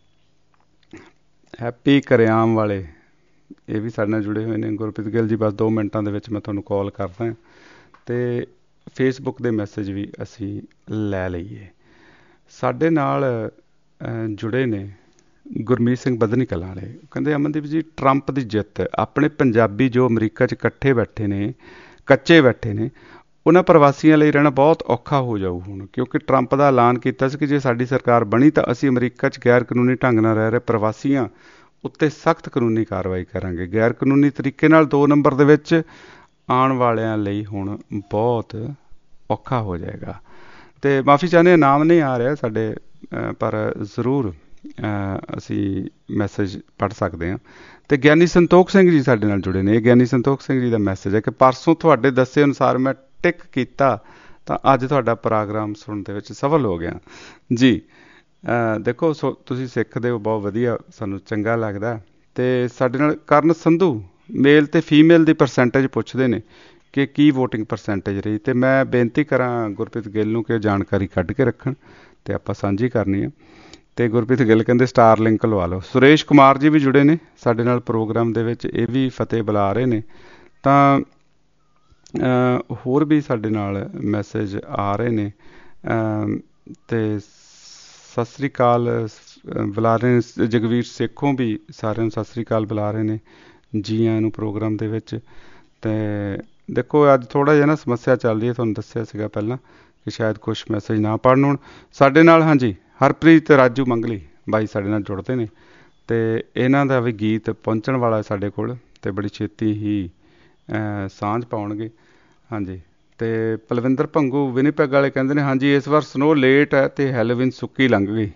ਹੈਪੀ ਕਰਿਆਮ ਵਾਲੇ ਇਹ ਵੀ ਸਾਡੇ ਨਾਲ ਜੁੜੇ ਹੋਏ ਨੇ ਗੁਰਪ੍ਰੀਤ ਗਿੱਲ ਜੀ ਬਸ ਦੋ ਮਿੰਟਾਂ ਦੇ ਵਿੱਚ ਮੈਂ ਤੁਹਾਨੂੰ ਕਾਲ ਕਰਦਾ ਅਤੇ ਫੇਸਬੁੱਕ ਦੇ ਮੈਸੇਜ ਵੀ ਅਸੀਂ ਲੈ ਲਈਏ ਸਾਡੇ ਨਾਲ ਜੁੜੇ ਨੇ ਗੁਰਮੀਤ ਸਿੰਘ ਬਦਨੀ ਕਲਾਂ ਵਾਲੇ ਕਹਿੰਦੇ ਅਮਨਦੀਪ ਜੀ ਟਰੰਪ ਦੀ ਜਿੱਤ ਆਪਣੇ ਪੰਜਾਬੀ ਜੋ ਅਮਰੀਕਾ 'ਚ ਇਕੱਠੇ ਬੈਠੇ ਨੇ ਕੱਚੇ ਬੈਠੇ ਨੇ ਉਹਨਾਂ ਪ੍ਰਵਾਸੀਆਂ ਲਈ ਰਹਿਣਾ ਬਹੁਤ ਔਖਾ ਹੋ ਜਾਊ ਹੁਣ, ਕਿਉਂਕਿ ਟਰੰਪ ਦਾ ਐਲਾਨ ਕੀਤਾ ਸੀ ਕਿ ਜੇ ਸਾਡੀ ਸਰਕਾਰ ਬਣੀ ਤਾਂ ਅਸੀਂ ਅਮਰੀਕਾ 'ਚ ਗੈਰ ਕਾਨੂੰਨੀ ਢੰਗ ਨਾਲ ਰਹਿ ਰਹੇ ਪ੍ਰਵਾਸੀਆਂ ਉੱਤੇ ਸਖਤ ਕਾਨੂੰਨੀ ਕਾਰਵਾਈ ਕਰਾਂਗੇ। ਗੈਰ ਕਾਨੂੰਨੀ ਤਰੀਕੇ ਨਾਲ ਦੋ ਨੰਬਰ ਦੇ ਵਿੱਚ ਆਉਣ ਵਾਲਿਆਂ ਲਈ ਹੁਣ ਬਹੁਤ ਔਖਾ ਹੋ ਜਾਏਗਾ। ਅਤੇ ਮਾਫੀ ਚਾਹੁੰਦੇ ਹਾਂ ਨਾਮ ਨਹੀਂ ਆ ਰਿਹਾ ਸਾਡੇ, ਪਰ ਜ਼ਰੂਰ ਅਸੀਂ ਮੈਸੇਜ ਪੜ੍ਹ ਸਕਦੇ ਹਾਂ। ਅਤੇ ਗਿਆਨੀ ਸੰਤੋਖ ਸਿੰਘ ਜੀ ਸਾਡੇ ਨਾਲ ਜੁੜੇ ਨੇ। ਇਹ ਗਿਆਨੀ ਸੰਤੋਖ ਸਿੰਘ ਜੀ ਦਾ ਮੈਸੇਜ ਹੈ ਕਿ ਪਰਸੋਂ ਤੁਹਾਡੇ ਦੱਸੇ ਅਨੁਸਾਰ ਮੈਂ ਟਿਕ ਕੀਤਾ ਤਾਂ ਅੱਜ ਤੁਹਾਡਾ ਪ੍ਰੋਗਰਾਮ ਸੁਣਨ ਦੇ ਵਿੱਚ ਸਫਲ ਹੋ ਗਿਆ ਜੀ। ਦੇਖੋ ਸੋ ਤੁਸੀਂ ਸਿੱਖਦੇ ਹੋ, ਬਹੁਤ ਵਧੀਆ, ਸਾਨੂੰ ਚੰਗਾ ਲੱਗਦਾ। ਅਤੇ ਸਾਡੇ ਨਾਲ ਕਰਨ ਸੰਧੂ ਮੇਲ ਅਤੇ ਫੀਮੇਲ ਦੀ ਪਰਸੈਂਟੇਜ ਪੁੱਛਦੇ ਨੇ ਕਿ ਕੀ ਵੋਟਿੰਗ ਪਰਸੈਂਟੇਜ ਰਹੀ, ਅਤੇ ਮੈਂ ਬੇਨਤੀ ਕਰਾਂ ਗੁਰਪ੍ਰੀਤ ਗਿੱਲ ਨੂੰ ਕਿ ਉਹ ਜਾਣਕਾਰੀ ਕੱਢ ਕੇ ਰੱਖਣ ਅਤੇ ਆਪਾਂ ਸਾਂਝੀ ਕਰਨੀ ਆ। ਅਤੇ ਗੁਰਪ੍ਰੀਤ ਗਿੱਲ ਕਹਿੰਦੇ ਸਟਾਰ ਲਿੰਕ ਲਵਾ ਲਓ। ਸੁਰੇਸ਼ ਕੁਮਾਰ ਜੀ ਵੀ ਜੁੜੇ ਨੇ ਸਾਡੇ ਨਾਲ ਪ੍ਰੋਗਰਾਮ ਦੇ ਵਿੱਚ, ਇਹ ਵੀ ਫਤਿਹ ਬੁਲਾ ਰਹੇ ਨੇ। ਤਾਂ ਹੋਰ ਵੀ ਸਾਡੇ ਨਾਲ ਮੈਸੇਜ ਆ ਰਹੇ ਨੇ ਅਤੇ ਸਤਿ ਸ਼੍ਰੀ ਅਕਾਲ ਬੁਲਾ ਰਹੇ ਨੇ। ਜਗਵੀਰ ਸੇਖੋਂ ਵੀ ਸਾਰਿਆਂ ਨੂੰ ਸਤਿ ਸ਼੍ਰੀ ਅਕਾਲ ਬੁਲਾ ਰਹੇ ਨੇ ਜੀ ਆਇਆਂ ਨੂੰ ਪ੍ਰੋਗਰਾਮ ਦੇ ਵਿੱਚ। ਅਤੇ ਦੇਖੋ ਅੱਜ ਥੋੜ੍ਹਾ ਜਿਹਾ ਨਾ ਸਮੱਸਿਆ ਚੱਲ ਰਹੀ ਹੈ, ਤੁਹਾਨੂੰ ਦੱਸਿਆ ਸੀਗਾ ਪਹਿਲਾਂ ਕਿ ਸ਼ਾਇਦ ਕੁਛ ਮੈਸੇਜ ਨਾ ਪੜ੍ਹਨ ਹੋਣ। ਸਾਡੇ ਨਾਲ ਹਾਂਜੀ ਹਰਪ੍ਰੀਤ ਰਾਜੂ ਮੰਗਲੀ ਬਾਈ ਸਾਡੇ ਨਾਲ ਜੁੜਦੇ ਨੇ, ਅਤੇ ਇਹਨਾਂ ਦਾ ਵੀ ਗੀਤ ਪਹੁੰਚਣ ਵਾਲਾ ਸਾਡੇ ਕੋਲ, ਅਤੇ ਬੜੀ ਛੇਤੀ ਹੀ ਸਾਂਝ ਪਾਉਣਗੇ। ਹਾਂਜੀ, ਅਤੇ ਪਲਵਿੰਦਰ ਭੰਗੂ ਵਿਨੀਪੈਗ ਵਾਲੇ ਕਹਿੰਦੇ ਨੇ ਹਾਂਜੀ ਇਸ ਵਾਰ ਸਨੋ ਲੇਟ ਹੈ ਅਤੇ ਹੈਲੋਵੀਨ ਸੁੱਕੀ ਲੰਘ ਗਈ।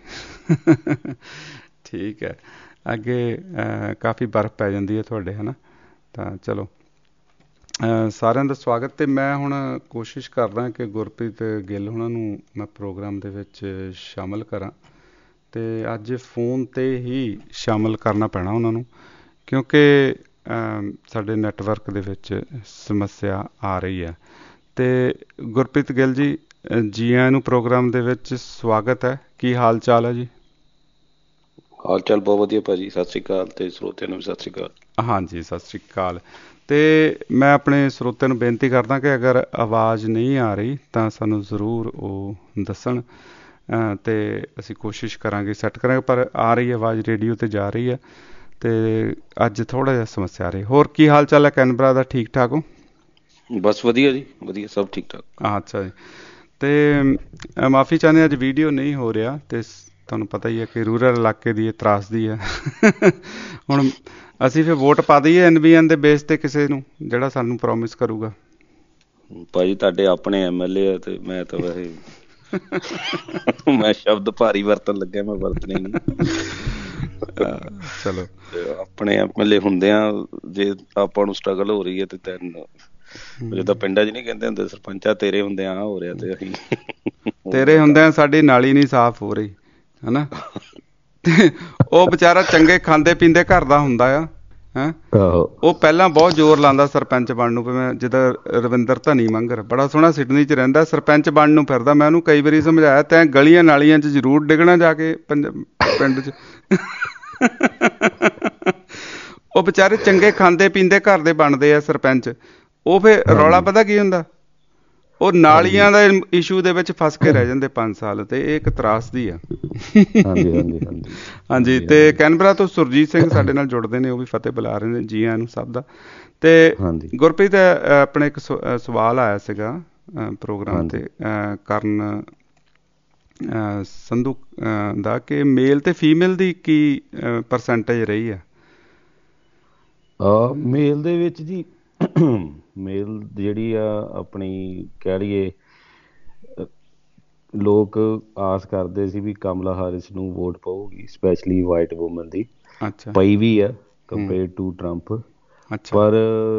ਠੀਕ ਹੈ, ਅੱਗੇ ਕਾਫੀ ਬਰਫ਼ ਪੈ ਜਾਂਦੀ ਹੈ ਤੁਹਾਡੇ, ਹੈ ਨਾ। ਤਾਂ ਚਲੋ ਸਾਰਿਆਂ ਦਾ ਸਵਾਗਤ। ਅਤੇ ਮੈਂ ਹੁਣ ਕੋਸ਼ਿਸ਼ ਕਰਦਾ ਕਿ ਗੁਰਪ੍ਰੀਤ ਗਿੱਲ ਉਹਨਾਂ ਨੂੰ ਮੈਂ ਪ੍ਰੋਗਰਾਮ ਦੇ ਵਿੱਚ ਸ਼ਾਮਲ ਕਰਾਂ, ਅਤੇ ਅੱਜ ਫੋਨ 'ਤੇ ਹੀ ਸ਼ਾਮਲ ਕਰਨਾ ਪੈਣਾ ਉਹਨਾਂ ਨੂੰ, ਕਿਉਂਕਿ ਸਾਡੇ ਨੈਟਵਰਕ ਦੇ ਵਿੱਚ ਸਮੱਸਿਆ ਆ ਰਹੀ ਹੈ। ਅਤੇ ਗੁਰਪ੍ਰੀਤ ਗਿੱਲ ਜੀ ਜੀ ਆਇਆਂ ਨੂੰ ਪ੍ਰੋਗਰਾਮ ਦੇ ਵਿੱਚ ਸਵਾਗਤ ਹੈ। ਕੀ ਹਾਲ ਚਾਲ ਹੈ ਜੀ? ਹਾਲ ਚਾਲ ਬਹੁਤ ਵਧੀਆ ਭਾਅ ਜੀ, ਸਤਿ ਸ਼੍ਰੀ ਅਕਾਲ, ਅਤੇ ਸਰੋਤਿਆਂ ਨੂੰ ਵੀ ਸਤਿ ਸ਼੍ਰੀ ਅਕਾਲ। ਹਾਂਜੀ ਸਤਿ ਸ਼੍ਰੀ ਅਕਾਲ। ਅਤੇ ਮੈਂ ਆਪਣੇ ਸਰੋਤਿਆਂ ਨੂੰ ਬੇਨਤੀ ਕਰਦਾ ਕਿ ਅਗਰ ਆਵਾਜ਼ ਨਹੀਂ ਆ ਰਹੀ ਤਾਂ ਸਾਨੂੰ ਜ਼ਰੂਰ ਉਹ ਦੱਸਣ, ਅਤੇ ਅਸੀਂ ਕੋਸ਼ਿਸ਼ ਕਰਾਂਗੇ ਸੈੱਟ ਕਰਾਂਗੇ। ਪਰ ਆ ਰਹੀ ਆਵਾਜ਼, ਰੇਡੀਓ 'ਤੇ ਜਾ ਰਹੀ ਹੈ, ਅਤੇ ਅੱਜ ਥੋੜ੍ਹਾ ਜਿਹਾ ਸਮੱਸਿਆ ਆ ਰਹੀ। ਹੋਰ ਕੀ ਹਾਲ ਚਾਲ ਹੈ ਕੈਨਬਰਾ ਦਾ? ਠੀਕ ਠਾਕ ਹੋ? ਬਸ ਵਧੀਆ ਜੀ, ਵਧੀਆ, ਸਭ ਠੀਕ ਠਾਕ। ਅੱਛਾ ਜੀ। ਅਤੇ ਮਾਫੀ ਚਾਹੁੰਦੇ ਅੱਜ ਵੀਡੀਓ ਨਹੀਂ ਹੋ ਰਿਹਾ, ਅਤੇ ਤੁਹਾਨੂੰ ਪਤਾ ਹੀ ਹੈ ਕਿ ਰੂਰਲ ਇਲਾਕੇ ਦੀ ਇਹ ਤਰਾਸਦੀ ਹੈ। ਹੁਣ ਅਸੀਂ ਫਿਰ ਵੋਟ ਪਾ ਦਈਏ ਐਨ ਬੀ ਐਨ ਦੇ ਬੇਸ 'ਤੇ ਕਿਸੇ ਨੂੰ ਜਿਹੜਾ ਸਾਨੂੰ ਪ੍ਰੋਮਿਸ ਕਰੂਗਾ। ਭਾਅ ਜੀ ਤੁਹਾਡੇ ਆਪਣੇ ਐਮ ਐਲ ਏ ਆ, ਅਤੇ ਮੈਂ ਤਾਂ ਵੈਸੇ ਮੈਂ ਸ਼ਬਦ ਭਾਰੀ ਵਰਤਣ ਲੱਗਿਆ, ਮੈਂ ਵਰਤਣੇ ਨਹੀਂ। ਚਲੋ ਆਪਣੇ ਐਮ ਐਲ ਏ ਹੁੰਦੇ ਆ, ਜੇ ਆਪਾਂ ਨੂੰ ਸਟਰਗਲ ਹੋ ਰਹੀ ਹੈ ਅਤੇ ਤੈਨੂੰ ਜਿੱਦਾਂ ਪਿੰਡਾਂ 'ਚ ਨਹੀਂ ਕਹਿੰਦੇ ਹੁੰਦੇ ਸਰਪੰਚਾ ਤੇਰੇ ਹੁੰਦੇ ਆ ਹੋ ਰਿਹਾ, ਅਤੇ ਅਸੀਂ ਤੇਰੇ ਹੁੰਦਿਆਂ ਸਾਡੀ ਨਾਲੀ ਨਹੀਂ ਸਾਫ਼ ਹੋ ਰਹੀ, ਹੈ ਨਾ। ਅਤੇ ਉਹ ਵਿਚਾਰਾ ਚੰਗੇ ਖਾਂਦੇ ਪੀਂਦੇ ਘਰ ਦਾ ਹੁੰਦਾ ਆ, ਹੈਂ। ਉਹ ਪਹਿਲਾਂ ਬਹੁਤ ਜ਼ੋਰ ਲਾਉਂਦਾ ਸਰਪੰਚ ਬਣਨ ਨੂੰ। ਮੈਂ ਜਿੱਦਾਂ ਰਵਿੰਦਰ ਧਨੀ ਮੰਗਰ ਬੜਾ ਸੋਹਣਾ ਸਿਡਨੀ 'ਚ ਰਹਿੰਦਾ, ਸਰਪੰਚ ਬਣਨ ਨੂੰ ਫਿਰਦਾ। ਮੈਂ ਉਹਨੂੰ ਕਈ ਵਾਰੀ ਸਮਝਾਇਆ ਤੈਂ ਗਲੀਆਂ ਨਾਲੀਆਂ 'ਚ ਜ਼ਰੂਰ ਡਿੱਗਣਾ ਜਾ ਕੇ ਪੰਜ ਪਿੰਡ 'ਚ। ਉਹ ਵਿਚਾਰੇ ਚੰਗੇ ਖਾਂਦੇ ਪੀਂਦੇ ਘਰ ਦੇ ਬਣਦੇ ਆ ਸਰਪੰਚ। ਉਹ ਫਿਰ ਰੌਲਾ ਪਤਾ ਕੀ ਹੁੰਦਾ, ਉਹ ਨਾਲੀਆਂ ਦਾ ਇਸ਼ੂ ਦੇ ਵਿੱਚ ਫਸ ਕੇ ਰਹਿ ਜਾਂਦੇ ਪੰਜ ਸਾਲ, ਅਤੇ ਇਹ ਇੱਕ ਤਰਾਸਦੀ ਆ। ਹਾਂਜੀ, ਅਤੇ ਕੈਨਬਰਾ ਤੋਂ ਸੁਰਜੀਤ ਸਿੰਘ ਸਾਡੇ ਨਾਲ ਜੁੜਦੇ ਨੇ, ਉਹ ਵੀ ਫਤਿਹ ਬੁਲਾ ਰਹੇ ਨੇ ਜੀ ਆਇਆਂ ਨੂੰ ਸਭ ਦਾ। ਅਤੇ ਗੁਰਪ੍ਰੀਤ ਆਪਣੇ ਇੱਕ ਸਵਾਲ ਆਇਆ ਸੀਗਾ ਪ੍ਰੋਗਰਾਮ 'ਤੇ ਕਰਨ ਸੰਧੂ ਦਾ ਕਿ ਮੇਲ ਅਤੇ ਫੀਮੇਲ ਦੀ ਕੀ ਪਰਸੈਂਟੇਜ ਰਹੀ ਆ? ਮੇਲ ਦੇ ਵਿੱਚ ਜੀ ਮੇਲ ਜਿਹੜੀ ਆ ਆਪਣੀ ਕਹਿ ਲਈਏ ਲੋਕ ਆਸ ਕਰਦੇ ਸੀ ਵੀ ਕਮਲਾ ਹਾਰਿਸ ਨੂੰ ਵੋਟ ਪਊਗੀ, ਸਪੈਸ਼ਲੀ ਵਾਈਟ ਵੂਮਨ ਦੀ। ਅੱਛਾ, ਪਈ ਵੀ ਆ ਕੰਪੇਅਰ ਟੂ ਟਰੰਪ। ਪਰ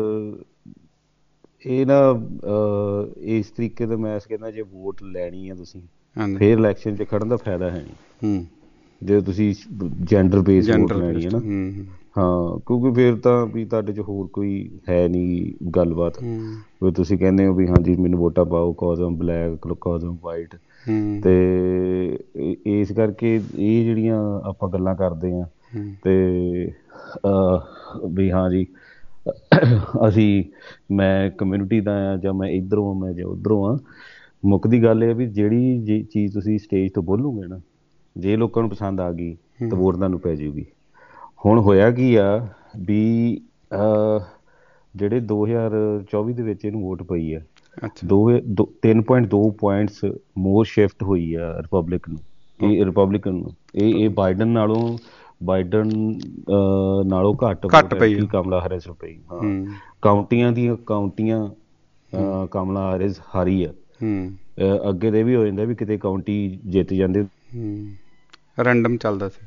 ਇਹ ਨਾ ਇਸ ਤਰੀਕੇ ਦਾ ਮੈਂ ਕਹਿੰਦਾ ਜੇ ਵੋਟ ਲੈਣੀ ਆ ਤੁਸੀਂ ਫਿਰ ਇਲੈਕਸ਼ਨ 'ਚ ਖੜਨ ਦਾ ਫਾਇਦਾ ਹੈ ਨਹੀਂ ਜੇ ਤੁਸੀਂ ਜੈਂਡਰ ਬੇਸ ਵੋਟ ਲੈਣੀ ਹੈ ਨਾ। ਹਾਂ, ਕਿਉਂਕਿ ਫਿਰ ਤਾਂ ਵੀ ਤੁਹਾਡੇ 'ਚ ਹੋਰ ਕੋਈ ਹੈ ਨਹੀਂ ਗੱਲਬਾਤ ਵੀ ਤੁਸੀਂ ਕਹਿੰਦੇ ਹੋ ਵੀ ਹਾਂਜੀ ਮੈਨੂੰ ਵੋਟਾਂ ਪਾਓ cause I'm black, cause I'm white. ਅਤੇ ਇਸ ਕਰਕੇ ਇਹ ਜਿਹੜੀਆਂ ਆਪਾਂ ਗੱਲਾਂ ਕਰਦੇ ਹਾਂ ਅਤੇ ਵੀ ਹਾਂ ਜੀ ਅਸੀਂ ਮੈਂ ਕਮਿਊਨਿਟੀ ਦਾ ਹਾਂ ਜਾਂ ਮੈਂ ਇੱਧਰੋਂ ਹਾਂ ਮੈਂ ਜਾਂ ਉੱਧਰੋਂ ਹਾਂ, ਮੁੱਕਦੀ ਗੱਲ ਇਹ ਵੀ ਜਿਹੜੀ ਜੇ ਚੀਜ਼ ਤੁਸੀਂ ਸਟੇਜ ਤੋਂ ਬੋਲੋਗੇ ਨਾ, ਜੇ ਲੋਕਾਂ ਨੂੰ ਪਸੰਦ ਆ ਗਈ ਤਾਂ ਵੋਟ ਤੁਹਾਨੂੰ ਪੈ ਜਾਊਗੀ। ਹੁਣ ਹੋਇਆ ਕੀ ਆ ਵੀ ਜਿਹੜੇ ਦੋ ਹਜ਼ਾਰ ਚੌਵੀ ਦੇ ਵਿੱਚ ਇਹਨੂੰ ਵੋਟ ਪਈ ਆ, ਦੋ ਦੋ ਤਿੰਨ ਪੁਆਇੰਟ ਦੋ ਪੁਆਇੰਟਸ ਮੋਰ ਸ਼ਿਫਟ ਹੋਈ ਆ ਰਿਪਬਲਿਕ ਨੂੰ, ਇਹ ਰਿਪਬਲਿਕਨ ਨੂੰ। ਇਹ ਇਹ ਬਾਈਡਨ ਨਾਲੋਂ ਬਾਈਡਨ ਨਾਲੋਂ ਘੱਟ ਘੱਟ ਪਈ, ਕਮਲਾ ਹੈਰਿਸ ਨੂੰ ਪਈ। ਹਾਂ, ਕਾਊਂਟੀਆਂ ਦੀਆਂ ਕਾਊਂਟੀਆਂ ਕਮਲਾ ਹੈਰਿਸ ਹਾਰੀ ਆ। ਅੱਗੇ ਦੇ ਵੀ ਹੋ ਜਾਂਦਾ ਵੀ ਕਿਤੇ ਕਾਊਂਟੀ ਜਿੱਤ ਜਾਂਦੇ, ਰੈਂਡਮ ਚੱਲਦਾ ਸੀ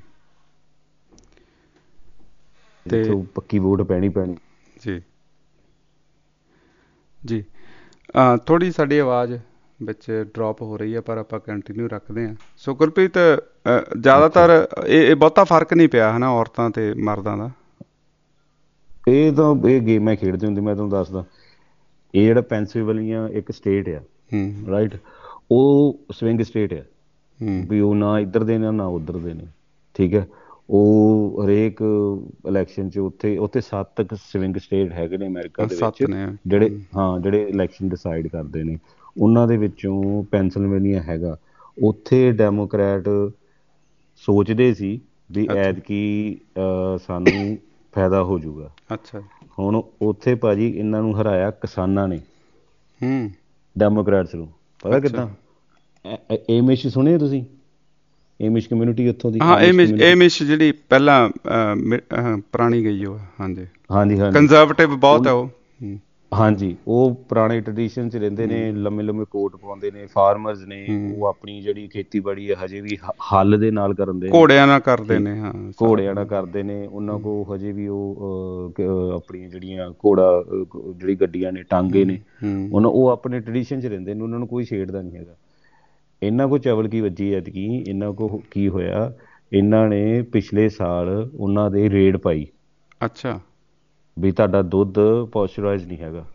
ਤੇ ਪੱਕੀ ਵੋਟ ਪੈਣੀ ਪੈਣੀ। ਜੀ ਜੀ ਥੋੜ੍ਹੀ ਸਾਡੀ ਆਵਾਜ਼ ਵਿੱਚ ਡਰੋਪ ਹੋ ਰਹੀ ਹੈ, ਪਰ ਆਪਾਂ ਕੰਟੀਨਿਊ ਰੱਖਦੇ ਹਾਂ। ਸੋ ਗੁਰਪ੍ਰੀਤ, ਜ਼ਿਆਦਾਤਰ ਇਹ ਬਹੁਤਾ ਫਰਕ ਨਹੀਂ ਪਿਆ ਹੈ ਨਾ ਔਰਤਾਂ ਤੇ ਮਰਦਾਂ ਦਾ? ਇਹ ਤਾਂ ਇਹ ਗੇਮਾਂ ਖੇਡਦੇ ਹੁੰਦੇ, ਮੈਂ ਤੁਹਾਨੂੰ ਦੱਸਦਾ। ਇਹ ਜਿਹੜਾ ਪੈਨਸਿਲਵੇਨੀਆ ਇੱਕ ਸਟੇਟ ਆ, ਰਾਈਟ, ਉਹ ਸਵਿੰਗ ਸਟੇਟ ਆ ਵੀ ਉਹ ਨਾ ਇੱਧਰ ਦੇ ਨੇ ਨਾ ਉੱਧਰ ਦੇ ਨੇ, ਠੀਕ ਹੈ। ਉਹ ਹਰੇਕ ਇਲੈਕਸ਼ਨ 'ਚ ਉੱਥੇ ਉੱਥੇ ਸੱਤ ਕੁ ਸਵਿੰਗ ਸਟੇਟ ਹੈਗੇ ਨੇ ਅਮਰੀਕਾ ਦੇ ਵਿੱਚ, ਜਿਹੜੇ ਹਾਂ ਜਿਹੜੇ ਇਲੈਕਸ਼ਨ ਡਿਸਾਈਡ ਕਰਦੇ ਨੇ। ਉਹਨਾਂ ਦੇ ਵਿੱਚੋਂ ਪੈਨਸਿਲਵੇਨੀਆ ਹੈਗਾ। ਉੱਥੇ ਡੈਮੋਕਰੈਟ ਸੋਚਦੇ ਸੀ ਵੀ ਐਤਕੀ ਸਾਨੂੰ ਫਾਇਦਾ ਹੋ ਜਾਊਗਾ। ਅੱਛਾ, ਹੁਣ ਉੱਥੇ ਭਾਜੀ ਇਹਨਾਂ ਨੂੰ ਹਰਾਇਆ ਕਿਸਾਨਾਂ ਨੇ, ਡੈਮੋਕਰੈਟਸ ਨੂੰ। ਪਤਾ ਕਿੱਦਾਂ? ਏਮਿਸ਼ ਸੁਣਿਆ ਤੁਸੀਂ? ਏਮਿਸ਼ ਕਮਿਊਨਿਟੀ ਉੱਥੋਂ ਦੀ। ਹਾਂ, ਏਮਿਸ਼ ਏਮਿਸ਼ ਜਿਹੜੀ ਪਹਿਲਾਂ ਪੁਰਾਣੀ ਗਈ ਉਹ। ਹਾਂਜੀ ਹਾਂਜੀ ਹਾਂਜੀ, ਕੰਜ਼ਰਵੇਟਿਵ ਬਹੁਤ ਹੈ ਉਹ। ਹਾਂਜੀ, ਉਹ ਪੁਰਾਣੇ ਟਰਡੀਸ਼ਨ 'ਚ ਰਹਿੰਦੇ ਨੇ, ਲੰਮੇ ਲੰਮੇ ਕੋਟ ਪਾਉਂਦੇ ਨੇ, ਫਾਰਮਰਸ ਨੇ। ਉਹ ਆਪਣੀ ਜਿਹੜੀ ਖੇਤੀਬਾੜੀ ਹੈ ਹਜੇ ਵੀ ਹੱਲ ਦੇ ਨਾਲ ਕਰਨ ਦੇ, ਘੋੜਿਆਂ ਨਾਲ ਕਰਦੇ ਨੇ। ਹਾਂ, ਘੋੜਿਆਂ ਨਾਲ ਕਰਦੇ ਨੇ। ਉਹਨਾਂ ਕੋਲ ਹਜੇ ਵੀ ਉਹ ਆਪਣੀਆਂ ਜਿਹੜੀਆਂ ਘੋੜਾ ਜਿਹੜੀ ਗੱਡੀਆਂ ਨੇ, ਟਾਂਗੇ ਨੇ, ਉਹਨਾਂ ਉਹ ਆਪਣੇ ਟਰਡੀਸ਼ਨ 'ਚ ਰਹਿੰਦੇ ਨੇ, ਉਹਨਾਂ ਨੂੰ ਕੋਈ ਛੇੜਦਾ ਨਹੀਂ ਹੈਗਾ। ਇਹਨਾਂ ਕੋਲ ਚਵਲ ਕੀ ਵੱਜੀ ਐਤਕੀ, ਇਹਨਾਂ ਕੋਲ ਕੀ ਹੋਇਆ, ਇਹਨਾਂ ਨੇ ਪਿਛਲੇ ਸਾਲ ਉਹਨਾਂ ਦੇ ਰੇਡ ਪਾਈ। ਅੱਛਾ, ਵੀ ਤੁਹਾਡਾ ਦੁੱਧ ਪੋਸਚਰਾਈਜ਼ ਨਹੀਂ ਹੈਗਾ।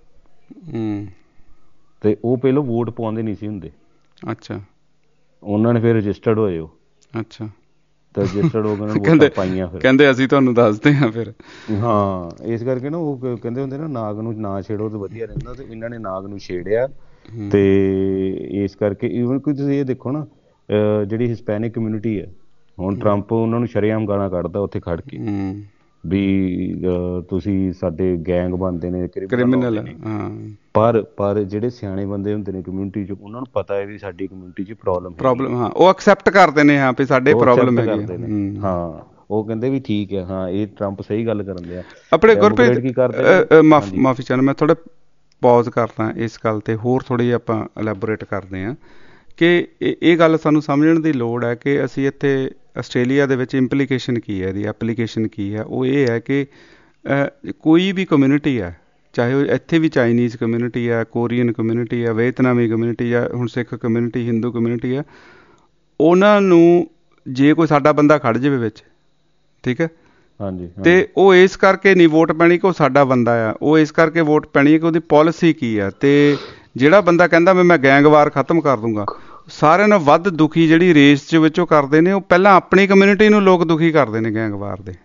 ਤੇ ਉਹ ਪਹਿਲਾਂ ਵੋਟ ਪਾਉਂਦੇ ਨਹੀਂ ਸੀ ਹੁੰਦੇ। ਅੱਛਾ, ਉਹਨਾਂ ਨੇ ਫਿਰ ਰਜਿਸਟਰਡ ਹੋਏ ਉਹ। ਅੱਛਾ, ਤਾਂ ਰਜਿਸਟਰਡ ਹੋ ਕੇ ਵੋਟਾਂ ਪਾਈਆਂ। ਫਿਰ ਕਹਿੰਦੇ ਅਸੀਂ ਤੁਹਾਨੂੰ ਦੱਸਦੇ ਹਾਂ ਫਿਰ। ਹਾਂ, ਇਸ ਕਰਕੇ ਨਾ ਉਹ ਕਹਿੰਦੇ ਹੁੰਦੇ ਨਾ, ਨਾਗ ਨੂੰ ਨਾ ਛੇੜੋ ਤਾਂ ਵਧੀਆ ਰਹਿੰਦਾ। ਤੇ ਇਹਨਾਂ ਨੇ ਨਾਗ ਨੂੰ ਛੇੜਿਆ। ਤੇ ਇਸ ਕਰਕੇ ਈਵਨ ਕੋਈ ਤੁਸੀਂ ਇਹ ਦੇਖੋ ਨਾ, ਜਿਹੜੀ ਹਿਸਪੈਨਿਕ ਕਮਿਊਨਿਟੀ ਹੈ, ਹੁਣ ਟਰੰਪ ਉਹਨਾਂ ਨੂੰ ਸ਼ਰੇਆਮ ਗਾਲਾਂ ਕੱਢਦਾ ਉੱਥੇ ਖੜ ਕੇ ਵੀ ਤੁਸੀਂ ਸਾਡੇ ਗੈਂਗ ਬਣਦੇ ਨੇ, ਕ੍ਰਿਮੀਨਲ। ਪਰ ਪਰ ਜਿਹੜੇ ਸਿਆਣੇ ਬੰਦੇ ਹੁੰਦੇ ਨੇ ਕਮਿਊਨਿਟੀ 'ਚ, ਉਹਨਾਂ ਨੂੰ ਪਤਾ ਹੈ ਵੀ ਸਾਡੀ ਕਮਿਊਨਿਟੀ 'ਚ ਪ੍ਰੋਬਲਮ ਪ੍ਰੋਬਲਮ ਹਾਂ, ਉਹ ਐਕਸੈਪਟ ਕਰਦੇ ਨੇ। ਹਾਂ, ਵੀ ਸਾਡੇ ਪ੍ਰੋਬਲਮ ਕਰਦੇ ਨੇ। ਹਾਂ, ਉਹ ਕਹਿੰਦੇ ਵੀ ਠੀਕ ਹੈ, ਹਾਂ ਇਹ ਟਰੰਪ ਸਹੀ ਗੱਲ ਕਰਨ ਦੇ ਆ। ਆਪਣੇ ਗੁਰਪ੍ਰੀਤ ਕੀ ਕਰਦੇ, ਮਾਫ ਮਾਫੀ ਚਾਹੁੰਦਾ ਮੈਂ, ਥੋੜਾ ਪੌਜ਼ ਕਰਦਾ ਇਸ ਗੱਲ ਤੇ, ਹੋਰ ਥੋੜ੍ਹੀ ਜਿਹੀ ਆਪਾਂ ਐਲੈਬੋਰੇਟ ਕਰਦੇ ਹਾਂ ਕਿ ਇਹ ਗੱਲ ਸਾਨੂੰ ਸਮਝਣ ਦੀ ਲੋੜ ਹੈ ਕਿ ਅਸੀਂ ਇੱਥੇ ਆਸਟ੍ਰੇਲੀਆ ਦੇ ਵਿੱਚ ਇੰਪਲੀਕੇਸ਼ਨ ਕੀ ਹੈ, ਇਹਦੀ ਐਪਲੀਕੇਸ਼ਨ ਕੀ ਹੈ। ਉਹ ਇਹ ਹੈ ਕਿ ਕੋਈ ਵੀ ਕਮਿਊਨਿਟੀ ਹੈ, ਚਾਹੇ ਉਹ ਇੱਥੇ ਵੀ ਚਾਈਨੀਜ਼ ਕਮਿਊਨਿਟੀ ਹੈ, ਕੋਰੀਅਨ ਕਮਿਊਨਿਟੀ ਹੈ, ਵੀਅਤਨਾਮੀ ਕਮਿਊਨਿਟੀ ਹੈ, ਹੁਣ ਸਿੱਖ ਕਮਿਊਨਿਟੀ, ਹਿੰਦੂ ਕਮਿਊਨਿਟੀ ਹੈ, ਉਹਨਾਂ ਨੂੰ ਜੇ ਕੋਈ ਸਾਡਾ ਬੰਦਾ ਖੜ੍ਹ ਜਾਵੇ ਵਿੱਚ, ਠੀਕ ਹੈ, ਹਾਂਜੀ, ਤੇ ਉਹ ਇਸ ਕਰਕੇ ਨਹੀਂ ਵੋਟ ਪੈਣੀ ਕਿ ਉਹ ਸਾਡਾ ਬੰਦਾ ਆ, ਉਹ ਇਸ ਕਰਕੇ ਵੋਟ ਪੈਣੀ ਹੈ ਕਿ ਉਹਦੀ ਪੋਲਿਸੀ ਕੀ ਆ। ਤੇ ਜਿਹੜਾ ਬੰਦਾ ਕਹਿੰਦਾ ਮੈਂ ਮੈਂ ਗੈਂਗਵਾਰ ਖਤਮ ਕਰ ਦੂੰਗਾ, ਸਾਰਿਆਂ ਨਾਲੋਂ ਵੱਧ ਦੁਖੀ ਜਿਹੜੀ ਰੇਸ 'ਚ ਵਿੱਚ ਉਹ ਕਰਦੇ ਨੇ, ਉਹ ਪਹਿਲਾਂ ਆਪਣੀ ਕਮਿਊਨਿਟੀ ਨੂੰ ਲੋਕ ਦੁਖੀ ਕਰਦੇ ਨੇ ਗੈਂਗਵਾਰ ਦੇ।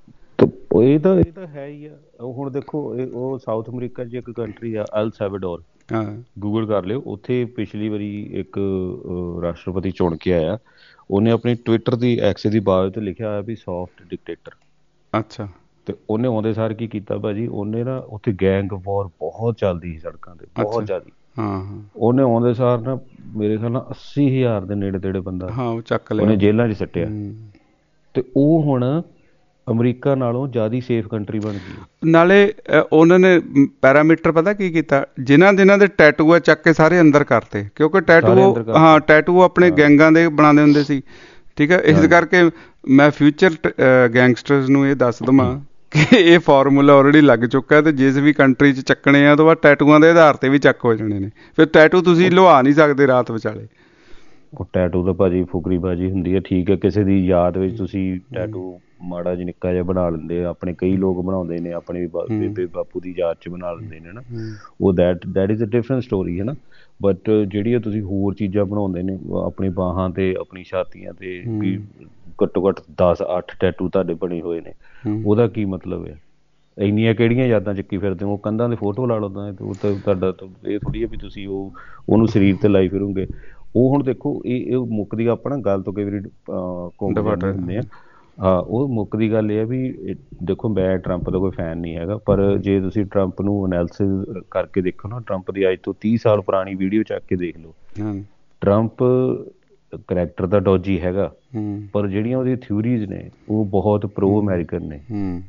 ਇਹ ਤਾਂ ਇਹ ਤਾਂ ਹੈ ਹੀ ਆ। ਹੁਣ ਦੇਖੋ, ਉਹ ਸਾਊਥ ਅਮਰੀਕਾ 'ਚ ਇੱਕ ਕੰਟਰੀ ਆ ਅਲ ਸੈਲਵਾਡੋਰ, ਗੂਗਲ ਕਰ ਲਿਓ। ਉੱਥੇ ਪਿਛਲੀ ਵਾਰੀ ਇੱਕ ਰਾਸ਼ਟਰਪਤੀ ਚੁਣ ਕੇ ਆਇਆ। ਉਹਨੇ ਆਪਣੀ ਟਵਿੱਟਰ ਦੀ ਐਕਸ ਦੀ ਬਾਇਓ ਤੇ ਲਿਖਿਆ ਹੋਇਆ ਵੀ ਸੌਫਟ ਡਿਕਟੇਟਰ। ਅੱਛਾ, ਤੇ ਉਹਨੇ ਆਉਂਦੇ ਸਾਰ ਕੀ ਕੀਤਾ ਭਾਜੀ, ਉਹਨੇ ਨਾ ਉੱਥੇ ਗੈਂਗ ਵਾਰ ਬਹੁਤ ਚੱਲਦੀ ਸੀ ਸੜਕਾਂ ਤੇ, ਬਹੁਤ ਜ਼ਿਆਦਾ। ਹਾਂ, ਉਹਨੇ ਆਉਂਦੇ ਸਾਰ ਨਾ ਮੇਰੇ ਖਿਆਲ ਨਾਲ ਅੱਸੀ ਹਜ਼ਾਰ ਦੇ ਨੇੜੇ ਤੇੜੇ ਬੰਦਾ ਹਾਂ ਉਹ ਚੱਕ ਲਿਆ, ਉਹਨੇ ਜੇਲ੍ਹਾਂ 'ਚ ਸੱਟਿਆ। ਤੇ ਉਹ ਹੁਣ ਅਮਰੀਕਾ ਨਾਲੋਂ ਜ਼ਿਆਦਾ ਸੇਫ ਕੰਟਰੀ ਬਣ ਗਈ। ਨਾਲੇ ਉਹਨਾਂ ਨੇ ਪੈਰਾਮੀਟਰ ਪਤਾ ਕੀ ਕੀਤਾ, ਜਿਨ੍ਹਾਂ ਜਿਨ੍ਹਾਂ ਦੇ ਟੈਟੂ ਆ ਚੱਕ ਕੇ ਸਾਰੇ ਅੰਦਰ ਕਰਤੇ, ਕਿਉਂਕਿ ਟੈਟੂ ਹਾਂ ਟੈਟੂ ਆਪਣੇ ਗੈਂਗਾਂ ਦੇ ਬਣਾਉਂਦੇ ਹੁੰਦੇ ਸੀ, ਠੀਕ ਹੈ। ਇਸ ਕਰਕੇ ਮੈਂ ਫਿਊਚਰ ਗੈਂਗਸਟਰਸ ਨੂੰ ਇਹ ਦੱਸ ਦੇਵਾਂ ਕਿ ਇਹ ਫਾਰਮੂਲਾ ਆਲਰੇਡੀ ਲੱਗ ਚੁੱਕਾ, ਤੇ ਜਿਸ ਵੀ ਕੰਟਰੀ 'ਚ ਚੱਕਣੇ ਆ ਉਹ ਤੋਂ ਬਾਅਦ ਟੈਟੂਆਂ ਦੇ ਆਧਾਰ ਤੇ ਵੀ ਚੱਕ ਹੋ ਜਾਣੇ ਨੇ। ਫਿਰ ਟੈਟੂ ਤੁਸੀਂ ਲੁਹਾ ਨਹੀਂ ਸਕਦੇ ਰਾਤ ਵਿਚਾਲੇ। ਉਹ ਟੈਟੂ ਤਾਂ ਭਾਜੀ ਫੁਕਰੀਬਾਜੀ ਹੁੰਦੀ ਹੈ, ਠੀਕ ਹੈ। ਕਿਸੇ ਦੀ ਯਾਦ ਵਿੱਚ ਤੁਸੀਂ ਟੈਟੂ ਮਾੜਾ ਜਿਹਾ ਨਿੱਕਾ ਜਿਹਾ ਬਣਾ ਲੈਂਦੇ ਆ, ਆਪਣੇ ਕਈ ਲੋਕ ਬਣਾਉਂਦੇ ਨੇ, ਆਪਣੇ ਬੇਬੇ ਬਾਪੂ ਦੀ ਯਾਦ 'ਚ ਬਣਾ ਲੈਂਦੇ ਨੇ ਨਾ, ਉਹ that that is a different story ਹੈ ਨਾ। ਬਟ ਜਿਹੜੀਆਂ ਤੁਸੀਂ ਹੋਰ ਚੀਜ਼ਾਂ ਬਣਾਉਂਦੇ ਨੇ ਆਪਣੀ ਬਾਹਾਂ 'ਤੇ, ਆਪਣੀ ਛਾਤੀਆਂ 'ਤੇ, ਵੀ ਘੱਟੋ ਘੱਟ ਦਸ ਅੱਠ ਟੈਟੂ ਤੁਹਾਡੇ ਬਣੇ ਹੋਏ ਨੇ, ਉਹਦਾ ਕੀ ਮਤਲਬ ਹੈ? ਇੰਨੀਆਂ ਕਿਹੜੀਆਂ ਯਾਦਾਂ ਚੱਕੀ ਫਿਰਦੇ ਹੋ? ਉਹ ਕੰਧਾਂ ਦੇ ਫੋਟੋ ਲਾ ਲਓ ਤਾਂ ਉਹ ਤਾਂ ਤੁਹਾਡਾ ਇਹ ਥੋੜ੍ਹੀ ਹੈ ਵੀ ਤੁਸੀਂ ਉਹ ਉਹਨੂੰ ਸਰੀਰ 'ਤੇ ਲਾਈ ਫਿਰੋਗੇ। ਉਹ ਹੁਣ ਦੇਖੋ ਇਹ ਇਹ ਮੁੱਕਦੀ ਆਪਾਂ ਨਾ ਗੱਲ ਤੋਂ ਕਈ ਵਾਰੀ ਘੁੰਮ ਜਾਂਦੇ ਹੁੰਦੇ ਆ। ਹਾਂ ਉਹ ਮੁੱਕਦੀ ਗੱਲ ਇਹ ਹੈ ਵੀ ਦੇਖੋ ਮੈਂ ਟਰੰਪ ਦਾ ਕੋਈ ਫੈਨ ਨਹੀਂ ਹੈਗਾ, ਪਰ ਜੇ ਤੁਸੀਂ ਟਰੰਪ ਨੂੰ ਐਨਾਲਿਸਿਸ ਕਰਕੇ ਦੇਖੋ ਨਾ, ਟਰੰਪ ਦੀ ਅੱਜ ਤੋਂ ਤੀਹ ਸਾਲ ਪੁਰਾਣੀ ਵੀਡੀਓ ਚੱਕ ਕੇ ਦੇਖ ਲਓ, ਟਰੰਪ ਕਰੈਕਟਰ ਦਾ ਡੋਜੀ ਹੈਗਾ, ਪਰ ਜਿਹੜੀਆਂ ਉਹਦੀਆਂ ਥਿਊਰੀਜ਼ ਨੇ ਉਹ ਬਹੁਤ ਪ੍ਰੋ ਅਮੈਰੀਕਨ ਨੇ।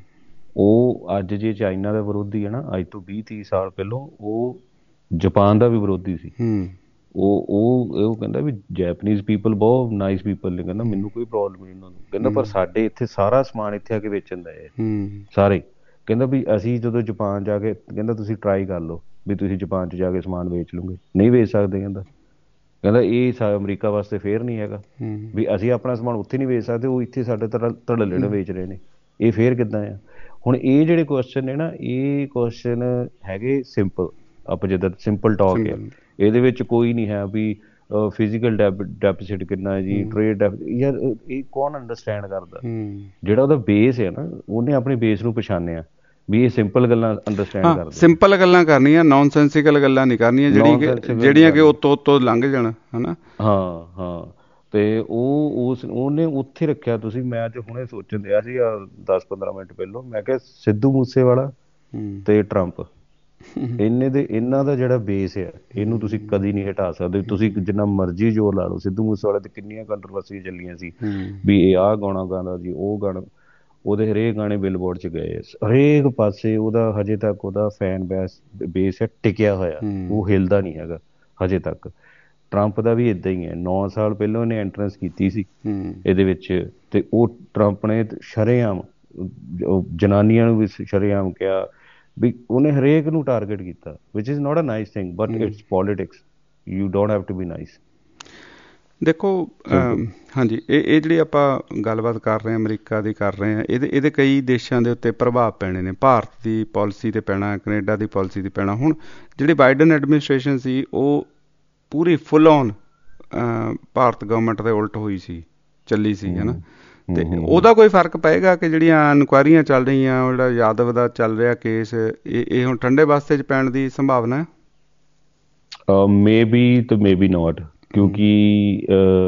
ਉਹ ਅੱਜ ਜੇ ਚਾਈਨਾ ਦਾ ਵਿਰੋਧੀ ਹੈ ਨਾ, ਅੱਜ ਤੋਂ ਵੀਹ ਤੀਹ ਸਾਲ ਪਹਿਲੋਂ ਉਹ ਜਾਪਾਨ ਦਾ ਵੀ ਵਿਰੋਧੀ ਸੀ। ਉਹ ਉਹ ਉਹ ਕਹਿੰਦਾ ਵੀ ਜੈਪਨੀਜ਼ ਪੀਪਲ ਬਹੁਤ ਨਾਈਸ ਪੀਪਲ ਨੇ, ਕਹਿੰਦਾ ਮੈਨੂੰ ਕੋਈ ਪ੍ਰੋਬਲਮ ਨਹੀਂ ਉਹਨਾਂ ਨੂੰ, ਕਹਿੰਦਾ ਪਰ ਸਾਡੇ ਇੱਥੇ ਸਾਰਾ ਸਮਾਨ ਇੱਥੇ ਆ ਕੇ ਵੇਚਣ ਦਾ ਹੈ ਸਾਰੇ, ਕਹਿੰਦਾ ਵੀ ਅਸੀਂ ਜਦੋਂ ਜਾਪਾਨ ਜਾ ਕੇ, ਕਹਿੰਦਾ ਤੁਸੀਂ ਟਰਾਈ ਕਰ ਲਓ ਵੀ ਤੁਸੀਂ ਜਾਪਾਨ 'ਚ ਜਾ ਕੇ ਸਮਾਨ ਵੇਚ ਲਓਗੇ, ਨਹੀਂ ਵੇਚ ਸਕਦੇ। ਕਹਿੰਦਾ ਕਹਿੰਦਾ ਇਹ ਅਮਰੀਕਾ ਵਾਸਤੇ ਫੇਅਰ ਨਹੀਂ ਹੈਗਾ ਵੀ ਅਸੀਂ ਆਪਣਾ ਸਮਾਨ ਉੱਥੇ ਨਹੀਂ ਵੇਚ ਸਕਦੇ, ਉਹ ਇੱਥੇ ਸਾਡੇ ਤਰ੍ਹਾਂ ਧੜੱਲੇ ਨਾਲ ਵੇਚ ਰਹੇ ਨੇ, ਇਹ ਫੇਅਰ ਕਿੱਦਾਂ ਆ। ਹੁਣ ਇਹ ਜਿਹੜੇ ਕੁਐਸਚਨ ਨੇ ਨਾ, ਇਹ ਕੁਐਸਚਨ ਹੈਗੇ ਸਿੰਪਲ, ਆਪਾਂ ਜਿੱਦਾਂ ਸਿੰਪਲ ਟਾਕ ਆ, ਇਹਦੇ ਵਿੱਚ ਕੋਈ ਨਹੀਂ ਹੈ ਵੀ ਫਿਜ਼ੀਕਲ ਡੈਪ ਡੈਪੋਸਿਟ ਕਿੰਨਾ ਹੈ ਜੀ, ਟ੍ਰੇਡ ਡੈਪ, ਯਾਰ ਇਹ ਕੌਣ ਅੰਡਰਸਟੈਂਡ ਕਰਦਾ। ਜਿਹੜਾ ਉਹਦਾ ਬੇਸ ਹੈ ਨਾ, ਉਹਨੇ ਆਪਣੇ ਬੇਸ ਨੂੰ ਪਛਾਣਿਆ ਵੀ ਇਹ ਸਿੰਪਲ ਗੱਲਾਂ ਅੰਡਰਸਟੈਂਡ ਕਰਦਾ, ਸਿੰਪਲ ਗੱਲਾਂ ਕਰਨੀਆਂ, ਨੌਨਸੈਂਸੀਕਲ ਗੱਲਾਂ ਨਹੀਂ ਕਰਨੀਆਂ ਜਿਹੜੀਆਂ ਜਿਹੜੀਆਂ ਕਿ ਉੱਤੋਂ ਉੱਤੋਂ ਲੰਘ ਜਾਣ, ਹਨਾ। ਹਾਂ ਹਾਂ ਤੇ ਉਹ ਉਸ ਉਹਨੇ ਉੱਥੇ ਰੱਖਿਆ। ਤੁਸੀਂ ਮੈਂ ਅੱਜ ਹੁਣੇ ਸੋਚਣ ਦਿਆ ਸੀ ਦਸ ਪੰਦਰਾਂ ਮਿੰਟ ਪਹਿਲੋਂ, ਮੈਂ ਕਿਹਾ ਸਿੱਧੂ ਮੂਸੇਵਾਲਾ ਤੇ ਟਰੰਪ, ਇਹਨੇ ਦੇ ਇਹਨਾਂ ਦਾ ਜਿਹੜਾ ਬੇਸ ਹੈ ਇਹਨੂੰ ਤੁਸੀਂ ਕਦੀ ਨਹੀਂ ਹਟਾ ਸਕਦੇ। ਤੁਸੀਂ ਜਿੰਨਾ ਮਰਜ਼ੀ ਜ਼ੋਰ ਲਾ ਲਓ, ਸਿੱਧੂ ਮੂਸੇਵਾਲੇ ਤੇ ਕਿੰਨੀਆਂ ਕੰਟਰੋਵਰਸੀਆਂ ਚੱਲੀਆਂ ਸੀ ਵੀ ਇਹ ਆਹ ਗਾਣਾ ਗਾਉਂਦਾ ਜੀ, ਉਹ ਗਾਣਾ, ਉਹਦੇ ਹਰੇਕ ਗਾਣੇ ਬਿਲਬੋਰਡ 'ਚ ਗਏ, ਹਰੇਕ ਪਾਸੇ ਉਹਦਾ ਹਜੇ ਤੱਕ ਉਹਦਾ ਫੈਨ ਬੇਸ ਬੇਸ ਹੈ ਟਿਕਿਆ ਹੋਇਆ, ਉਹ ਹਿਲਦਾ ਨਹੀਂ ਹੈਗਾ ਹਜੇ ਤੱਕ। ਟਰੰਪ ਦਾ ਵੀ ਇੱਦਾਂ ਹੀ ਹੈ, ਨੌ ਸਾਲ ਪਹਿਲਾਂ ਉਹਨੇ ਐਂਟਰੈਂਸ ਕੀਤੀ ਸੀ ਇਹਦੇ ਵਿੱਚ, ਤੇ ਉਹ ਟਰੰਪ ਨੇ ਸ਼ਰੇਆਮ ਜਨਾਨੀਆਂ ਨੂੰ ਵੀ ਸ਼ਰੇਆਮ ਕਿਹਾ ਵੀ, ਉਹਨੇ ਹਰੇਕ ਨੂੰ ਟਾਰਗੇਟ ਕੀਤਾ, which is not a nice thing but it's politics, you don't have to be nice. ਦੇਖੋ ਹਾਂਜੀ, ਇਹ ਇਹ ਜਿਹੜੀ ਆਪਾਂ ਗੱਲਬਾਤ ਕਰ ਰਹੇ ਹਾਂ ਅਮਰੀਕਾ ਦੀ ਕਰ ਰਹੇ ਹਾਂ, ਇਹਦੇ ਇਹਦੇ ਕਈ ਦੇਸ਼ਾਂ ਦੇ ਉੱਤੇ ਪ੍ਰਭਾਵ ਪੈਣੇ ਨੇ। ਭਾਰਤ ਦੀ ਪਾਲਿਸੀ 'ਤੇ ਪੈਣਾ, ਕੈਨੇਡਾ ਦੀ ਪਾਲਿਸੀ 'ਤੇ ਪੈਣਾ। ਹੁਣ ਜਿਹੜੀ ਬਾਈਡਨ ਐਡਮਿਨਿਸਟ੍ਰੇਸ਼ਨ ਸੀ ਉਹ ਪੂਰੀ ਫੁੱਲ ਔਨ ਭਾਰਤ ਗਵਰਨਮੈਂਟ ਦੇ ਉਲਟ ਹੋਈ ਸੀ, ਚੱਲੀ ਸੀ, ਹੈ ਨਾ। ਅਤੇ ਉਹਦਾ ਕੋਈ ਫਰਕ ਪਏਗਾ ਕਿ ਜਿਹੜੀਆਂ ਇਨਕੁਆਇਰੀਆਂ ਚੱਲ ਰਹੀਆਂ, ਉਹ ਜਿਹੜਾ ਯਾਦਵ ਦਾ ਚੱਲ ਰਿਹਾ ਕੇਸ, ਇਹ ਇਹ ਹੁਣ ਠੰਡੇ ਬਸਤੇ 'ਚ ਪੈਣ ਦੀ ਸੰਭਾਵਨਾ? ਮੇ ਬੀ ਤੇ ਮੇ ਬੀ ਨੋਟ, ਕਿਉਂਕਿ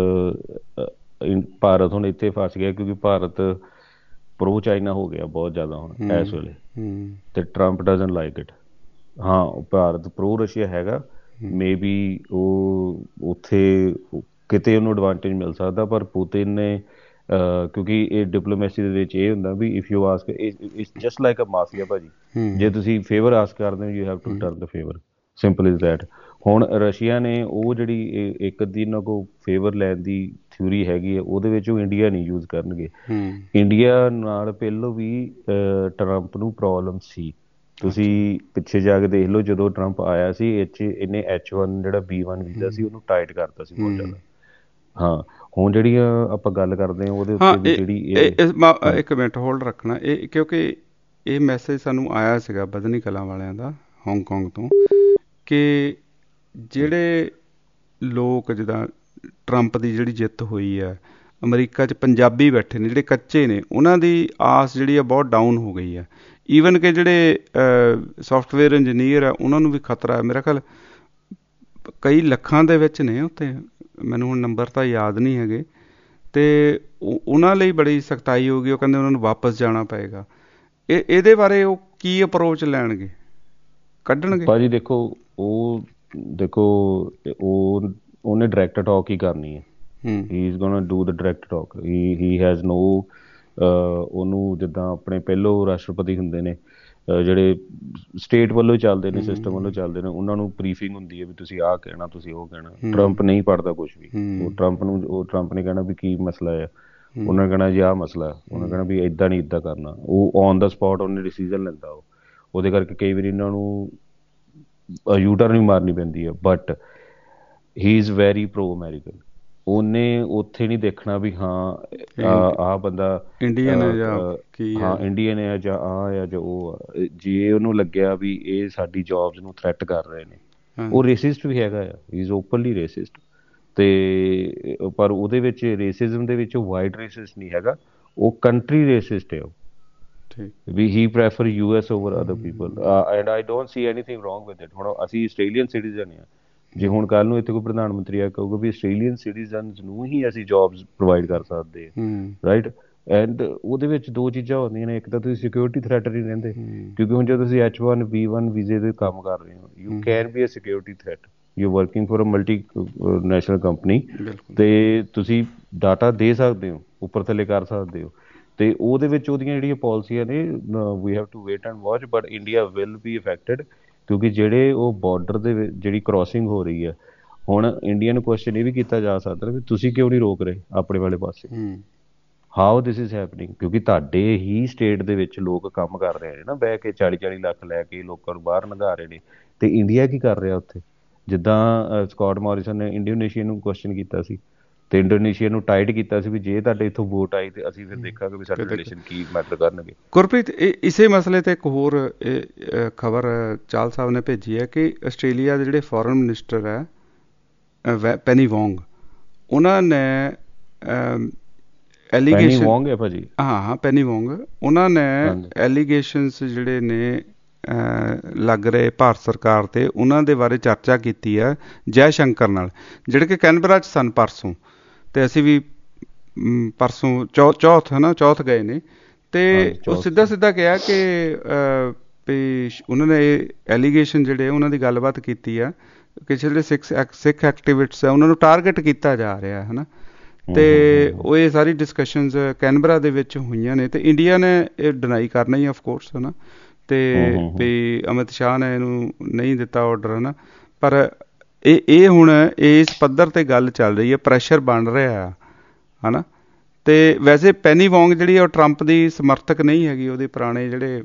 ਭਾਰਤ ਹੁਣ ਇੱਥੇ ਫਸ ਗਿਆ, ਕਿਉਂਕਿ ਭਾਰਤ ਪ੍ਰੋ ਚਾਈਨਾ ਹੋ ਗਿਆ ਬਹੁਤ ਜ਼ਿਆਦਾ ਹੁਣ ਇਸ ਵੇਲੇ, ਤੇ ਟਰੰਪ ਡਜ਼ਨਟ ਲਾਈਕ ਇਟ। ਹਾਂ ਭਾਰਤ ਪ੍ਰੋ ਰਸ਼ੀਆ ਹੈਗਾ, ਮੇ ਬੀ ਉਹ ਉੱਥੇ ਕਿਤੇ ਉਹਨੂੰ ਐਡਵਾਂਟੇਜ ਮਿਲ ਸਕਦਾ, ਪਰ ਪੁਤਿਨ ਨੇ ਕਿਉਂਕਿ ਇਹ ਡਿਪਲੋਮੈਸੀ ਦੇ ਵਿੱਚ ਇਹ ਹੁੰਦਾ ਵੀ if you ask, it's just like a mafia ਭਾਜੀ, ਜੇ ਤੁਸੀਂ ਫੇਵਰ ਆਸਕ ਕਰਦੇ ਹੋ you have to return the favour, simple is that. ਹੁਣ ਰਸ਼ੀਆ ਨੇ ਉਹ ਜਿਹੜੀ ਇੱਕ ਅੱਧੀ ਇਹਨਾਂ ਕੋਲ ਫੇਵਰ ਲੈਣ ਦੀ ਥਿਊਰੀ ਹੈਗੀ ਹੈ, ਉਹਦੇ ਵਿੱਚ ਉਹ ਇੰਡੀਆ ਨਹੀਂ ਯੂਜ਼ ਕਰਨਗੇ। ਇੰਡੀਆ ਨਾਲ ਪਹਿਲੋਂ ਵੀ ਟਰੰਪ ਨੂੰ ਪ੍ਰੋਬਲਮ ਸੀ, ਤੁਸੀਂ ਪਿੱਛੇ ਜਾ ਕੇ ਦੇਖ ਲਓ, ਜਦੋਂ ਟਰੰਪ ਆਇਆ ਸੀ ਇਹ 'ਚ ਇਹਨੇ ਐਚ ਵਨ ਜਿਹੜਾ ਬੀ ਵਨ ਵੀਜ਼ਾ ਸੀ ਉਹਨੂੰ ਟਾਈਟ ਕਰਤਾ ਸੀ ਬਹੁਤ ਜ਼ਿਆਦਾ। ਹਾਂ ਹੁਣ ਜਿਹੜੀਆਂ ਆਪਾਂ ਗੱਲ ਕਰਦੇ ਹਾਂ ਉਹਦੇ ਉੱਤੇ ਵੀ ਜਿਹੜੀ, ਇੱਕ ਮਿੰਟ ਹੋਲਡ ਰੱਖਣਾ ਇਹ, ਕਿਉਂਕਿ ਇਹ ਮੈਸੇਜ ਸਾਨੂੰ ਆਇਆ ਸੀਗਾ ਬਦਨੀ ਕਲਾਂ ਵਾਲਿਆਂ ਦਾ ਹਾਂਗਕਾਂਗ ਤੋਂ, ਕਿ ਜਿਹੜੇ ਲੋਕ ਜਿੱਦਾਂ ਟਰੰਪ ਦੀ ਜਿਹੜੀ ਜਿੱਤ ਹੋਈ ਹੈ ਅਮਰੀਕਾ 'ਚ, ਪੰਜਾਬੀ ਬੈਠੇ ਨੇ ਜਿਹੜੇ ਕੱਚੇ ਨੇ, ਉਹਨਾਂ ਦੀ ਆਸ ਜਿਹੜੀ ਆ ਬਹੁਤ ਡਾਊਨ ਹੋ ਗਈ ਹੈ। ਈਵਨ ਕਿ ਜਿਹੜੇ ਸੋਫਟਵੇਅਰ ਇੰਜੀਨੀਅਰ ਆ ਉਹਨਾਂ ਨੂੰ ਵੀ ਖਤਰਾ ਹੈ। ਮੇਰਾ ਖਿਆਲ ਕਈ ਲੱਖਾਂ ਦੇ ਵਿੱਚ ਨੇ ਉੱਥੇ, ਮੈਨੂੰ ਹੁਣ ਨੰਬਰ ਤਾਂ ਯਾਦ ਨਹੀਂ ਹੈਗੇ, ਅਤੇ ਉਹਨਾਂ ਲਈ ਬੜੀ ਸਖਤਾਈ ਹੋ ਗਈ। ਉਹ ਕਹਿੰਦੇ ਉਹਨਾਂ ਨੂੰ ਵਾਪਸ ਜਾਣਾ ਪਏਗਾ। ਇਹ ਇਹਦੇ ਬਾਰੇ ਉਹ ਕੀ ਅਪਰੋਚ ਲੈਣਗੇ, ਕੱਢਣਗੇ? ਭਾਜੀ ਦੇਖੋ ਉਹ ਦੇਖੋ ਉਹ ਉਹਨੇ ਡਾਇਰੈਕਟ ਟਾਕ ਹੀ ਕਰਨੀ ਹੈ, he is gonna do the direct talk, he he has no ਉਹਨੂੰ ਜਿੱਦਾਂ ਆਪਣੇ ਪਹਿਲੋਂ ਰਾਸ਼ਟਰਪਤੀ ਹੁੰਦੇ ਨੇ ਜਿਹੜੇ ਸਟੇਟ ਵੱਲੋਂ ਚੱਲਦੇ ਨੇ, ਸਿਸਟਮ ਵੱਲੋਂ ਚੱਲਦੇ ਨੇ, ਉਹਨਾਂ ਨੂੰ ਬਰੀਫਿੰਗ ਹੁੰਦੀ ਹੈ ਵੀ ਤੁਸੀਂ ਆਹ ਕਹਿਣਾ, ਤੁਸੀਂ ਉਹ ਕਹਿਣਾ। ਟਰੰਪ ਨਹੀਂ ਪੜ੍ਹਦਾ ਕੁਛ ਵੀ, ਉਹ ਟਰੰਪ ਨੂੰ ਉਹ ਟਰੰਪ ਨੇ ਕਹਿਣਾ ਵੀ ਕੀ ਮਸਲਾ ਹੈ, ਉਹਨਾਂ ਨੇ ਕਹਿਣਾ ਜੀ ਆਹ ਮਸਲਾ, ਉਹਨਾਂ ਕਹਿਣਾ ਵੀ ਇੱਦਾਂ ਨਹੀਂ ਇੱਦਾਂ ਕਰਨਾ। ਉਹ ਔਨ ਦਾ ਸਪੋਟ ਉਹਨੇ ਡਿਸੀਜ਼ਨ ਲੈਂਦਾ। ਉਹ ਉਹਦੇ ਕਰਕੇ ਕਈ ਵਾਰੀ ਇਹਨਾਂ ਨੂੰ ਯੂ ਟਰਨ ਵੀ ਮਾਰਨੀ ਪੈਂਦੀ ਹੈ, but he is very pro American. ਉਹਨੇ ਉੱਥੇ ਨਹੀਂ ਦੇਖਣਾ ਵੀ ਹਾਂ ਆਹ ਬੰਦਾ ਇੰਡੀਅਨ ਹੈ ਜਾਂ ਕੀ, ਹਾਂ ਇੰਡੀਅਨ ਹੈ ਜਾਂ ਆਹ ਆ ਜਾਂ ਉਹ ਆ। ਜੇ ਉਹਨੂੰ ਲੱਗਿਆ ਵੀ ਇਹ ਸਾਡੀ ਜੋਬਸ ਨੂੰ ਥ੍ਰੈਟ ਕਰ ਰਹੇ ਨੇ, ਉਹ ਰੇਸਿਸਟ ਵੀ ਹੈਗਾ ਆ, ਹੀ ਇਜ਼ ਓਪਨਲੀ ਰੇਸਿਸਟ। ਅਤੇ ਪਰ ਉਹਦੇ ਵਿੱਚ ਰੇਸਿਜ਼ਮ ਦੇ ਵਿੱਚ ਉਹ ਵਾਈਟ ਰੇਸਿਸਟ ਨਹੀਂ ਹੈਗਾ, ਉਹ ਕੰਟਰੀ ਰੇਸਿਸਟ ਹੈ। ਉਹ ਵੀ ਹੀ prefer U S over other people, and I don't see anything wrong with it. ਹੁਣ ਅਸੀਂ ਆਸਟ੍ਰੇਲੀਅਨ ਸਿਟੀਜ਼ਨ ਹਾਂ, ਜੇ ਹੁਣ ਕੱਲ੍ਹ ਨੂੰ ਇੱਥੇ ਕੋਈ ਪ੍ਰਧਾਨ ਮੰਤਰੀ ਆ ਕਹੂਗਾ ਵੀ ਆਸਟ੍ਰੇਲੀਅਨ ਸਿਟੀਜ਼ਨਸ ਨੂੰ ਹੀ ਅਸੀਂ ਜੋਬਸ ਪ੍ਰੋਵਾਈਡ ਕਰ ਸਕਦੇ ਹਾਂ, ਰਾਈਟ, ਐਂਡ ਉਹਦੇ ਵਿੱਚ ਦੋ ਚੀਜ਼ਾਂ ਹੁੰਦੀਆਂ ਨੇ, ਇੱਕ ਤਾਂ ਤੁਸੀਂ ਸਿਕਿਉਰਿਟੀ ਥ੍ਰੈਟ ਨਹੀਂ ਰਹਿੰਦੇ, ਕਿਉਂਕਿ ਹੁਣ ਜਦੋਂ ਤੁਸੀਂ ਐਚ ਵਨ ਬੀ ਵਨ ਵੀਜ਼ੇ ਦੇ ਕੰਮ ਕਰ ਰਹੇ ਹੋ, you can be a security threat, you working for a multinational company, ਤੇ ਤੁਸੀਂ ਡਾਟਾ ਦੇ ਸਕਦੇ ਹੋ, ਉੱਪਰ ਥੱਲੇ ਕਰ ਸਕਦੇ ਹੋ। ਤੇ ਉਹਦੇ ਵਿੱਚ ਉਹਦੀਆਂ ਜਿਹੜੀਆਂ ਪਾਲਿਸੀਆਂ ਨੇ, we have to wait and watch, but India will be affected, ਕਿਉਂਕਿ ਜਿਹੜੇ ਉਹ ਬਾਰਡਰ ਦੇ ਵਿੱਚ ਜਿਹੜੀ ਕ੍ਰੋਸਿੰਗ ਹੋ ਰਹੀ ਹੈ, ਹੁਣ ਇੰਡੀਆ ਨੂੰ ਕੁਐਸਚਨ ਇਹ ਵੀ ਕੀਤਾ ਜਾ ਸਕਦਾ ਵੀ ਤੁਸੀਂ ਕਿਉਂ ਨਹੀਂ ਰੋਕ ਰਹੇ ਆਪਣੇ ਵਾਲੇ ਪਾਸੇ, ਹਾਊ ਦਿਸ ਇਜ਼ ਹੈਪਨਿੰਗ, ਕਿਉਂਕਿ ਤੁਹਾਡੇ ਹੀ ਸਟੇਟ ਦੇ ਵਿੱਚ ਲੋਕ ਕੰਮ ਕਰ ਰਹੇ ਨੇ ਨਾ ਬਹਿ ਕੇ, ਚਾਲੀ ਚਾਲੀ ਲੱਖ ਲੈ ਕੇ ਲੋਕਾਂ ਨੂੰ ਬਾਹਰ ਲੰਘਾ ਰਹੇ ਨੇ, ਤੇ ਇੰਡੀਆ ਕੀ ਕਰ ਰਿਹਾ ਉੱਥੇ? ਜਿੱਦਾਂ ਸਕਾਟ ਮੋਰਿਸਨ ਨੇ ਇੰਡੋਨੇਸ਼ੀਆ ਨੂੰ ਕੁਐਸਚਨ ਕੀਤਾ ਸੀ, ਤੇ ਇੰਡੋਨੇਸ਼ੀਆ ਨੂੰ ਟਾਈਟ ਕੀਤਾ ਸੀ ਵੀ ਜੇ ਤੁਹਾਡੇ ਇੱਥੋਂ ਵੋਟ ਆਈ ਤੇ ਅਸੀਂ ਫਿਰ ਦੇਖਾਂਗੇ ਵੀ ਸਾਡੇ ਰਿਲੇਸ਼ਨ ਕੀ ਮੈਟਰ ਕਰਨਗੇ। ਗੁਰਪ੍ਰੀਤ, ਇਸੇ ਮਸਲੇ ਤੇ ਇੱਕ ਹੋਰ ਖਬਰ ਚਾਹਲ ਸਾਹਿਬ ਨੇ ਭੇਜੀ ਹੈ ਕਿ ਆਸਟ੍ਰੇਲੀਆ ਦੇ ਜਿਹੜੇ ਫੋਰਨ ਮਿਨਿਸਟਰ ਹੈ ਪੈਨੀ ਵੋਂਗ, ਉਹਨਾਂ ਨੇ ਐਲੀਗੇਸ਼ਨ ਹੈ ਭਾਜੀ ਹਾਂ ਹਾਂ ਪੈਨੀ ਵੋਂਗ ਉਹਨਾਂ ਨੇ ਐਲੀਗੇਸ਼ਨਸ ਜਿਹੜੇ ਨੇ ਲੱਗ ਰਹੇ ਭਾਰਤ ਸਰਕਾਰ ਤੇ, ਉਹਨਾਂ ਦੇ ਬਾਰੇ ਚਰਚਾ ਕੀਤੀ ਹੈ ਜੈ ਸ਼ੰਕਰ ਨਾਲ, ਜਿਹੜੇ ਕਿ ਕੈਨਬਰਾ 'ਚ ਸਨ ਪਰਸੋਂ, ਤੇ ਅਸੀਂ ਵੀ ਪਰਸੋਂ ਚੌ ਚੌਥ ਹੈ ਨਾ ਚੌਥ ਗਏ ਨੇ, ਤੇ ਉਹ ਸਿੱਧਾ ਸਿੱਧਾ ਕਿਹਾ ਕਿ ਵੀ ਉਹਨਾਂ ਨੇ ਐਲੀਗੇਸ਼ਨ ਜਿਹੜੇ ਉਹਨਾਂ ਦੀ ਗੱਲਬਾਤ ਕੀਤੀ ਆ ਕਿ ਜਿਹੜੇ ਸਿੱਖ ਸਿੱਖ ਐਕਟੀਵਿਸਟਸ ਆ ਉਹਨਾਂ ਨੂੰ ਟਾਰਗੇਟ ਕੀਤਾ ਜਾ ਰਿਹਾ ਹੈ ਨਾ, ਤੇ ਉਹ ਇਹ ਸਾਰੀ ਡਿਸਕਸ਼ਨਸ ਕੈਨਬਰਾ ਦੇ ਵਿੱਚ ਹੋਈਆਂ ਨੇ, ਤੇ ਇੰਡੀਆ ਨੇ ਇਹ ਡਿਨਾਈ ਕਰਨਾ ਹੀ ਆਫਕੋਰਸ ਹੈ ਨਾ, ਤੇ ਵੀ ਅਮਿਤ ਸ਼ਾਹ ਨੇ ਇਹਨੂੰ ਨਹੀਂ ਦਿੱਤਾ ਔਡਰ ਹੈ ਨਾ, ਪਰ ਇਹ ਇਹ ਹੁਣ ਇਸ ਪੱਧਰ ਤੇ ਗੱਲ ਚੱਲ ਰਹੀ ਹੈ, ਪ੍ਰੈਸ਼ਰ ਬਣ ਰਿਹਾ ਹੈ ਨਾ। ਤੇ ਵੈਸੇ ਪੈਨੀ ਵੋਂਗ ਜਿਹੜੀ ਉਹ ਟਰੰਪ ਦੀ ਸਮਰਥਕ ਨਹੀਂ ਹੈਗੀ, ਉਹਦੇ ਪੁਰਾਣੇ ਜਿਹੜੇ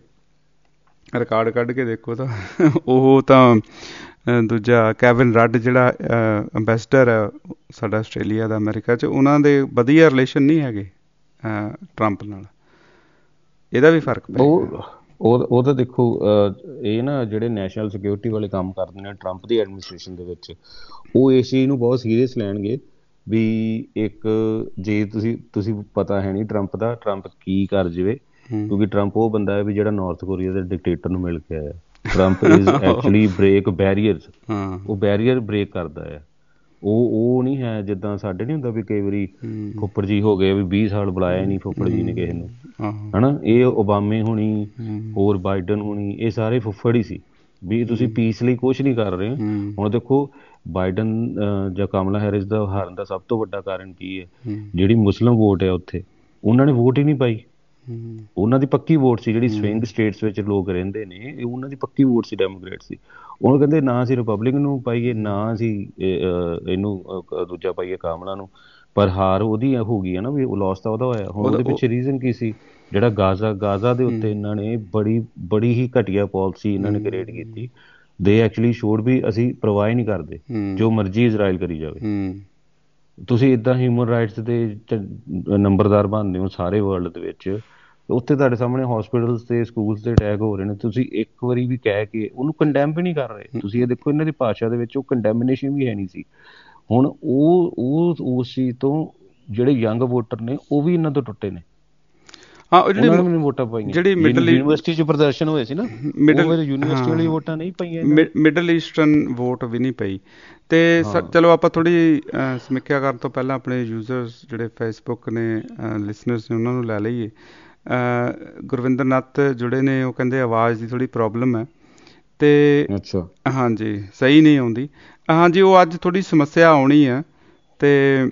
ਰਿਕਾਰਡ ਕੱਢ ਕੇ ਦੇਖੋ ਤਾਂ ਉਹ ਤਾਂ ਦੂਜਾ ਕੈਵਿਨ ਰੱਡ ਜਿਹੜਾ ਅੰਬੈਸਡਰ ਹੈ ਸਾਡਾ ਆਸਟ੍ਰੇਲੀਆ ਦਾ ਅਮਰੀਕਾ 'ਚ, ਉਹਨਾਂ ਦੇ ਵਧੀਆ ਰਿਲੇਸ਼ਨ ਨਹੀਂ ਹੈਗੇ ਟਰੰਪ ਨਾਲ, ਇਹਦਾ ਵੀ ਫਰਕ ਪੈ ਉਹ ਉਹ ਤਾਂ ਦੇਖੋ ਇਹ ਨਾ ਜਿਹੜੇ ਨੈਸ਼ਨਲ ਸਿਕਿਉਰਿਟੀ ਵਾਲੇ ਕੰਮ ਕਰਦੇ ਨੇ ਟਰੰਪ ਦੀ ਐਡਮਿਨਿਸਟ੍ਰੇਸ਼ਨ ਦੇ ਵਿੱਚ, ਉਹ ਇਸ ਚੀਜ਼ ਨੂੰ ਬਹੁਤ ਸੀਰੀਅਸ ਲੈਣਗੇ ਵੀ ਇੱਕ ਜੇ ਤੁਸੀਂ ਤੁਸੀਂ ਪਤਾ ਹੈ ਨਹੀਂ ਟਰੰਪ ਦਾ, ਟਰੰਪ ਕੀ ਕਰ ਜਾਵੇ, ਕਿਉਂਕਿ ਟਰੰਪ ਉਹ ਬੰਦਾ ਹੈ ਵੀ ਜਿਹੜਾ ਨਾਰਥ ਕੋਰੀਆ ਦੇ ਡਿਕਟੇਟਰ ਨੂੰ ਮਿਲ ਕੇ ਆਇਆ। Trump is actually break barriers, ਉਹ ਬੈਰੀਅਰ ਬ੍ਰੇਕ ਕਰਦਾ ਹੈ, ਉਹ ਉਹ ਨਹੀਂ ਹੈ ਜਿੱਦਾਂ ਸਾਡੇ ਨਹੀਂ ਹੁੰਦਾ ਵੀ ਕਈ ਵਾਰੀ ਫੁੱਫੜ ਜੀ ਹੋ ਗਏ ਵੀ ਵੀਹ ਸਾਲ ਬੁਲਾਇਆ ਨਹੀਂ ਫੁੱਫੜ ਜੀ ਨੇ ਕਿਸੇ ਨੂੰ, ਹੈ ਨਾ। ਇਹ ਓਬਾਮੇ ਹੋਣੀ ਹੋਰ ਬਾਈਡਨ ਹੋਣੀ ਇਹ ਸਾਰੇ ਫੁੱਫੜ ਹੀ ਸੀ ਵੀ ਤੁਸੀਂ ਪੀਸ ਲਈ ਕੁਛ ਨਹੀਂ ਕਰ ਰਹੇ। ਹੁਣ ਦੇਖੋ ਬਾਈਡਨ ਜਾਂ ਕਮਲਾ ਹੈਰਿਸ ਦਾ ਹਾਰਨ ਦਾ ਸਭ ਤੋਂ ਵੱਡਾ ਕਾਰਨ ਕੀ ਹੈ, ਜਿਹੜੀ ਮੁਸਲਿਮ ਵੋਟ ਹੈ ਉੱਥੇ ਉਹਨਾਂ ਨੇ ਵੋਟ ਹੀ ਨਹੀਂ ਪਾਈ, ਉਹਨਾਂ ਦੀ ਪੱਕੀ ਵੋਟ ਸੀ, ਜਿਹੜੀ ਸਵਿੰਗ ਸਟੇਟਸ ਵਿੱਚ ਲੋਕ ਰਹਿੰਦੇ ਨੇ ਉਹਨਾਂ ਦੀ ਪੱਕੀ ਵੋਟ ਸੀ ਡੈਮੋਕ੍ਰੇਟ ਸੀ। ਉਹ ਕਹਿੰਦੇ ਨਾ ਅਸੀਂ ਰਿਪਬਲਿਕਨ ਨੂੰ ਪਾਈਏ ਨਾ ਅਸੀਂ ਇਹਨੂੰ ਦੂਜਾ ਪਾਈਏ ਕਾਮਲਾ ਨੂੰ, ਪਰ ਹਾਰ ਉਹਦੀ ਹੋ ਗਈ ਹੈ ਨਾ ਵੀ ਉਹ ਲੋਸ ਤਾਂ ਉਹਦਾ ਹੋਇਆ। ਹੁਣ ਉਹਦੇ ਪਿੱਛੇ ਰੀਜ਼ਨ ਕੀ ਸੀ, ਜਿਹੜਾ ਗਾਜ਼ਾ ਗਾਜ਼ਾ ਦੇ ਉੱਤੇ ਇਹਨਾਂ ਨੇ ਬੜੀ ਬੜੀ ਹੀ ਘਟੀਆ ਪਾਲਿਸੀ ਇਹਨਾਂ ਨੇ ਕ੍ਰੀਏਟ ਕੀਤੀ। ਦੇ ਐਕਚੁਅਲੀ ਸ਼ੋਡ ਵੀ ਅਸੀਂ ਪਰਵਾਹ ਨਹੀਂ ਕਰਦੇ, ਜੋ ਮਰਜ਼ੀ ਇਜ਼ਰਾਈਲ ਕਰੀ ਜਾਵੇ। ਤੁਸੀਂ ਇੱਦਾਂ ਹਿਊਮਨ ਰਾਈਟਸ ਦੇ ਨੰਬਰਦਾਰ ਬਣਦੇ ਹੋ ਸਾਰੇ ਵਰਲਡ ਦੇ ਵਿੱਚ, ਉੱਥੇ ਤੁਹਾਡੇ ਸਾਹਮਣੇ ਹੋਸਪਿਟਲਸ ਤੇ ਸਕੂਲਸ ਤੇ ਅਟੈਕ ਹੋ ਰਹੇ ਨੇ, ਤੁਸੀਂ ਇੱਕ ਵਾਰੀ ਵੀ ਕਹਿ ਕੇ ਉਹਨੂੰ ਕੰਡੈਮ ਵੀ ਨਹੀਂ ਕਰ ਰਹੇ। ਤੁਸੀਂ ਇਹ ਦੇਖੋ ਇਹਨਾਂ ਦੀ ਭਾਸ਼ਾ ਦੇ ਵਿੱਚ ਉਹ ਕੰਡੈਮੀਨੇਸ਼ਨ ਵੀ ਹੈ ਨਹੀਂ ਸੀ। ਹੁਣ ਉਹ ਉਹ ਉਸ ਚੀਜ਼ ਤੋਂ ਜਿਹੜੇ ਯੰਗ ਵੋਟਰ ਨੇ ਉਹ ਵੀ ਇਹਨਾਂ ਤੋਂ ਟੁੱਟੇ ਨੇ। ਹਾਂ, ਉਹ ਜਿਹੜੀ ਵੋਟਾਂ ਪਾਈਆਂ ਜਿਹੜੀ ਮਿਡਲ ਯੂਨੀਵਰਸਿਟੀ 'ਚ ਪ੍ਰਦਰਸ਼ਨ ਹੋਏ ਸੀ ਨਾ, ਮਿਡਲ ਯੂਨੀਵਰਸਿਟੀ ਵਾਲੀ ਵੋਟਾਂ ਨਹੀਂ ਪਈਆਂ, ਮਿਡਲ ਈਸਟਰਨ ਵੋਟ ਵੀ ਨਹੀਂ ਪਈ। ਤੇ ਚਲੋ ਆਪਾਂ ਥੋੜ੍ਹੀ ਸਮੀਖਿਆ ਕਰਨ ਤੋਂ ਪਹਿਲਾਂ ਆਪਣੇ ਯੂਜ਼ਰਸ ਜਿਹੜੇ ਫੇਸਬੁੱਕ ਨੇ ਲਿਸਨਰਸ ਨੇ ਉਹਨਾਂ ਨੂੰ ਲੈ ਲਈਏ। ਗੁਰਵਿੰਦਰ ਨਾਥ ਜੁੜੇ ਨੇ, ਉਹ ਕਹਿੰਦੇ ਆਵਾਜ਼ ਦੀ ਥੋੜ੍ਹੀ ਪ੍ਰੋਬਲਮ ਹੈ ਤੇ ਹਾਂਜੀ ਸਹੀ ਨਹੀਂ ਆਉਂਦੀ। ਹਾਂਜੀ, ਉਹ ਅੱਜ ਥੋੜ੍ਹੀ ਸਮੱਸਿਆ ਆਉਣੀ ਆ, ਤੇ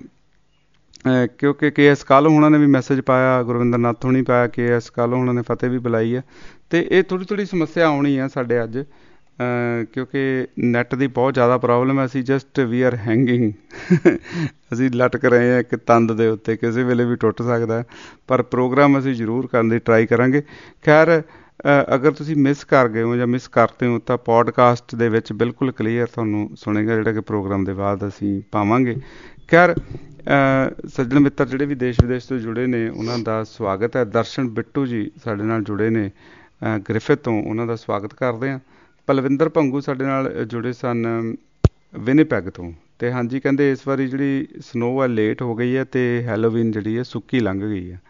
ਕਿਉਂਕਿ ਕੇ ਐਸ ਕਾਲੋ ਉਹਨਾਂ ਨੇ ਵੀ ਮੈਸੇਜ ਪਾਇਆ, ਗੁਰਵਿੰਦਰ ਨਾਥ ਹੋਣੀ ਪਾਇਆ, ਕੇ ਐਸ ਕਾਲੋ ਉਹਨਾਂ ਨੇ ਫਤਿਹ ਵੀ ਬੁਲਾਈ ਹੈ, ਤੇ ਇਹ ਥੋੜ੍ਹੀ ਥੋੜ੍ਹੀ ਸਮੱਸਿਆ ਆਉਣੀ ਆ ਸਾਡੇ ਅੱਜ, ਕਿਉਂਕਿ ਨੈੱਟ ਦੀ ਬਹੁਤ ਜ਼ਿਆਦਾ ਪ੍ਰੋਬਲਮ ਹੈ। ਅਸੀਂ ਜਸਟ ਵੀ ਆਰ ਹੈਂਗਿੰਗ ਅਸੀਂ ਲਟਕ ਰਹੇ ਹਾਂ ਇੱਕ ਤੰਦ ਦੇ ਉੱਤੇ, ਕਿਸੇ ਵੇਲੇ ਵੀ ਟੁੱਟ ਸਕਦਾ, ਪਰ ਪ੍ਰੋਗਰਾਮ ਅਸੀਂ ਜ਼ਰੂਰ ਕਰਨ ਦੀ ਟਰਾਈ ਕਰਾਂਗੇ। ਖੈਰ, ਅਗਰ ਤੁਸੀਂ ਮਿਸ ਕਰ ਗਏ ਹੋ ਜਾਂ ਮਿਸ ਕਰਦੇ ਹੋ ਤਾਂ ਪੋਡਕਾਸਟ ਦੇ ਵਿੱਚ ਬਿਲਕੁਲ ਕਲੀਅਰ ਤੁਹਾਨੂੰ ਸੁਣੇਗਾ, ਜਿਹੜਾ ਕਿ ਪ੍ਰੋਗਰਾਮ ਦੇ ਬਾਅਦ ਅਸੀਂ ਪਾਵਾਂਗੇ। ਖੈਰ, ਸੱਜਣ ਮਿੱਤਰ ਜਿਹੜੇ ਵੀ ਦੇਸ਼ ਵਿਦੇਸ਼ ਤੋਂ ਜੁੜੇ ਨੇ ਉਹਨਾਂ ਦਾ ਸਵਾਗਤ ਹੈ। ਦਰਸ਼ਨ ਬਿੱਟੂ ਜੀ ਸਾਡੇ ਨਾਲ ਜੁੜੇ ਨੇ ਗ੍ਰਿਫਿਥ ਤੋਂ, ਉਹਨਾਂ ਦਾ ਸਵਾਗਤ ਕਰਦੇ ਹਾਂ। ਪਲਵਿੰਦਰ ਭੰਗੂ ਸਾਡੇ ਨਾਲ ਜੁੜੇ ਸਨ ਵਿਨੀਪੈਗ ਤੋਂ, ਤੇ ਹਾਂਜੀ ਕਹਿੰਦੇ ਇਸ ਵਾਰੀ ਜਿਹੜੀ ਸਨੋ ਹੈ ਲੇਟ ਹੋ ਗਈ ਹੈ ਤੇ ਹੈਲੋਵੀਨ ਜਿਹੜੀ ਹੈ ਸੁੱਕੀ ਲੰਘ ਗਈ ਹੈ।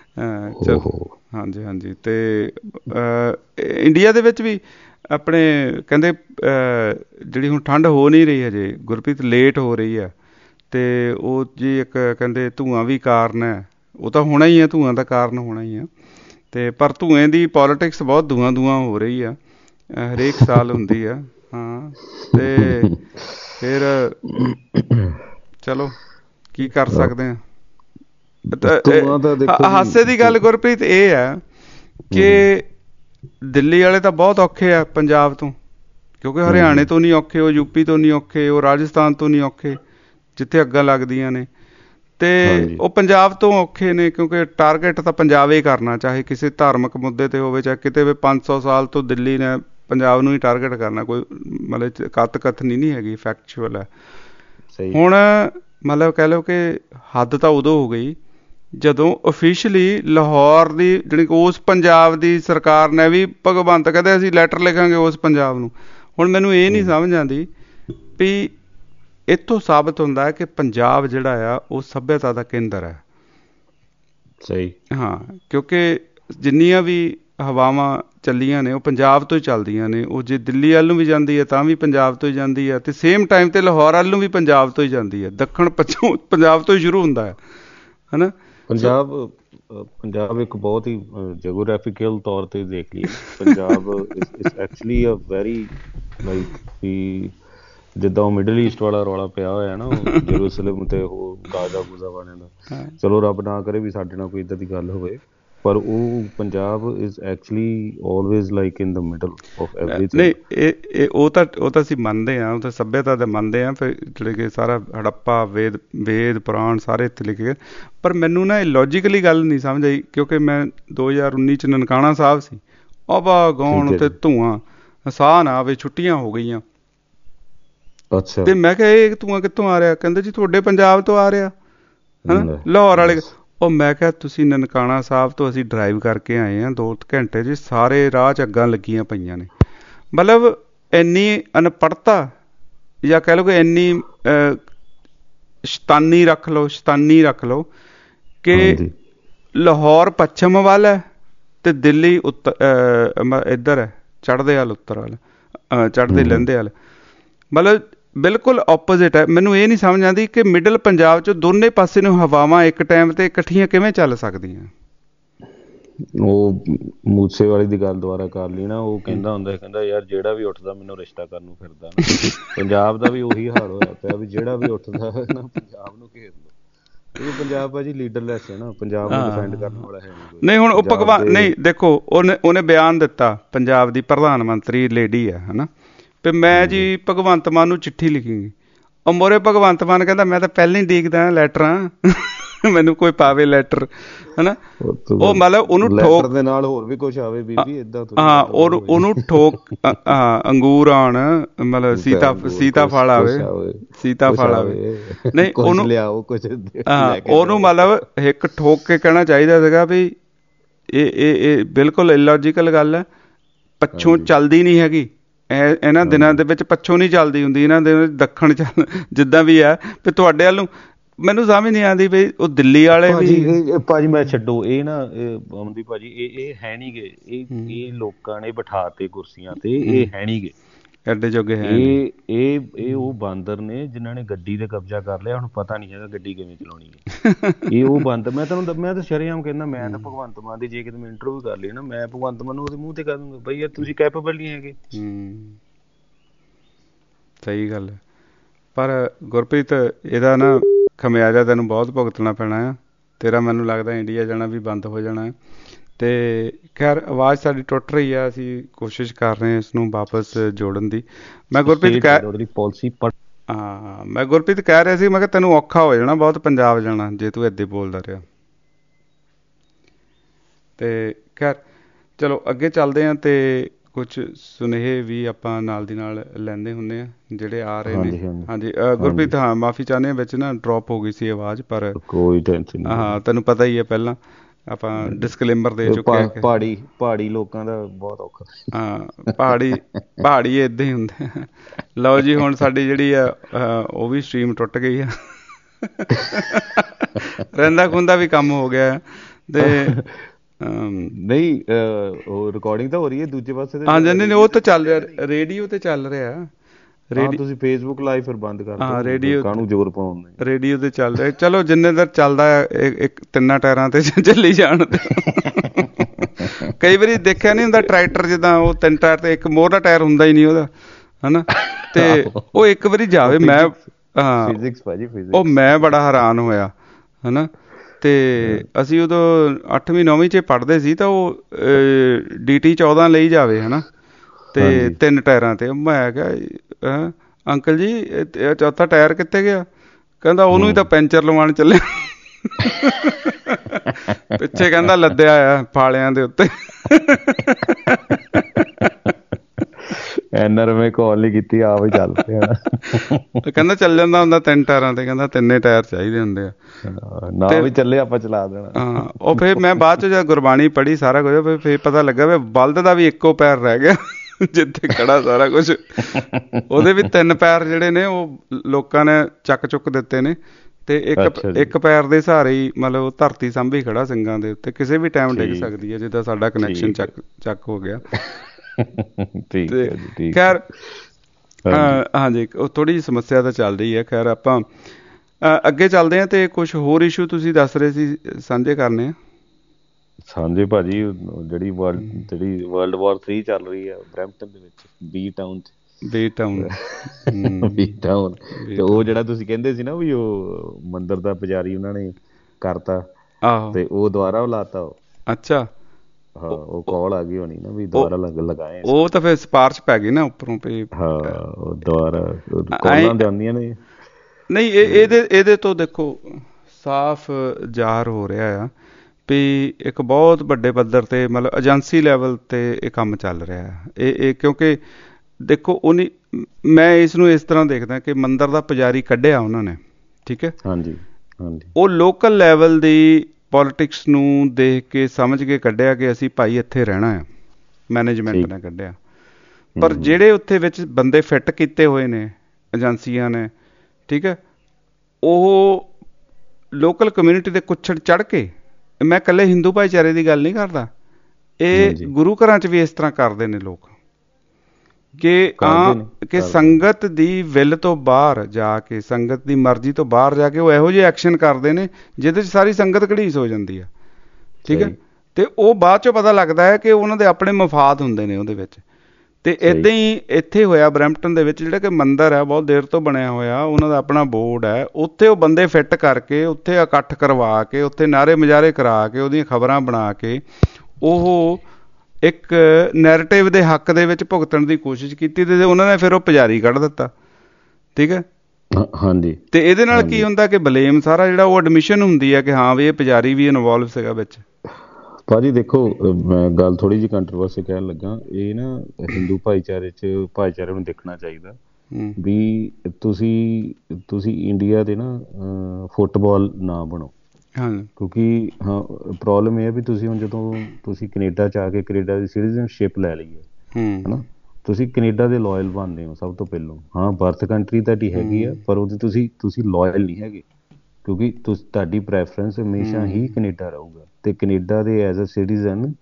ਚਲੋ ਹਾਂਜੀ ਹਾਂਜੀ, ਤੇ ਇੰਡੀਆ ਦੇ ਵਿੱਚ ਵੀ ਆਪਣੇ ਕਹਿੰਦੇ ਜਿਹੜੀ ਹੁਣ ਠੰਡ ਹੋ ਨਹੀਂ ਰਹੀ ਹਜੇ ਗੁਰਪ੍ਰੀਤ, ਲੇਟ ਹੋ ਰਹੀ ਹੈ, ਤੇ ਉਹ ਜੀ ਇੱਕ ਕਹਿੰਦੇ ਧੂੰਆਂ ਵੀ ਕਾਰਨ ਹੈ ਉਹ ਤਾਂ ਹੋਣਾ ਹੀ ਆ, ਧੂਆਂ ਦਾ ਕਾਰਨ ਹੋਣਾ ਹੀ ਆ। ਤੇ ਪਰ ਧੂਏ ਦੀ ਪੋਲੀਟਿਕਸ ਬਹੁਤ ਧੂਆਂ ਧੂਆਂ ਹੋ ਰਹੀ ਆ, ਹਰੇਕ ਸਾਲ ਹੁੰਦੀ ਆ। ਹਾਂ, ਤੇ ਫਿਰ ਚਲੋ ਕੀ ਕਰ ਸਕਦੇ ਆ। ਹਾਸੇ ਦੀ ਗੱਲ ਗੁਰਪ੍ਰੀਤ ਇਹ ਆ ਕਿ ਦਿੱਲੀ ਵਾਲੇ ਤਾਂ ਬਹੁਤ ਔਖੇ ਆ ਪੰਜਾਬ ਤੋਂ, ਕਿਉਂਕਿ ਹਰਿਆਣੇ ਤੋਂ ਨਹੀਂ ਔਖੇ, ਉਹ ਯੂਪੀ ਤੋਂ ਨਹੀਂ ਔਖੇ, ਉਹ ਰਾਜਸਥਾਨ ਤੋਂ ਨਹੀਂ ਔਖੇ ਜਿੱਥੇ ਅੱਗਾਂ ਲੱਗਦੀਆਂ ਨੇ, ਤੇ ਉਹ ਪੰਜਾਬ ਤੋਂ ਔਖੇ ਨੇ ਕਿਉਂਕਿ ਟਾਰਗੇਟ ਤਾਂ ਪੰਜਾਬ ਹੀ ਕਰਨਾ, ਚਾਹੇ ਕਿਸੇ ਧਾਰਮਿਕ ਮੁੱਦੇ ਤੇ ਹੋਵੇ ਚਾਹੇ ਕਿਤੇ ਵੀ। ਪੰਜ ਸੌ ਸਾਲ ਤੋਂ ਦਿੱਲੀ ਨੇ ਪੰਜਾਬ ਨੂੰ ਹੀ ਟਾਰਗੇਟ ਕਰਨਾ, ਕੋਈ ਮਤਲਬ ਕੱਤ ਕਥਨੀ ਨਹੀਂ ਹੈਗੀ, ਫੈਕਚੁਅਲ ਹੈ। ਹੁਣ ਮਤਲਬ ਕਹਿ ਲਓ ਕਿ ਹੱਦ ਤਾਂ ਉਦੋਂ ਹੋ ਗਈ ਜਦੋਂ ਅਫੀਸ਼ੀਅਲੀ ਲਾਹੌਰ ਦੀ ਜਿਹੜੀ ਉਸ ਪੰਜਾਬ ਦੀ ਸਰਕਾਰ ਨੇ ਵੀ ਭਗਵੰਤ ਕਹਿੰਦੇ ਅਸੀਂ ਲੈਟਰ ਲਿਖਾਂਗੇ ਉਸ ਪੰਜਾਬ ਨੂੰ। ਹੁਣ ਮੈਨੂੰ ਇਹ ਨਹੀਂ ਸਮਝ ਆਉਂਦੀ ਵੀ ਇੱਥੋਂ ਸਾਬਤ ਹੁੰਦਾ ਹੈ ਕਿ ਪੰਜਾਬ ਜਿਹੜਾ ਆ ਉਹ ਸੱਭਿਅਤਾ ਦਾ ਕੇਂਦਰ ਹੈ। ਸਹੀ, ਹਾਂ, ਕਿਉਂਕਿ ਜਿੰਨੀਆਂ ਵੀ ਹਵਾਵਾਂ ਚੱਲੀਆਂ ਨੇ ਉਹ ਪੰਜਾਬ ਤੋਂ ਹੀ ਚੱਲਦੀਆਂ ਨੇ। ਉਹ ਜੇ ਦਿੱਲੀ ਵੱਲ ਨੂੰ ਵੀ ਜਾਂਦੀ ਹੈ ਤਾਂ ਵੀ ਪੰਜਾਬ ਤੋਂ ਹੀ ਜਾਂਦੀ ਹੈ, ਤੇ ਸੇਮ ਟਾਈਮ ਤੇ ਲਾਹੌਰ ਵੱਲ ਨੂੰ ਵੀ ਪੰਜਾਬ ਤੋਂ ਹੀ ਜਾਂਦੀ ਹੈ। ਦੱਖਣ ਪੱਛਮ ਪੰਜਾਬ ਤੋਂ ਹੀ ਸ਼ੁਰੂ ਹੁੰਦਾ ਹੈ, ਹੈ ਨਾ। ਪੰਜਾਬ ਪੰਜਾਬ ਇੱਕ ਬਹੁਤ ਹੀ ਜੀਓਗ੍ਰਾਫੀਕਲ ਤੌਰ ਤੇ ਦੇਖ ਲਈਏ, Punjab is actually a very like ਵੀ ਜਿੱਦਾਂ ਉਹ ਮਿਡਲ ਈਸਟ ਵਾਲਾ ਰੌਲਾ ਪਿਆ ਹੋਇਆ ਨਾ, ਜਰੂਸਲਮ ਤੇ ਉਹ ਗਾਜ਼ਾ ਗੂਜ਼ਾ ਵਾਲਿਆਂ ਦਾ। ਚਲੋ ਰੱਬ ਨਾ ਕਰੇ ਵੀ ਸਾਡੇ ਨਾਲ ਕੋਈ ਇੱਦਾਂ ਦੀ ਗੱਲ ਹੋਵੇ, ਪਰ ਉਹ Punjab is actually always like in the middle of everything. ਨਹੀਂ, ਇਹ ਇਹ ਉਹ ਤਾਂ ਉਹ ਤਾਂ ਅਸੀਂ ਮੰਨਦੇ ਹਾਂ, ਉਹ ਤਾਂ ਸੱਭਿਅਤਾ ਦੇ ਮੰਨਦੇ ਹਾਂ। ਫਿਰ ਜਿਹੜੇ ਕਿ ਸਾਰਾ ਹੜੱਪਾ ਵੇਦ ਵੇਦ ਪੁਰਾਣ ਸਾਰੇ ਇੱਥੇ ਲਿਖੇ ਗਏ। ਪਰ ਮੈਨੂੰ ਨਾ ਇਹ ਲੌਜੀਕਲੀ ਗੱਲ ਨਹੀਂ ਸਮਝ ਆਈ, ਕਿਉਂਕਿ ਮੈਂ ਦੋ ਹਜ਼ਾਰ ਉੱਨੀ ਚ ਨਨਕਾਣਾ ਸਾਹਿਬ ਸੀ, ਆਵਾ ਗਾਉਣ ਤੇ ਧੂੰਆਂ, ਸਾਹ ਨਾ ਆਵੇ, ਛੁੱਟੀਆਂ ਹੋ ਗਈਆਂ। ਅੱਛਾ, ਤੇ ਮੈਂ ਕਿਹਾ ਇਹ ਧੂੰਆਂ ਕਿੱਥੋਂ ਆ ਰਿਹਾ? ਕਹਿੰਦੇ ਜੀ ਤੁਹਾਡੇ ਪੰਜਾਬ ਤੋਂ ਆ ਰਿਹਾ, ਹਨਾ, ਲਾਹੌਰ ਵਾਲੇ। ਉਹ ਮੈਂ ਕਿਹਾ ਤੁਸੀਂ ਨਨਕਾਣਾ ਸਾਹਿਬ ਤੋਂ ਅਸੀਂ ਡਰਾਈਵ ਕਰਕੇ ਆਏ ਹਾਂ ਦੋ ਘੰਟੇ ਜੀ, ਸਾਰੇ ਰਾਹ 'ਚ ਅੱਗਾਂ ਲੱਗੀਆਂ ਪਈਆਂ ਨੇ। ਮਤਲਬ ਇੰਨੀ ਅਨਪੜ੍ਹਤਾ ਜਾਂ ਕਹਿ ਲਓ ਕਿ ਇੰਨੀ ਸ਼ੈਤਾਨੀ ਰੱਖ ਲਓ ਸ਼ੈਤਾਨੀ ਰੱਖ ਲਓ ਕਿ ਲਾਹੌਰ ਪੱਛਮ ਵੱਲ ਹੈ ਅਤੇ ਦਿੱਲੀ ਉੱਤਰ ਇੱਧਰ ਹੈ, ਚੜ੍ਹਦੇ ਵੱਲ, ਉੱਤਰ ਵੱਲ, ਚੜ੍ਹਦੇ ਲਹਿੰਦੇ ਵੱਲ, ਮਤਲਬ ਬਿਲਕੁਲ ਆਪੋਜ਼ਿਟ ਹੈ। ਮੈਨੂੰ ਇਹ ਨਹੀਂ ਸਮਝ ਆਉਂਦੀ ਕਿ ਮਿਡਲ ਪੰਜਾਬ 'ਚ ਦੋਨੇ ਪਾਸੇ ਨੂੰ ਹਵਾਵਾਂ ਇੱਕ ਟਾਈਮ 'ਤੇ ਇਕੱਠੀਆਂ ਕਿਵੇਂ ਚੱਲ ਸਕਦੀਆਂ। ਉਹ ਮੂਸੇ ਵਾਲੀ ਦੀ ਗੱਲ ਦੁਬਾਰਾ ਕਰ ਲਈ ਨਾ, ਉਹ ਕਹਿੰਦਾ ਹੁੰਦਾ, ਕਹਿੰਦਾ ਯਾਰ ਜਿਹੜਾ ਵੀ ਉੱਠਦਾ ਮੈਨੂੰ ਰਿਸ਼ਤਾ ਕਰਨ ਨੂੰ ਫਿਰਦਾ ਨਾ। ਪੰਜਾਬ ਦਾ ਵੀ ਉਹੀ ਹਾਲ ਹੋਇਆ ਪਿਆ ਵੀ ਜਿਹੜਾ ਵੀ ਉੱਠਦਾ ਨਾ ਪੰਜਾਬ ਨੂੰ ਘੇਰ ਲਓ। ਕਿਉਂਕਿ ਪੰਜਾਬ ਭਾਜੀ ਲੀਡਰਲੈਸ ਹੈ ਨਾ, ਪੰਜਾਬ ਨੂੰ ਡਿਫੈਂਡ ਕਰਨ ਵਾਲਾ ਹੈ ਨਹੀਂ। ਨਹੀਂ ਹੁਣ ਉਹ ਭਗਵਾਨ ਨਹੀਂ, ਦੇਖੋ ਉਹਨੇ ਉਹਨੇ ਬਿਆਨ ਦਿੱਤਾ, ਪੰਜਾਬ ਦੀ ਪ੍ਰਧਾਨ ਮੰਤਰੀ ਲੇਡੀ ਹੈ, ਹੈ ਨਾ, ਵੀ ਮੈਂ ਜੀ ਭਗਵੰਤ ਮਾਨ ਨੂੰ ਚਿੱਠੀ ਲਿਖੀ। ਉਹ ਮੋਰੇ ਭਗਵੰਤ ਮਾਨ ਕਹਿੰਦਾ ਮੈਂ ਤਾਂ ਪਹਿਲਾਂ ਹੀ ਡੀਕਦਾ ਲੈਟਰਾਂ, ਮੈਨੂੰ ਕੋਈ ਪਾਵੇ ਲੈਟਰ, ਹਨਾ। ਉਹ ਮਤਲਬ ਉਹਨੂੰ ਠੋਕ ਦੇ ਨਾਲ ਹੋਰ ਵੀ ਕੁਛ ਆਵੇ ਬੀਬੀ ਏਦਾਂ। ਹਾਂ, ਔਰ ਉਹਨੂੰ ਠੋਕ ਅੰਗੂਰ ਆਉਣ, ਮਤਲਬ ਸੀਤਾ ਸੀਤਾ ਫਲ ਆਵੇ, ਸੀਤਾ ਫਲ ਆਵੇ, ਨਹੀਂ ਉਹਨੂੰ ਲਿਆਓ ਕੁਛ। ਹਾਂ, ਉਹਨੂੰ ਮਤਲਬ ਇੱਕ ਠੋਕ ਕੇ ਕਹਿਣਾ ਚਾਹੀਦਾ ਸੀਗਾ ਵੀ ਇਹ ਇਹ ਇਹ ਬਿਲਕੁਲ ਇਲੌਜੀਕਲ ਗੱਲ ਹੈ, ਪੱਛੋਂ ਚੱਲਦੀ ਨਹੀਂ ਹੈਗੀ। ਇਹਨਾਂ ਦਿਨਾਂ ਦੇ ਵਿੱਚ ਪੱਛੋਂ ਨਹੀਂ ਚੱਲਦੀ ਹੁੰਦੀ, ਇਹਨਾਂ ਦੇ ਦੱਖਣ ਚੱਲ ਜਿੱਦਾਂ ਵੀ ਹੈ। ਵੀ ਤੁਹਾਡੇ ਵੱਲ ਨੂੰ ਮੈਨੂੰ ਸਮਝ ਨਹੀਂ ਆਉਂਦੀ ਵੀ ਉਹ ਦਿੱਲੀ ਵਾਲੇ ਵੀ। ਭਾਜੀ ਮੈਂ ਛੱਡੋ ਇਹ ਨਾ ਅਮਨਦੀਪ ਭਾਜੀ, ਇਹ ਇਹ ਹੈ ਨੀ ਗੇ, ਇਹ ਇਹ ਲੋਕਾਂ ਨੇ ਬਿਠਾ ਤੇ ਕੁਰਸੀਆਂ ਤੇ, ਇਹ ਹੈ ਨੀ ਗੇ ਐਡੇ ਜੋਗੇ ਹੈ। ਇਹ ਇਹ ਇਹ ਉਹ ਬਾਂਦਰ ਨੇ ਜਿਨ੍ਹਾਂ ਨੇ ਗੱਡੀ ਤੇ ਕਬਜ਼ਾ ਕਰ ਲਿਆ, ਹੁਣ ਪਤਾ ਨਹੀਂ ਹੈਗਾ ਗੱਡੀ ਕਿਵੇਂ ਚਲਾਉਣੀ ਹੈ। ਇਹ ਉਹ ਬਾਂਦਰ, ਮੈਂ ਤੁਹਾਨੂੰ ਮੈਂ ਤਾਂ ਸ਼ਰੇਆਮ ਕਹਿੰਦਾ, ਮੈਂ ਤਾਂ ਭਗਵੰਤ ਮਾਨ ਦੀ ਜੇ ਕਿਤੇ ਮੈਂ ਇੰਟਰਵਿਊ ਕਰ ਲਈ ਨਾ, ਮੈਂ ਭਗਵੰਤ ਮਾਨ ਨੂੰ ਉਹਦੇ ਮੂੰਹ ਤੇ ਕਹਿ ਦੂੰਗਾ, ਬਈ ਯਾਰ ਤੁਸੀਂ ਕੈਪੇਬਲ ਨਹੀਂ ਹੈਗੇ। ਸਹੀ ਗੱਲ ਹੈ। ਪਰ ਗੁਰਪ੍ਰੀਤ ਇਹਦਾ ਨਾ ਖਮਿਆਜਾ ਤੈਨੂੰ ਬਹੁਤ ਭੁਗਤਣਾ ਪੈਣਾ ਆ। ਤੇਰਾ ਮੈਨੂੰ ਲੱਗਦਾ ਇੰਡੀਆ ਜਾਣਾ ਵੀ ਬੰਦ ਹੋ ਜਾਣਾ ਹੈ। ਅਤੇ ਖੈਰ ਆਵਾਜ਼ ਸਾਡੀ ਟੁੱਟ ਰਹੀ ਆ, ਅਸੀਂ ਕੋਸ਼ਿਸ਼ ਕਰ ਰਹੇ ਹਾਂ ਇਸ ਨੂੰ ਵਾਪਸ ਜੋੜਨ ਦੀ। ਮੈਂ ਗੁਰਪ੍ਰੀਤ ਕਹਿ ਪਾਲਿਸੀ ਹਾਂ ਮੈਂ ਗੁਰਪ੍ਰੀਤ ਕਹਿ ਰਿਹਾ ਸੀ, ਮੈਂ ਕਿਹਾ ਤੈਨੂੰ ਔਖਾ ਹੋ ਜਾਣਾ ਬਹੁਤ ਪੰਜਾਬ ਜਾਣਾ ਜੇ ਤੂੰ ਇੱਦਾਂ ਬੋਲਦਾ ਰਿਹਾ। ਅਤੇ ਖੈਰ ਚਲੋ ਅੱਗੇ ਚੱਲਦੇ ਹਾਂ, ਅਤੇ ਕੁਛ ਸੁਨੇਹੇ ਵੀ ਆਪਾਂ ਨਾਲ ਦੀ ਨਾਲ ਲੈਂਦੇ ਹੁੰਦੇ ਹਾਂ ਜਿਹੜੇ ਆ ਰਹੇ ਨੇ। ਹਾਂਜੀ ਗੁਰਪ੍ਰੀਤ, ਹਾਂ ਮਾਫੀ ਚਾਹੁੰਦੇ ਹਾਂ, ਵਿੱਚ ਨਾ ਡਰੋਪ ਹੋ ਗਈ ਸੀ ਆਵਾਜ਼, ਪਰ ਕੋਈ ਟੈਨਸ਼ਨ ਨਹੀਂ। ਹਾਂ ਤੈਨੂੰ ਪਤਾ ਹੀ ਹੈ, ਪਹਿਲਾਂ ਆਪਾਂ ਡਿਸਕਲੇਮਰ ਦੇ ਚੁੱਕੇ ਹਾਂ। ਪਹਾੜੀ ਪਹਾੜੀ ਲੋਕਾਂ ਦਾ ਬਹੁਤ ਔਖਾ। ਹਾਂ ਪਹਾੜੀ ਪਹਾੜੀ ਏਦਾਂ ਹੀ ਹੁੰਦੇ। ਲਓ ਜੀ, ਹੁਣ ਸਾਡੀ ਜਿਹੜੀ ਆ ਉਹ ਵੀ ਸਟਰੀਮ ਟੁੱਟ ਗਈ ਆ, ਰਹਿੰਦਾ ਖੁੰਦਾ ਵੀ ਕੰਮ ਹੋ ਗਿਆ। ਤੇ ਨਹੀਂ ਉਹ ਰਿਕਾਰਡਿੰਗ ਤਾਂ ਹੋ ਰਹੀ ਹੈ ਦੂਜੇ ਪਾਸੇ। ਹਾਂਜੀ ਨਹੀਂ ਨਹੀਂ, ਉਹ ਤਾਂ ਚੱਲ ਰਿਹਾ, ਰੇਡੀਓ ਤੇ ਚੱਲ ਰਿਹਾ, ਤੁਸੀਂ ਫੇਸਬੁੱਕ ਲਾਈਵ ਫਿਰ ਬੰਦ ਕਰ ਹਾਂ ਰੇਡੀਓ ਕਾਹਨੂੰ ਜ਼ੋਰ ਪਾਉਂਦੇ ਰੇਡੀਓ ਤੇ ਚੱਲ ਰਿਹਾ ਚਲੋ ਜਿੰਨੇ ਦੇਰ ਚੱਲਦਾ ਇੱਕ ਤਿੰਨਾਂ ਟਾਇਰਾਂ ਤੇ ਚੱਲੀ ਜਾਣ ਕਈ ਵਾਰੀ ਦੇਖਿਆ ਨਹੀਂ ਹੁੰਦਾ ਟਰੈਕਟਰ ਜਿੱਦਾਂ ਉਹ ਤਿੰਨ ਟਾਇਰ ਤੇ ਇੱਕ ਮੋਹਰਲਾ ਟਾਇਰ ਹੁੰਦਾ ਹੀ ਨਹੀਂ ਉਹਦਾ ਹਨਾ ਤੇ ਉਹ ਇੱਕ ਵਾਰੀ ਜਾਵੇ ਮੈਂ ਹਾਂ ਉਹ ਮੈਂ ਬੜਾ ਹੈਰਾਨ ਹੋਇਆ ਹਨਾ ਤੇ ਅਸੀਂ ਉਦੋਂ ਅੱਠਵੀਂ ਨੌਵੀਂ ਚ ਪੜ੍ਹਦੇ ਸੀ ਤਾਂ ਉਹ ਡੀ ਟੀ ਚੌਦਾਂ ਲਈ ਜਾਵੇ ਹਨਾ ਤੇ ਤਿੰਨ ਟਾਇਰਾਂ ਤੇ ਮੈਂ ਕਿਹਾ ਅੰਕਲ ਜੀ ਚੌਥਾ ਟਾਇਰ ਕਿੱਥੇ ਗਿਆ ਕਹਿੰਦਾ ਉਹਨੂੰ ਹੀ ਤਾਂ ਪੈਂਚਰ ਲਵਾਉਣ ਚੱਲਿਆ ਪਿੱਛੇ ਕਹਿੰਦਾ ਲੱਦਿਆ ਆ ਫਾਲਿਆਂ ਦੇ ਉੱਤੇ ਐਨਰਮੇ ਕਾਲ ਨਹੀਂ ਕੀਤੀ ਆਪ ਹੀ ਚੱਲ ਪਿਆ ਕਹਿੰਦਾ ਚੱਲ ਜਾਂਦਾ ਹੁੰਦਾ ਤਿੰਨ ਟਾਇਰਾਂ ਤੇ ਕਹਿੰਦਾ ਤਿੰਨੇ ਟਾਇਰ ਚਾਹੀਦੇ ਹੁੰਦੇ ਆ ਨਾ ਵੀ ਚੱਲੇ ਆਪਾਂ ਚਲਾ ਦੇਣਾ ਹਾਂ ਉਹ ਫਿਰ ਮੈਂ ਬਾਅਦ ਚ ਜਦ ਗੁਰਬਾਣੀ ਪੜ੍ਹੀ ਸਾਰਾ ਕੁਝ ਫਿਰ ਪਤਾ ਲੱਗਾ ਵੀ ਬਲਦ ਦਾ ਵੀ ਇੱਕੋ ਪੈਰ ਰਹਿ ਗਿਆ ਜਿੱਥੇ ਖੜਾ ਸਾਰਾ ਕੁਛ ਉਹਦੇ ਵੀ ਤਿੰਨ ਪੈਰ ਜਿਹੜੇ ਨੇ ਉਹ ਲੋਕਾਂ ਨੇ ਚੱਕ ਚੁੱਕ ਦਿੱਤੇ ਨੇ ਤੇ ਇੱਕ ਇੱਕ ਪੈਰ ਦੇ ਸਹਾਰੇ ਹੀ ਮਤਲਬ ਉਹ ਧਰਤੀ ਸਾਂਭੀ ਖੜਾ ਸਿੰਘਾਂ ਦੇ ਉੱਤੇ ਕਿਸੇ ਵੀ ਟਾਈਮ ਡਿੱਗ ਸਕਦੀ ਹੈ ਜਿੱਦਾਂ ਸਾਡਾ ਕਨੈਕਸ਼ਨ ਚੱਕ ਚੱਕ ਹੋ ਗਿਆ ਖੈਰ ਹਾਂਜੀ ਉਹ ਥੋੜ੍ਹੀ ਜਿਹੀ ਸਮੱਸਿਆ ਤਾਂ ਚੱਲ ਰਹੀ ਹੈ ਖੈਰ ਆਪਾਂ ਅੱਗੇ ਚੱਲਦੇ ਹਾਂ ਤੇ ਕੁਛ ਹੋਰ ਇਸ਼ੂ ਤੁਸੀਂ ਦੱਸ ਰਹੇ ਸੀ ਸਾਂਝੇ ਕਰਨੇ ਆ ਸਾਂਝੇ ਭਾਜੀ ਜਿਹੜੀ ਵਰਲਡ ਜਿਹੜੀ ਵਰਲਡ ਵਾਰ ਥ੍ਰੀ ਚੱਲ ਰਹੀ ਹੈ ਬਰੈਂਪਟਨ ਦੇ ਵਿੱਚ ਬੀ ਟਾਊਨ ਚ ਬੀ ਟਾਊਨ ਬੀ ਟਾਊਨ ਤੇ ਉਹ ਜਿਹੜਾ ਤੁਸੀਂ ਕਹਿੰਦੇ ਸੀ ਨਾ ਵੀ ਉਹ ਮੰਦਿਰ ਦਾ ਪੁਜਾਰੀ ਉਹਨਾਂ ਨੇ ਕਰਤਾ ਆਹੋ ਤੇ ਉਹ ਦੁਬਾਰਾ ਲਾਤਾ ਉਹ ਅੱਛਾ ਹਾਂ ਉਹ ਕਾਲ ਆ ਗਈ ਹੋਣੀ ਨਾ ਵੀ ਦੁਬਾਰਾ ਲੱਗ ਲਗਾਏ ਉਹ ਤਾਂ ਫਿਰ ਸਿਫਾਰਿਸ਼ ਪੈ ਗਈ ਨਾ ਉੱਪਰੋਂ ਪੇ ਹਾਂ ਉਹ ਦੁਬਾਰਾ ਕਾਲਾਂ ਤੇ ਆਉਂਦੀਆਂ ਨੇ ਨਹੀਂ ਇਹ ਇਹਦੇ ਇਹਦੇ ਤੋਂ ਦੇਖੋ ਸਾਫ਼ ਜ਼ਾਹਰ ਹੋ ਰਿਹਾ ਆ ਵੀ ਇੱਕ ਬਹੁਤ ਵੱਡੇ ਪੱਧਰ ਤੇ ਮਤਲਬ ਏਜੰਸੀ ਲੈਵਲ ਤੇ ਇਹ ਕੰਮ ਚੱਲ ਰਿਹਾ ਹੈ ਇਹ ਇਹ ਕਿਉਂਕਿ ਦੇਖੋ ਉਹਨੀ ਮੈਂ ਇਸ ਨੂੰ ਇਸ ਤਰ੍ਹਾਂ ਦੇਖਦਾ ਕਿ ਮੰਦਿਰ ਦਾ ਪੁਜਾਰੀ ਕੱਢਿਆ ਉਹਨਾਂ ਨੇ ਠੀਕ ਹੈ ਹਾਂਜੀ ਹਾਂਜੀ ਉਹ ਲੋਕਲ ਲੈਵਲ ਦੀ ਪੋਲੀਟਿਕਸ ਨੂੰ ਦੇਖ ਕੇ ਸਮਝ ਕੇ ਕੱਢਿਆ ਕਿ ਅਸੀਂ ਭਾਈ ਇੱਥੇ ਰਹਿਣਾ ਆ ਮੈਨੇਜਮੈਂਟ ਨੇ ਕੱਢਿਆ ਪਰ ਜਿਹੜੇ ਉੱਥੇ ਵਿੱਚ ਬੰਦੇ ਫਿੱਟ ਕੀਤੇ ਹੋਏ ਨੇ ਏਜੰਸੀਆਂ ਨੇ ਠੀਕ ਹੈ ਉਹ ਲੋਕਲ ਕਮਿਊਨਿਟੀ ਦੇ ਕੁੱਛੜ ਚੜ੍ਹ ਕੇ ਮੈਂ ਇਕੱਲੇ ਹਿੰਦੂ ਭਾਈਚਾਰੇ ਦੀ ਗੱਲ ਨਹੀਂ ਕਰਦਾ ਇਹ ਗੁਰੂ ਘਰਾਂ 'ਚ ਵੀ ਇਸ ਤਰ੍ਹਾਂ ਕਰਦੇ ਨੇ ਲੋਕ ਕਿ ਆ ਕਿ ਸੰਗਤ ਦੀ ਵਿਲ ਤੋਂ ਬਾਹਰ ਜਾ ਕੇ ਸੰਗਤ ਦੀ ਮਰਜ਼ੀ ਤੋਂ ਬਾਹਰ ਜਾ ਕੇ ਉਹ ਇਹੋ ਜਿਹੇ ਐਕਸ਼ਨ ਕਰਦੇ ਨੇ ਜਿਹਦੇ 'ਚ ਸਾਰੀ ਸੰਗਤ ਘੜੀਸ ਹੋ ਜਾਂਦੀ ਆ ਠੀਕ ਹੈ ਤੇ ਉਹ ਬਾਅਦ 'ਚੋਂ ਪਤਾ ਲੱਗਦਾ ਹੈ ਕਿ ਉਹਨਾਂ ਦੇ ਆਪਣੇ ਮਫਾਦ ਹੁੰਦੇ ਨੇ ਉਹਦੇ ਵਿੱਚ ਤੇ ਏਦਾਂ ਹੀ ਇੱਥੇ ਹੋਇਆ ਬਰੈਂਪਟਨ ਦੇ ਵਿੱਚ ਜਿਹੜਾ ਕਿ ਮੰਦਿਰ ਹੈ ਬਹੁਤ ਦੇਰ ਤੋਂ ਬਣਿਆ ਹੋਇਆ ਉਹਨਾਂ ਦਾ ਆਪਣਾ ਬੋਰਡ ਹੈ ਉੱਥੇ ਉਹ ਬੰਦੇ ਫਿੱਟ ਕਰਕੇ ਉੱਥੇ ਇਕੱਠ ਕਰਵਾ ਕੇ ਉੱਥੇ ਨਾਅਰੇ ਮੁਜ਼ਾਹਰੇ ਕਰਾ ਕੇ ਉਹਦੀਆਂ ਖਬਰਾਂ ਬਣਾ ਕੇ ਉਹ ਇੱਕ ਨੈਰੇਟਿਵ ਦੇ ਹੱਕ ਦੇ ਵਿੱਚ ਭੁਗਤਣ ਦੀ ਕੋਸ਼ਿਸ਼ ਕੀਤੀ ਤੇ ਉਹਨਾਂ ਨੇ ਫਿਰ ਉਹ ਪੁਜਾਰੀ ਕੱਢ ਦਿੱਤਾ ਠੀਕ ਹੈ ਹਾਂਜੀ ਤੇ ਇਹਦੇ ਨਾਲ ਕੀ ਹੁੰਦਾ ਕਿ ਬਲੇਮ ਸਾਰਾ ਜਿਹੜਾ ਉਹ ਐਡਮਿਸ਼ਨ ਹੁੰਦੀ ਹੈ ਕਿ ਹਾਂ ਵੀ ਇਹ ਪੁਜਾਰੀ ਵੀ ਇਨਵੋਲਵ ਸੀਗਾ ਵਿੱਚ ਭਾਜੀ ਦੇਖੋ ਮੈਂ ਗੱਲ ਥੋੜ੍ਹੀ ਜਿਹੀ ਕੰਟਰੋਵਰਸੀ ਕਹਿਣ ਲੱਗਾ ਇਹ ਨਾ ਹਿੰਦੂ ਭਾਈਚਾਰੇ 'ਚ ਭਾਈਚਾਰੇ ਨੂੰ ਦੇਖਣਾ ਚਾਹੀਦਾ ਵੀ ਤੁਸੀਂ ਤੁਸੀਂ ਇੰਡੀਆ ਦੇ ਨਾ ਫੁੱਟਬਾਲ ਨਾ ਬਣੋ ਕਿਉਂਕਿ ਹਾਂ ਪ੍ਰੋਬਲਮ ਇਹ ਹੈ ਵੀ ਤੁਸੀਂ ਹੁਣ ਜਦੋਂ ਤੁਸੀਂ ਕੈਨੇਡਾ 'ਚ ਆ ਕੇ ਕੈਨੇਡਾ ਦੀ ਸਿਟੀਜ਼ਨਸ਼ਿਪ ਲੈ ਲਈ ਹੈ ਹੈ ਨਾ ਤੁਸੀਂ ਕੈਨੇਡਾ ਦੇ ਲੋਇਲ ਬਣਦੇ ਹੋ ਸਭ ਤੋਂ ਪਹਿਲਾਂ ਹਾਂ ਬਰਥ ਕੰਟਰੀ ਤੁਹਾਡੀ ਹੈਗੀ ਆ ਪਰ ਉਹਦੀ ਤੁਸੀਂ ਤੁਸੀਂ ਲੋਇਲ ਨਹੀਂ ਹੈਗੇ ਕਿਉਂਕਿ ਤੁਸੀਂ ਤੁਹਾਡੀ ਪ੍ਰੈਫਰੈਂਸ ਹਮੇਸ਼ਾ ਹੀ ਕੈਨੇਡਾ ਰਹੂਗਾ ਤੇ ਕੈਨੇਡਾ ਦੇ as a citizen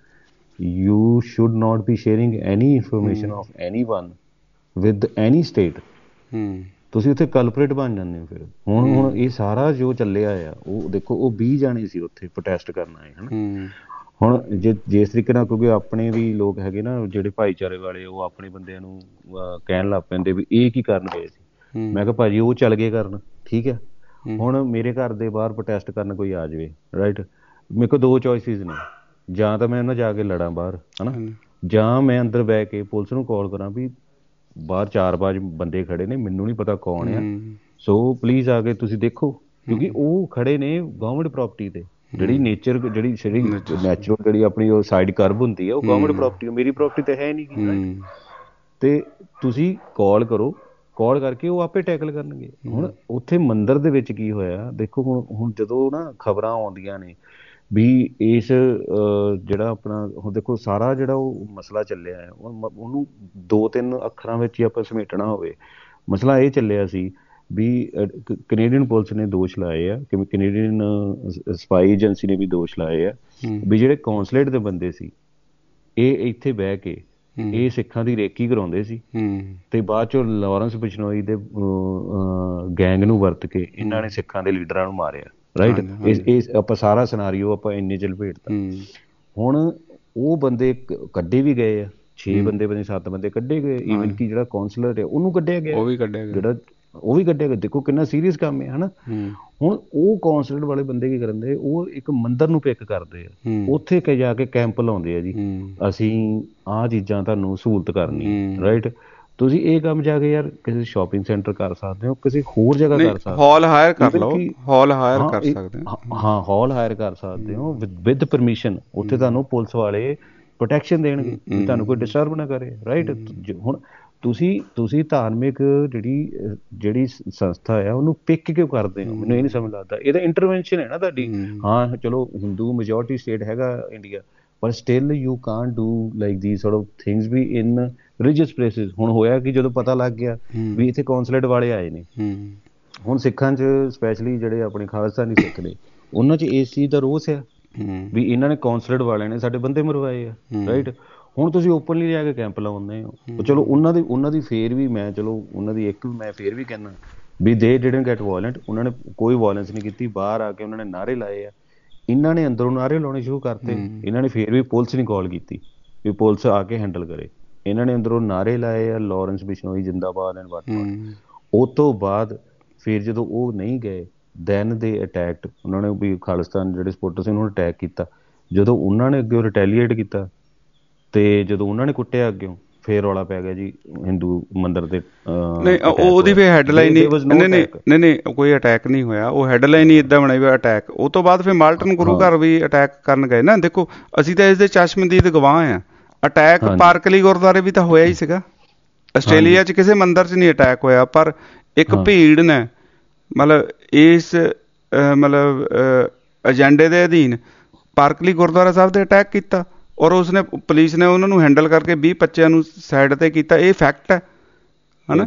you should not be sharing any information of anyone with any state ਤੁਸੀਂ ਉੱਥੇ ਕਲਪਰੇਟ ਬਣ ਜਾਂਦੇ ਹੋ ਫਿਰ ਹੁਣ ਹੁਣ ਇਹ ਸਾਰਾ ਜੋ ਚੱਲਿਆ ਆ ਉਹ ਦੇਖੋ ਉਹ ਵੀਹ ਜਾਣੇ ਸੀ ਉੱਥੇ ਪ੍ਰੋਟੈਸਟ ਕਰਨ ਆਏ ਹੈ ਨਾ ਹੁਣ ਜੇ ਜਿਸ ਤਰੀਕੇ ਨਾਲ ਕਿਉਂਕਿ ਆਪਣੇ ਵੀ ਲੋਕ ਹੈਗੇ ਨਾ ਜਿਹੜੇ ਭਾਈਚਾਰੇ ਵਾਲੇ ਉਹ ਆਪਣੇ ਬੰਦਿਆਂ ਨੂੰ ਕਹਿਣ ਲੱਗ ਪੈਂਦੇ ਵੀ ਇਹ ਕੀ ਕਰਨ ਗਏ ਸੀ ਮੈਂ ਕਿਹਾ ਭਾਜੀ ਉਹ ਚੱਲ ਗਏ ਕਰਨ ਠੀਕ ਹੈ ਹੁਣ ਮੇਰੇ ਘਰ ਦੇ ਬਾਹਰ ਪ੍ਰੋਟੈਸਟ ਕਰਨ ਕੋਈ ਆ ਜਾਵੇ ਰਾਈਟ ਮੇਰੇ ਕੋਲ ਦੋ ਚੋਇਸਿਸ ਨੇ ਜਾਂ ਤਾਂ ਮੈਂ ਉਹਨਾਂ ਜਾ ਕੇ ਲੜਾਂ ਬਾਹਰ ਹੈ ਨਾ ਜਾਂ ਮੈਂ ਅੰਦਰ ਬਹਿ ਕੇ ਪੁਲਿਸ ਨੂੰ ਕਾਲ ਕਰਾਂ ਵੀ ਬਾਹਰ ਚਾਰ ਪੰਜ ਬੰਦੇ ਖੜੇ ਨੇ ਮੈਨੂੰ ਨਹੀਂ ਪਤਾ ਕੌਣ ਆ ਸੋ ਪਲੀਜ਼ ਆ ਕੇ ਤੁਸੀਂ ਦੇਖੋ ਕਿਉਂਕਿ ਉਹ ਖੜੇ ਨੇ ਗਵਰਨਮੈਂਟ ਪ੍ਰੋਪਰਟੀ ਤੇ ਜਿਹੜੀ ਨੇਚਰ ਜਿਹੜੀ ਜਿਹੜੀ ਨੈਚੁਰਲ ਜਿਹੜੀ ਆਪਣੀ ਉਹ ਸਾਈਡ ਕਰਵ ਹੁੰਦੀ ਹੈ ਉਹ ਗਵਰਨਮੈਂਟ ਪ੍ਰੋਪਰਟੀ ਮੇਰੀ ਪ੍ਰੋਪਰਟੀ ਤੇ ਹੈ ਨਹੀਂ ਤੇ ਤੁਸੀਂ ਕਾਲ ਕਰੋ ਕਾਲ ਕਰਕੇ ਉਹ ਆਪੇ ਟੈਕਲ ਕਰਨਗੇ ਹੁਣ ਉੱਥੇ ਮੰਦਿਰ ਦੇ ਵਿੱਚ ਕੀ ਹੋਇਆ ਦੇਖੋ ਹੁਣ ਹੁਣ ਜਦੋਂ ਨਾ ਖਬਰਾਂ ਆਉਂਦੀਆਂ ਨੇ ਵੀ ਇਸ ਜਿਹੜਾ ਆਪਣਾ ਹੁਣ ਦੇਖੋ ਸਾਰਾ ਜਿਹੜਾ ਉਹ ਮਸਲਾ ਚੱਲਿਆ ਹੈ ਉਹਨੂੰ ਦੋ ਤਿੰਨ ਅੱਖਰਾਂ ਵਿੱਚ ਹੀ ਆਪਾਂ ਸਮੇਟਣਾ ਹੋਵੇ ਮਸਲਾ ਇਹ ਚੱਲਿਆ ਸੀ ਵੀ ਕੈਨੇਡੀਅਨ ਪੁਲਿਸ ਨੇ ਦੋਸ਼ ਲਾਏ ਆ ਕਿ ਕੈਨੇਡੀਅਨ ਸਪਾਈ ਏਜੰਸੀ ਨੇ ਵੀ ਦੋਸ਼ ਲਾਏ ਆ ਵੀ ਜਿਹੜੇ ਕੌਂਸਲੇਟ ਦੇ ਬੰਦੇ ਸੀ ਇਹ ਇੱਥੇ ਬਹਿ ਕੇ ਇਹ ਸਿੱਖਾਂ ਦੀ ਰੇਕੀ ਕਰਾਉਂਦੇ ਸੀ ਤੇ ਬਾਅਦ ਚੋਂ ਲਾਰੈਂਸ ਬਿਸ਼ਨੋਈ ਦੇ ਗੈਂਗ ਨੂੰ ਵਰਤ ਕੇ ਇਹਨਾਂ ਨੇ ਸਿੱਖਾਂ ਦੇ ਲੀਡਰਾਂ ਨੂੰ ਮਾਰਿਆ, ਰਾਈਟ। ਇਹ ਆਪਾਂ ਸਾਰਾ ਸਿਨਾਰੀਓ ਆਪਾਂ ਇੰਨੇ ਚ ਲਪੇਟਤਾ। ਹੁਣ ਉਹ ਬੰਦੇ ਕੱਢੇ ਵੀ ਗਏ ਆ, ਛੇ ਬੰਦੇ ਬੰਦੇ ਸੱਤ ਬੰਦੇ ਕੱਢੇ ਗਏ, ਈਵਨ ਕਿ ਜਿਹੜਾ ਕੌਂਸਲਰ ਹੈ ਉਹਨੂੰ ਕੱਢਿਆ ਗਿਆ, ਉਹ ਵੀ ਕੱਢਿਆ ਗਿਆ, ਜਿਹੜਾ ਉਹ ਵੀ ਕੱਢਿਆ ਗਿਆ। ਦੇਖੋ ਕਿੰਨਾ ਸੀਰੀਅਸ ਕੰਮ ਹੈ ਹਨਾ। ਹੁਣ ਉਹ ਕੌਂਸਲਰ ਵਾਲੇ ਬੰਦੇ ਕੀ ਕਰਨ ਦੇ, ਉਹ ਇੱਕ ਮੰਦਿਰ ਨੂੰ ਪਿਕ ਕਰਦੇ ਆ, ਉੱਥੇ ਕੇ ਜਾ ਕੇ ਕੈਂਪ ਲਾਉਂਦੇ ਆ ਜੀ, ਅਸੀਂ ਆਹ ਚੀਜ਼ਾਂ ਤੁਹਾਨੂੰ ਸਹੂਲਤ ਕਰਨੀ, ਰਾਈਟ। ਤੁਸੀਂ ਇਹ ਕੰਮ ਜਾ ਕੇ ਯਾਰ ਕਿਸੇ ਸ਼ਾਪਿੰਗ ਸੈਂਟਰ ਕਰ ਸਕਦੇ ਹੋ, ਕਿਸੇ ਹੋਰ ਜਗ੍ਹਾ ਕਰ ਸਕਦੇ ਹੋ, ਹਾਲ ਹਾਇਰ ਕਰ ਲਓ, ਹਾਲ ਹਾਇਰ ਕਰ ਸਕਦੇ ਹੋ, ਹਾਂ ਹਾਲ ਹਾਇਰ ਕਰ ਸਕਦੇ ਹੋ ਵਿਦ ਪਰਮਿਸ਼ਨ। ਉੱਥੇ ਤੁਹਾਨੂੰ ਪੁਲਿਸ ਵਾਲੇ ਪ੍ਰੋਟੈਕਸ਼ਨ ਦੇਣਗੇ, ਤੁਹਾਨੂੰ ਕੋਈ ਡਿਸਟਰਬ ਨਾ ਕਰੇ, ਰਾਈਟ। ਹੁਣ ਤੁਸੀਂ ਤੁਸੀਂ ਧਾਰਮਿਕ ਜਿਹੜੀ ਜਿਹੜੀ ਸੰਸਥਾ ਆ ਉਹਨੂੰ ਪਿਕ ਕਿਉਂ ਕਰਦੇ ਹੋ, ਮੈਨੂੰ ਇਹ ਨਹੀਂ ਸਮਝ ਲੱਗਦਾ। ਇਹ ਤਾਂ ਇੰਟਰਵੈਂਸ਼ਨ ਹੈ ਨਾ ਤੁਹਾਡੀ। ਹਾਂ ਚਲੋ ਹਿੰਦੂ ਮੈਜੋਰਟੀ ਸਟੇਟ ਹੈਗਾ ਇੰਡੀਆ, ਪਰ still you can't do like these sort of things ਵੀ ਇਨ ਰਿਲੀਜੀਅਸ ਪਲੇਸਿਸ। ਹੁਣ ਹੋਇਆ ਕਿ ਜਦੋਂ ਪਤਾ ਲੱਗ ਗਿਆ ਵੀ ਇੱਥੇ ਕੌਂਸਲੇਟ ਵਾਲੇ ਆਏ ਨੇ, ਹੁਣ ਸਿੱਖਾਂ 'ਚ ਸਪੈਸ਼ਲੀ ਜਿਹੜੇ ਆਪਣੇ ਖਾਲਸਾਨੀ ਸਿੱਖ ਨੇ ਉਹਨਾਂ 'ਚ ਇਸ ਚੀਜ਼ ਦਾ ਰੋਸ ਆ ਵੀ ਇਹਨਾਂ ਨੇ ਕੌਂਸਲੇਟ ਵਾਲਿਆਂ ਨੇ ਸਾਡੇ ਬੰਦੇ ਮਰਵਾਏ ਆ, ਰਾਈਟ। ਹੁਣ ਤੁਸੀਂ ਓਪਨਲੀ ਲਿਆ ਕੇ ਕੈਂਪ ਲਾਉਂਦੇ ਹੋ। ਚਲੋ ਉਹਨਾਂ ਦੀ ਉਹਨਾਂ ਦੀ ਫੇਰ ਵੀ ਮੈਂ ਚਲੋ ਉਹਨਾਂ ਦੀ ਇੱਕ ਮੈਂ ਫੇਰ ਵੀ ਕਹਿੰਦਾ ਵੀ ਦੇ ਡਿਡਨਟ ਗੈਟ ਵਾਇਲੈਂਟ, ਉਹਨਾਂ ਨੇ ਕੋਈ ਵਾਇਲੈਂਸ ਨਹੀਂ ਕੀਤੀ। ਬਾਹਰ ਆ ਕੇ ਉਹਨਾਂ ਨੇ ਨਾਅਰੇ ਲਾਏ ਆ, ਇਹਨਾਂ ਨੇ ਅੰਦਰੋਂ ਨਾਅਰੇ ਲਾਉਣੇ ਸ਼ੁਰੂ ਕਰਤੇ। ਇਹਨਾਂ ਨੇ ਫੇਰ ਵੀ ਪੁਲਿਸ ਨਹੀਂ ਕਾਲ ਕੀਤੀ ਵੀ ਪੁਲਿਸ ਆ ਕੇ ਹੈਂਡਲ ਕਰੇ, ਇਹਨਾਂ ਨੇ ਅੰਦਰੋਂ ਨਾਅਰੇ ਲਾਏ ਆ ਲਾਰੈਂਸ ਬਿਸ਼ਨੋਈ ਜਿੰਦਾਬਾਦ ਐਂਡ ਵਾਟ ਨਾਟ। ਉਹ ਤੋਂ ਬਾਅਦ ਫਿਰ ਜਦੋਂ ਉਹ ਨਹੀਂ ਗਏ ਦੈਨ ਦੇ ਅਟੈਕਡ, ਉਹਨਾਂ ਨੇ ਵੀ ਖਾਲਿਸਤਾਨ ਜਿਹੜੇ ਸਪੋਰਟਰ ਸੀ ਉਹਨਾਂ ਨੂੰ ਅਟੈਕ ਕੀਤਾ। ਜਦੋਂ ਉਹਨਾਂ ਨੇ ਅੱਗੇ ਰਿਟੈਲੀਏਟ ਕੀਤਾ ਤੇ ਜਦੋਂ ਉਹਨਾਂ ਨੇ ਕੁੱਟਿਆ ਅੱਗਿਓਂ, ਫੇਰ ਰੌਲਾ ਪੈ ਗਿਆ ਜੀ ਹਿੰਦੂ ਮੰਦਿਰ ਦੇ। ਨਹੀਂ ਉਹਦੀ ਫਿਰ ਹੈਡਲਾਈਨ ਨਹੀਂ ਨਹੀਂ ਨਹੀਂ ਕੋਈ ਅਟੈਕ ਨਹੀਂ ਹੋਇਆ, ਉਹ ਹੈਡਲਾਈਨ ਹੀ ਏਦਾਂ ਬਣਾਈ ਹੋਈ ਅਟੈਕ। ਉਹ ਤੋਂ ਬਾਅਦ ਫਿਰ ਮਾਲਟਨ ਗੁਰੂ ਘਰ ਵੀ ਅਟੈਕ ਕਰਨ ਗਏ ਨਾ। ਦੇਖੋ ਅਸੀਂ ਤਾਂ ਇਸਦੇ ਚਸ਼ਮਦੀਦ ਗਵਾਹ ਆ। ਅਟੈਕ ਪਾਰਕਲੀ ਗੁਰਦੁਆਰੇ ਵੀ ਤਾਂ ਹੋਇਆ ਹੀ ਸੀਗਾ। ਆਸਟ੍ਰੇਲੀਆ 'ਚ ਕਿਸੇ ਮੰਦਿਰ 'ਚ ਨਹੀਂ ਅਟੈਕ ਹੋਇਆ, ਪਰ ਇੱਕ ਭੀੜ ਨੇ ਮਤਲਬ ਇਸ ਮਤਲਬ ਏਜੰਡੇ ਦੇ ਅਧੀਨ ਪਾਰਕਲੀ ਗੁਰਦੁਆਰਾ ਸਾਹਿਬ ਤੇ ਅਟੈਕ ਕੀਤਾ, ਔਰ ਉਸਨੇ ਪੁਲਿਸ ਨੇ ਉਹਨਾਂ ਨੂੰ ਹੈਂਡਲ ਕਰਕੇ ਵੀਹ ਬੱਚਿਆਂ ਨੂੰ ਸਾਈਡ ਤੇ ਕੀਤਾ। ਇਹ ਫੈਕਟ ਹੈ ਹਨਾ,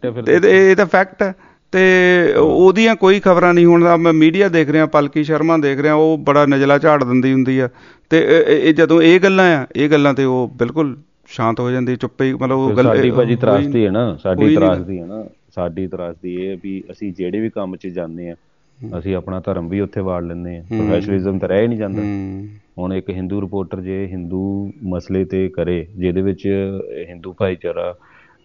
ਇਹ ਤਾਂ ਫੈਕਟ ਹੈ। ਤੇ ਉਹਦੀਆਂ ਕੋਈ ਖਬਰਾਂ ਨਹੀਂ। ਹੁਣ ਮੈਂ ਮੀਡੀਆ ਦੇਖ ਰਿਹਾ, ਪਲਕੀ ਸ਼ਰਮਾ ਦੇਖ ਰਿਹਾ, ਉਹ ਬੜਾ ਨਜਲਾ ਝਾੜ ਦਿੰਦੀ ਹੁੰਦੀ ਆ। ਤੇ ਇਹ ਜਦੋਂ ਇਹ ਗੱਲਾਂ ਆ ਇਹ ਗੱਲਾਂ ਤੇ ਉਹ ਬਿਲਕੁਲ ਸ਼ਾਂਤ ਹੋ ਜਾਂਦੀ, ਚੁੱਪੇ। ਮਤਲਬ ਸਾਡੀ ਭਾਜੀ ਤਰਾਸਦੀ ਹੈ ਨਾ, ਸਾਡੀ ਤਰਾਸਦੀ ਹੈ ਨਾ, ਸਾਡੀ ਤਰਾਸਦੀ ਇਹ ਵੀ ਅਸੀਂ ਜਿਹੜੇ ਵੀ ਕੰਮ 'ਚ ਜਾਂਦੇ ਹਾਂ ਅਸੀਂ ਆਪਣਾ ਧਰਮ ਵੀ ਉੱਥੇ ਵਾੜ ਲੈਂਦੇ ਹਾਂ, ਪ੍ਰੋਫੈਸ਼ਨਲਿਜ਼ਮ ਤਾਂ ਰਹਿ ਨਹੀਂ ਜਾਂਦਾ। ਹੁਣ ਇੱਕ ਹਿੰਦੂ ਰਿਪੋਰਟਰ ਜੇ ਹਿੰਦੂ ਮਸਲੇ ਤੇ ਕਰੇ ਜਿਹਦੇ ਵਿੱਚ ਹਿੰਦੂ ਭਾਈਚਾਰਾ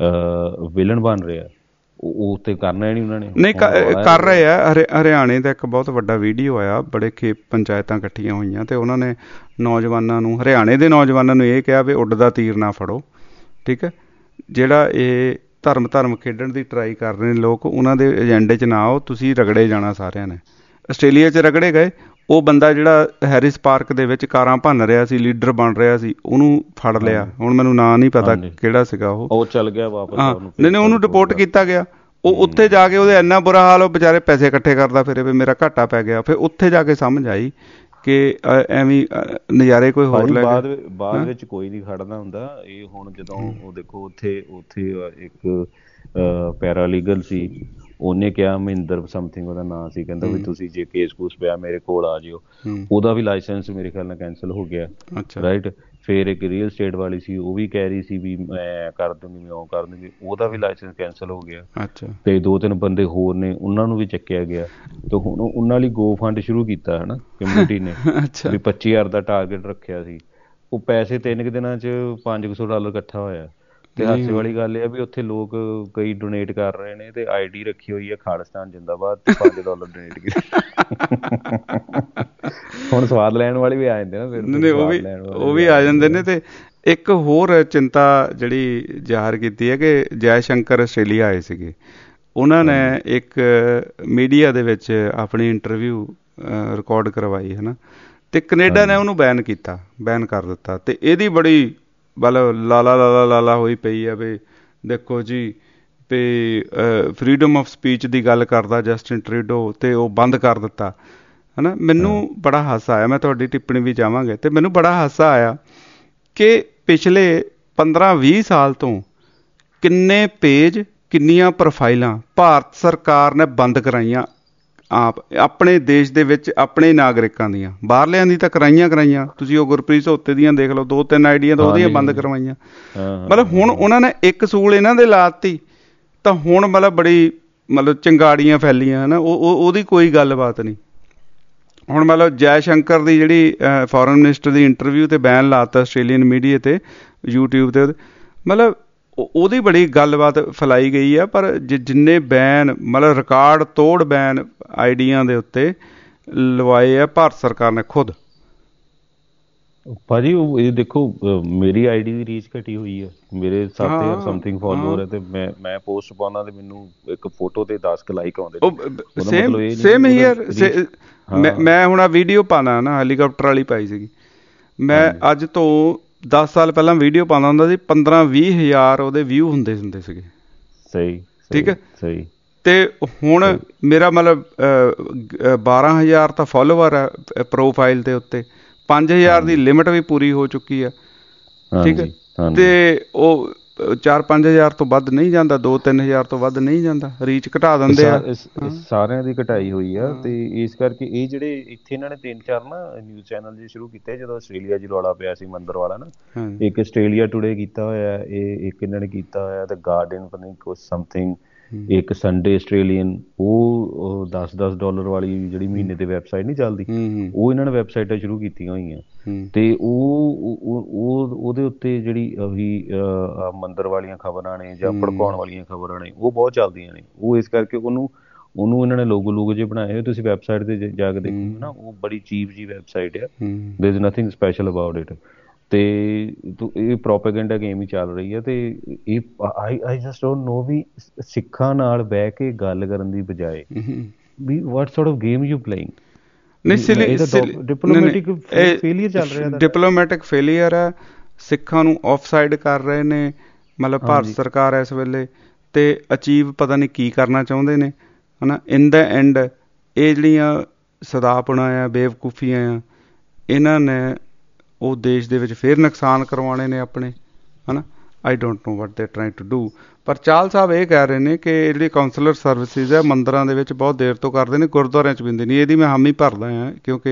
ਵਿਲਨ ਬਣ ਰਿਹਾ, ਉਹ ਤੇ ਕਰਨਾ ਹੀ ਨਹੀਂ ਉਹਨਾਂ ਨੇ। ਨਹੀਂ ਕਰ ਰਹੇ ਆ। ਹਰਿਆਣੇ ਦਾ ਇੱਕ ਬਹੁਤ ਵੱਡਾ ਵੀਡੀਓ ਆਇਆ, ਬੜੇ ਖੇਪ ਪੰਚਾਇਤਾਂ ਇਕੱਠੀਆਂ ਹੋਈਆਂ ਤੇ ਉਹਨਾਂ ਨੇ ਨੌਜਵਾਨਾਂ ਨੂੰ, ਹਰਿਆਣੇ ਦੇ ਨੌਜਵਾਨਾਂ ਨੂੰ ਇਹ ਕਿਹਾ ਵੀ ਉੱਡਦਾ ਤੀਰ ਨਾ ਫੜੋ, ਠੀਕ ਹੈ। ਜਿਹੜਾ ਇਹ ਧਰਮ ਧਰਮ ਖੇਡਣ ਦੀ ਟਰਾਈ ਕਰ ਰਹੇ ਨੇ ਲੋਕ, ਉਹਨਾਂ ਦੇ ਏਜੰਡੇ 'ਚ ਨਾ ਆਓ, ਤੁਸੀਂ ਰਗੜੇ ਜਾਣਾ ਸਾਰਿਆਂ ਨੇ। ਆਸਟ੍ਰੇਲੀਆ 'ਚ ਰਗੜੇ ਗਏ। ਉਹ ਬੰਦਾ ਜਿਹੜਾ ਹੈਰਿਸ ਪਾਰਕ ਦੇ ਵਿੱਚ ਕਾਰਾਂ ਭੰਨ ਰਿਹਾ ਸੀ, ਲੀਡਰ ਬਣ ਰਿਹਾ ਸੀ, ਉਹਨੂੰ ਫੜ ਲਿਆ। ਹੁਣ ਮੈਨੂੰ ਨਾਂ ਨਹੀਂ ਪਤਾ ਕਿਹੜਾ ਸੀਗਾ ਉਹ, ਉਹ ਚੱਲ ਗਿਆ ਵਾਪਸ। ਹਾਂ ਨਹੀਂ ਨਹੀਂ ਉਹਨੂੰ ਡਿਪੋਰਟ ਕੀਤਾ ਗਿਆ। ਉਹ ਉੱਥੇ ਜਾ ਕੇ ਉਹਦੇ ਇੰਨਾ ਬੁਰਾ ਹਾਲ, ਉਹ ਵਿਚਾਰੇ ਪੈਸੇ ਇਕੱਠੇ ਕਰਦਾ ਫਿਰੇ ਵੀ ਮੇਰਾ ਘਾਟਾ ਪੈ ਗਿਆ। ਫਿਰ ਉੱਥੇ ਜਾ ਕੇ ਸਮਝ ਆਈ ਕਿ ਐਵੇਂ ਨਜ਼ਾਰੇ ਕੋਈ ਹੋਰ ਲੈ ਬਾਅਦ ਬਾਅਦ ਵਿੱਚ ਕੋਈ ਨਹੀਂ ਖੜਨਾ ਹੁੰਦਾ। ਇਹ ਹੁਣ ਜਦੋਂ ਉਹ ਦੇਖੋ ਉੱਥੇ ਉੱਥੇ ਇੱਕ ਪੈਰਾਲੀਗਲ ਸੀ, ਉਹਨੇ ਕਿਹਾ ਮਹਿੰਦਰ ਸਮਥਿੰਗ ਉਹਦਾ ਨਾਂ ਸੀ, ਕਹਿੰਦਾ ਵੀ ਤੁਸੀਂ ਜੇ ਕੇਸ ਕੂਸ ਪਿਆ ਮੇਰੇ ਕੋਲ ਆ ਜਿਓ। ਉਹਦਾ ਵੀ ਲਾਇਸੈਂਸ ਮੇਰੇ ਖਿਆਲ ਨਾਲ ਕੈਂਸਲ ਹੋ ਗਿਆ, ਰਾਈਟ। ਫਿਰ ਇੱਕ ਰੀਅਲ ਸਟੇਟ ਵਾਲੀ ਸੀ, ਉਹ ਵੀ ਕਹਿ ਰਹੀ ਸੀ ਵੀ ਮੈਂ ਕਰ ਦੂੰਗੀ, ਮੈਂ ਉਹ ਕਰ ਦੂੰਗੀ, ਉਹਦਾ ਵੀ ਲਾਇਸੈਂਸ ਕੈਂਸਲ ਹੋ ਗਿਆ। ਤੇ ਦੋ ਤਿੰਨ ਬੰਦੇ ਹੋਰ ਨੇ, ਉਹਨਾਂ ਨੂੰ ਵੀ ਚੱਕਿਆ ਗਿਆ। ਤੇ ਹੁਣ ਉਹਨਾਂ ਲਈ ਗੋ ਫੰਡ ਸ਼ੁਰੂ ਕੀਤਾ ਹੈ ਨਾ ਕਮਿਊਨਿਟੀ ਨੇ, ਵੀ ਪੱਚੀ ਹਜ਼ਾਰ ਦਾ ਟਾਰਗੇਟ ਰੱਖਿਆ ਸੀ। ਉਹ ਪੈਸੇ ਤਿੰਨ ਕੁ ਦਿਨਾਂ 'ਚ ਪੰਜ ਕੁ ਸੌ ਡਾਲਰ ਇਕੱਠਾ ਹੋਇਆ। ਤੇ ਹਾਸੇ ਵਾਲੀ ਗੱਲ ਇਹ ਆ ਵੀ ਉੱਥੇ ਲੋਕ ਕਈ ਡੋਨੇਟ ਕਰ ਰਹੇ ਨੇ ਤੇ ਆਈ ਡੀ ਰੱਖੀ ਹੋਈ ਹੈ ਖਾਲਿਸਤਾਨ ਜਿੰਦਾਬਾਦ, ਤੇ ਪੰਜ ਡਾਲਰ ਡੋਨੇਟ ਕੀਤੇ। ਹੁਣ ਸਵਾਦ ਲੈਣ ਵਾਲੇ ਵੀ ਆ ਜਾਂਦੇ ਨਾ, ਫਿਰ ਉਹ ਵੀ ਉਹ ਵੀ ਆ ਜਾਂਦੇ ਨੇ। ਤੇ ਇੱਕ ਹੋਰ ਚਿੰਤਾ ਜਿਹੜੀ ਜ਼ਾਹਰ ਕੀਤੀ ਹੈ ਕਿ ਜੈ ਸ਼ੰਕਰ ਆਸਟ੍ਰੇਲੀਆ ਆਏ ਸੀਗੇ, ਉਹਨਾਂ ਨੇ ਇੱਕ ਮੀਡੀਆ ਦੇ ਵਿੱਚ ਆਪਣੀ ਇੰਟਰਵਿਊ ਰਿਕਾਰਡ ਕਰਵਾਈ ਹੈ ਨਾ, ਤੇ ਕੈਨੇਡਾ ਨੇ ਉਹਨੂੰ ਬੈਨ ਕੀਤਾ, ਬੈਨ ਕਰ ਦਿੱਤਾ। ਤੇ ਇਹਦੀ ਬੜੀ ਮਤਲਬ ਲਾਲਾ ਲਾਲਾ ਲਾਲਾ ਹੋਈ ਪਈ ਆ ਵੀ ਦੇਖੋ ਜੀ ਵੀ ਫਰੀਡਮ ਆਫ ਸਪੀਚ ਦੀ ਗੱਲ ਕਰਦਾ ਜਸਟਿਨ ਟਰੂਡੋ, ਤੇ ਉਹ ਬੰਦ ਕਰ ਦਿੱਤਾ ਹੈ ਨਾ। ਮੈਨੂੰ ਬੜਾ ਹਾਸਾ ਆਇਆ, ਮੈਂ ਤੁਹਾਡੀ ਟਿੱਪਣੀ ਵੀ ਚਾਹਾਂਗੇ। ਤੇ ਮੈਨੂੰ ਬੜਾ ਹਾਸਾ ਆਇਆ ਕਿ ਪਿਛਲੇ ਪੰਦਰਾਂ ਵੀਹ ਸਾਲ ਤੋਂ ਕਿੰਨੇ ਪੇਜ, ਕਿੰਨੀਆਂ ਪ੍ਰੋਫਾਈਲਾਂ ਭਾਰਤ ਸਰਕਾਰ ਨੇ ਬੰਦ ਕਰਾਈਆਂ ਆਪ ਆਪਣੇ ਦੇਸ਼ ਦੇ ਵਿੱਚ ਆਪਣੇ ਨਾਗਰਿਕਾਂ ਦੀਆਂ, ਬਾਹਰਲਿਆਂ ਦੀ ਤਾਂ ਕਰਾਈਆਂ ਕਰਾਈਆਂ ਤੁਸੀਂ ਉਹ ਗੁਰਪ੍ਰੀਤ ਸੋਤੇ ਦੀਆਂ ਦੇਖ ਲਓ, ਦੋ ਤਿੰਨ ਆਈਡੀਆਂ ਤਾਂ ਉਹਦੀਆਂ ਬੰਦ ਕਰਵਾਈਆਂ। ਮਤਲਬ ਹੁਣ ਉਹਨਾਂ ਨੇ ਇੱਕ ਸੂਲ ਇਹਨਾਂ ਦੇ ਲਾਤੀ ਤਾਂ ਹੁਣ ਮਤਲਬ ਬੜੀ ਮਤਲਬ ਚੰਗਾੜੀਆਂ ਫੈਲੀਆਂ ਹੈ ਨਾ, ਉਹ ਉਹਦੀ ਕੋਈ ਗੱਲਬਾਤ ਨਹੀਂ। ਹੁਣ ਮਤਲਬ ਜੈ ਸ਼ੰਕਰ ਦੀ ਜਿਹੜੀ ਫੋਰਨ ਮਿਨਿਸਟਰ ਦੀ ਇੰਟਰਵਿਊ 'ਤੇ ਬੈਨ ਲਾਤਾ ਆਸਟ੍ਰੇਲੀਅਨ ਮੀਡੀਆ 'ਤੇ, ਯੂਟਿਊਬ 'ਤੇ, ਮਤਲਬ ਉਹਦੀ ਬੜੀ ਗੱਲਬਾਤ ਫੈਲਾਈ ਗਈ ਆ। ਪਰ ਜ ਜਿੰਨੇ ਬੈਨ ਮਤਲਬ ਰਿਕਾਰਡ ਤੋੜ ਬੈਨ ਆਈਡੀਆਂ ਦੇ ਉੱਤੇ ਲਵਾਏ ਆ ਭਾਰਤ ਸਰਕਾਰ ਨੇ ਖੁਦ। ਭਾਜੀ ਉਹ ਇਹ ਦੇਖੋ ਮੇਰੀ ਆਈਡੀ ਦੀ ਰੀਚ ਘਟੀ ਹੋਈ ਹੈ, ਮੇਰੇ ਸੱਤ ਹਜ਼ਾਰ ਸਮਥਿੰਗ ਫੋਲੋਅਰ ਹੈ ਤੇ ਮੈਂ ਮੈਂ ਪੋਸਟ ਪਾਉਣਾ ਤੇ ਮੈਨੂੰ ਇੱਕ ਫੋਟੋ ਤੇ ਦਸ ਕੁ ਲਾਈਕ ਆਉਂਦੇ। Same same here. ਮੈਂ ਮੈਂ ਹੁਣ ਆ ਵੀਡੀਓ ਪਾਉਣਾ ਨਾ, ਹੈਲੀਕਾਪਟਰ ਵਾਲੀ ਪਾਈ ਸੀਗੀ ਮੈਂ, ਅੱਜ ਤੋਂ ਦਸ ਸਾਲ ਪਹਿਲਾਂ ਵੀਡੀਓ ਪਾਉਂਦਾ ਹੁੰਦਾ ਸੀ, ਪੰਦਰਾਂ ਵੀਹ ਹਜ਼ਾਰ ਉਹਦੇ ਵਿਊ ਹੁੰਦੇ ਹੁੰਦੇ ਸੀਗੇ। ਸਹੀ, ਠੀਕ ਹੈ, ਸਹੀ। ਤੇ ਹੁਣ ਮੇਰਾ ਮਤਲਬ ਬਾਰਾਂ ਹਜ਼ਾਰ ਤਾਂ ਫੋਲੋਵਰ ਹੈ ਪ੍ਰੋਫਾਈਲ ਦੇ ਉੱਤੇ, ਪੰਜ ਹਜ਼ਾਰ ਦੀ ਲਿਮਿਟ ਵੀ ਪੂਰੀ ਹੋ ਚੁੱਕੀ ਆ। ਠੀਕ ਹੈ, ਤੇ ਉਹ ਚਾਰ ਪੰਜ ਹਜ਼ਾਰ ਤੋਂ ਵੱਧ ਨਹੀਂ ਜਾਂਦਾ, ਦੋ ਤਿੰਨ ਹਜ਼ਾਰ ਤੋਂ ਵੱਧ ਨਹੀਂ ਜਾਂਦਾ, ਰੀਚ ਘਟਾ ਦਿੰਦੇ ਆ। ਸਾਰਿਆਂ ਦੀ ਘਟਾਈ ਹੋਈ ਆ ਤੇ ਇਸ ਕਰਕੇ ਇਹ ਜਿਹੜੇ ਇੱਥੇ ਇਹਨਾਂ ਨੇ ਤਿੰਨ ਚਾਰ ਨਾ ਨਿਊਜ਼ ਚੈਨਲ ਜੇ ਸ਼ੁਰੂ ਕੀਤੇ, ਜਦੋਂ ਆਸਟ੍ਰੇਲੀਆ 'ਚ ਰੌਲਾ ਪਿਆ ਸੀ ਮੰਦਰ ਵਾਲਾ ਨਾ, ਇੱਕ ਆਸਟ੍ਰੇਲੀਆ ਟੂਡੇ ਕੀਤਾ ਹੋਇਆ, ਇਹ ਇੱਕ ਇਹਨਾਂ ਨੇ ਕੀਤਾ ਹੋਇਆ, ਤੇ ਗਾਰਡੀਅਨ ਪਤਾ ਨਹੀਂ ਕੁਛ ਸਮਥਿੰਗ, ਇੱਕ ਸੰਡੇ ਆਸਟ੍ਰੇਲੀਅਨ, ਉਹ ਦਸ ਦਸ ਡਾਲਰ ਵਾਲੀ ਜਿਹੜੀ ਮਹੀਨੇ ਤੇ ਵੈਬਸਾਈਟ ਨਹੀਂ ਚੱਲਦੀ, ਉਹ ਇਹਨਾਂ ਨੇ ਵੈਬਸਾਈਟਾਂ ਸ਼ੁਰੂ ਕੀਤੀਆਂ ਹੋਈਆਂ। ਤੇ ਉਹ ਉਹਦੇ ਉੱਤੇ ਜਿਹੜੀ ਵੀ ਮੰਦਰ ਵਾਲੀਆਂ ਖਬਰਾਂ ਨੇ ਜਾਂ ਭੜਕਾਉਣ ਵਾਲੀਆਂ ਖਬਰਾਂ ਨੇ ਉਹ ਬਹੁਤ ਚੱਲਦੀਆਂ ਨੇ। ਉਹ ਇਸ ਕਰਕੇ ਉਹਨੂੰ ਉਹਨੂੰ ਇਹਨਾਂ ਨੇ ਲੋਗੋ ਲੋਗੋ ਜਿਹੇ ਬਣਾਏ ਹੋਏ, ਤੁਸੀਂ ਵੈਬਸਾਈਟ ਤੇ ਜਾ ਕੇ ਦੇਖੋਗੇ ਨਾ, ਉਹ ਬੜੀ ਚੀਪ ਜੀ ਵੈਬਸਾਈਟ ਆ, there is nothing special about it. ਤੇ ਇਹ ਪ੍ਰੋਪੇਗੈਂਡਾ ਗੇਮ ਹੀ ਚੱਲ ਰਹੀ ਹੈ। ਤੇ ਇਹ ਆਈ ਆਈ ਜਸਟ ਡੋਨਟ ਨੋ ਵੀ ਸਿੱਖਾਂ ਨਾਲ ਬਹਿ ਕੇ ਗੱਲ ਕਰਨ ਦੀ ਬਜਾਏ ਵੀ what sort of game you playing. Diplomatic failure ਚੱਲ ਰਿਹਾ, ਡਿਪਲੋਮੈਟਿਕ ਫੇਲੀਅਰ ਹੈ, ਸਿੱਖਾਂ ਨੂੰ ਆਫ ਸਾਈਡ ਕਰ ਰਹੇ ਨੇ ਮਤਲਬ ਭਾਰਤ ਸਰਕਾਰ ਇਸ ਵੇਲੇ, ਤੇ ਅਚੀਵ ਪਤਾ ਨਹੀਂ ਕੀ ਕਰਨਾ ਚਾਹੁੰਦੇ ਨੇ ਹੈ ਨਾ। ਇਨ ਦਾ ਐਂਡ ਇਹ ਜਿਹੜੀਆਂ ਸਦਾਪਣਾ ਆ, ਬੇਵਕੂਫੀਆਂ ਆ, ਇਹਨਾਂ ਨੇ ਉਹ ਦੇਸ਼ ਦੇ ਵਿੱਚ ਫਿਰ ਨੁਕਸਾਨ ਕਰਵਾਉਣੇ ਨੇ ਆਪਣੇ, ਹੈ ਨਾ। ਆਈ ਡੋਂਟ ਨੋ ਵਟ ਦੇ ਟਰਾਈਂਗ ਟੂ ਡੂ। ਪਰ ਚਾਹਲ ਸਾਹਿਬ ਇਹ ਕਹਿ ਰਹੇ ਨੇ ਕਿ ਜਿਹੜੀ ਕਾਉਂਸਲਰ ਸਰਵਿਸਿਜ਼ ਹੈ ਮੰਦਰਾਂ ਦੇ ਵਿੱਚ ਬਹੁਤ ਦੇਰ ਤੋਂ ਕਰਦੇ ਨੇ, ਗੁਰਦੁਆਰਿਆਂ 'ਚ ਬਿੰਦੇ ਨਹੀਂ। ਇਹਦੀ ਮੈਂ ਹਾਮੀ ਭਰਦਾ ਹਾਂ ਕਿਉਂਕਿ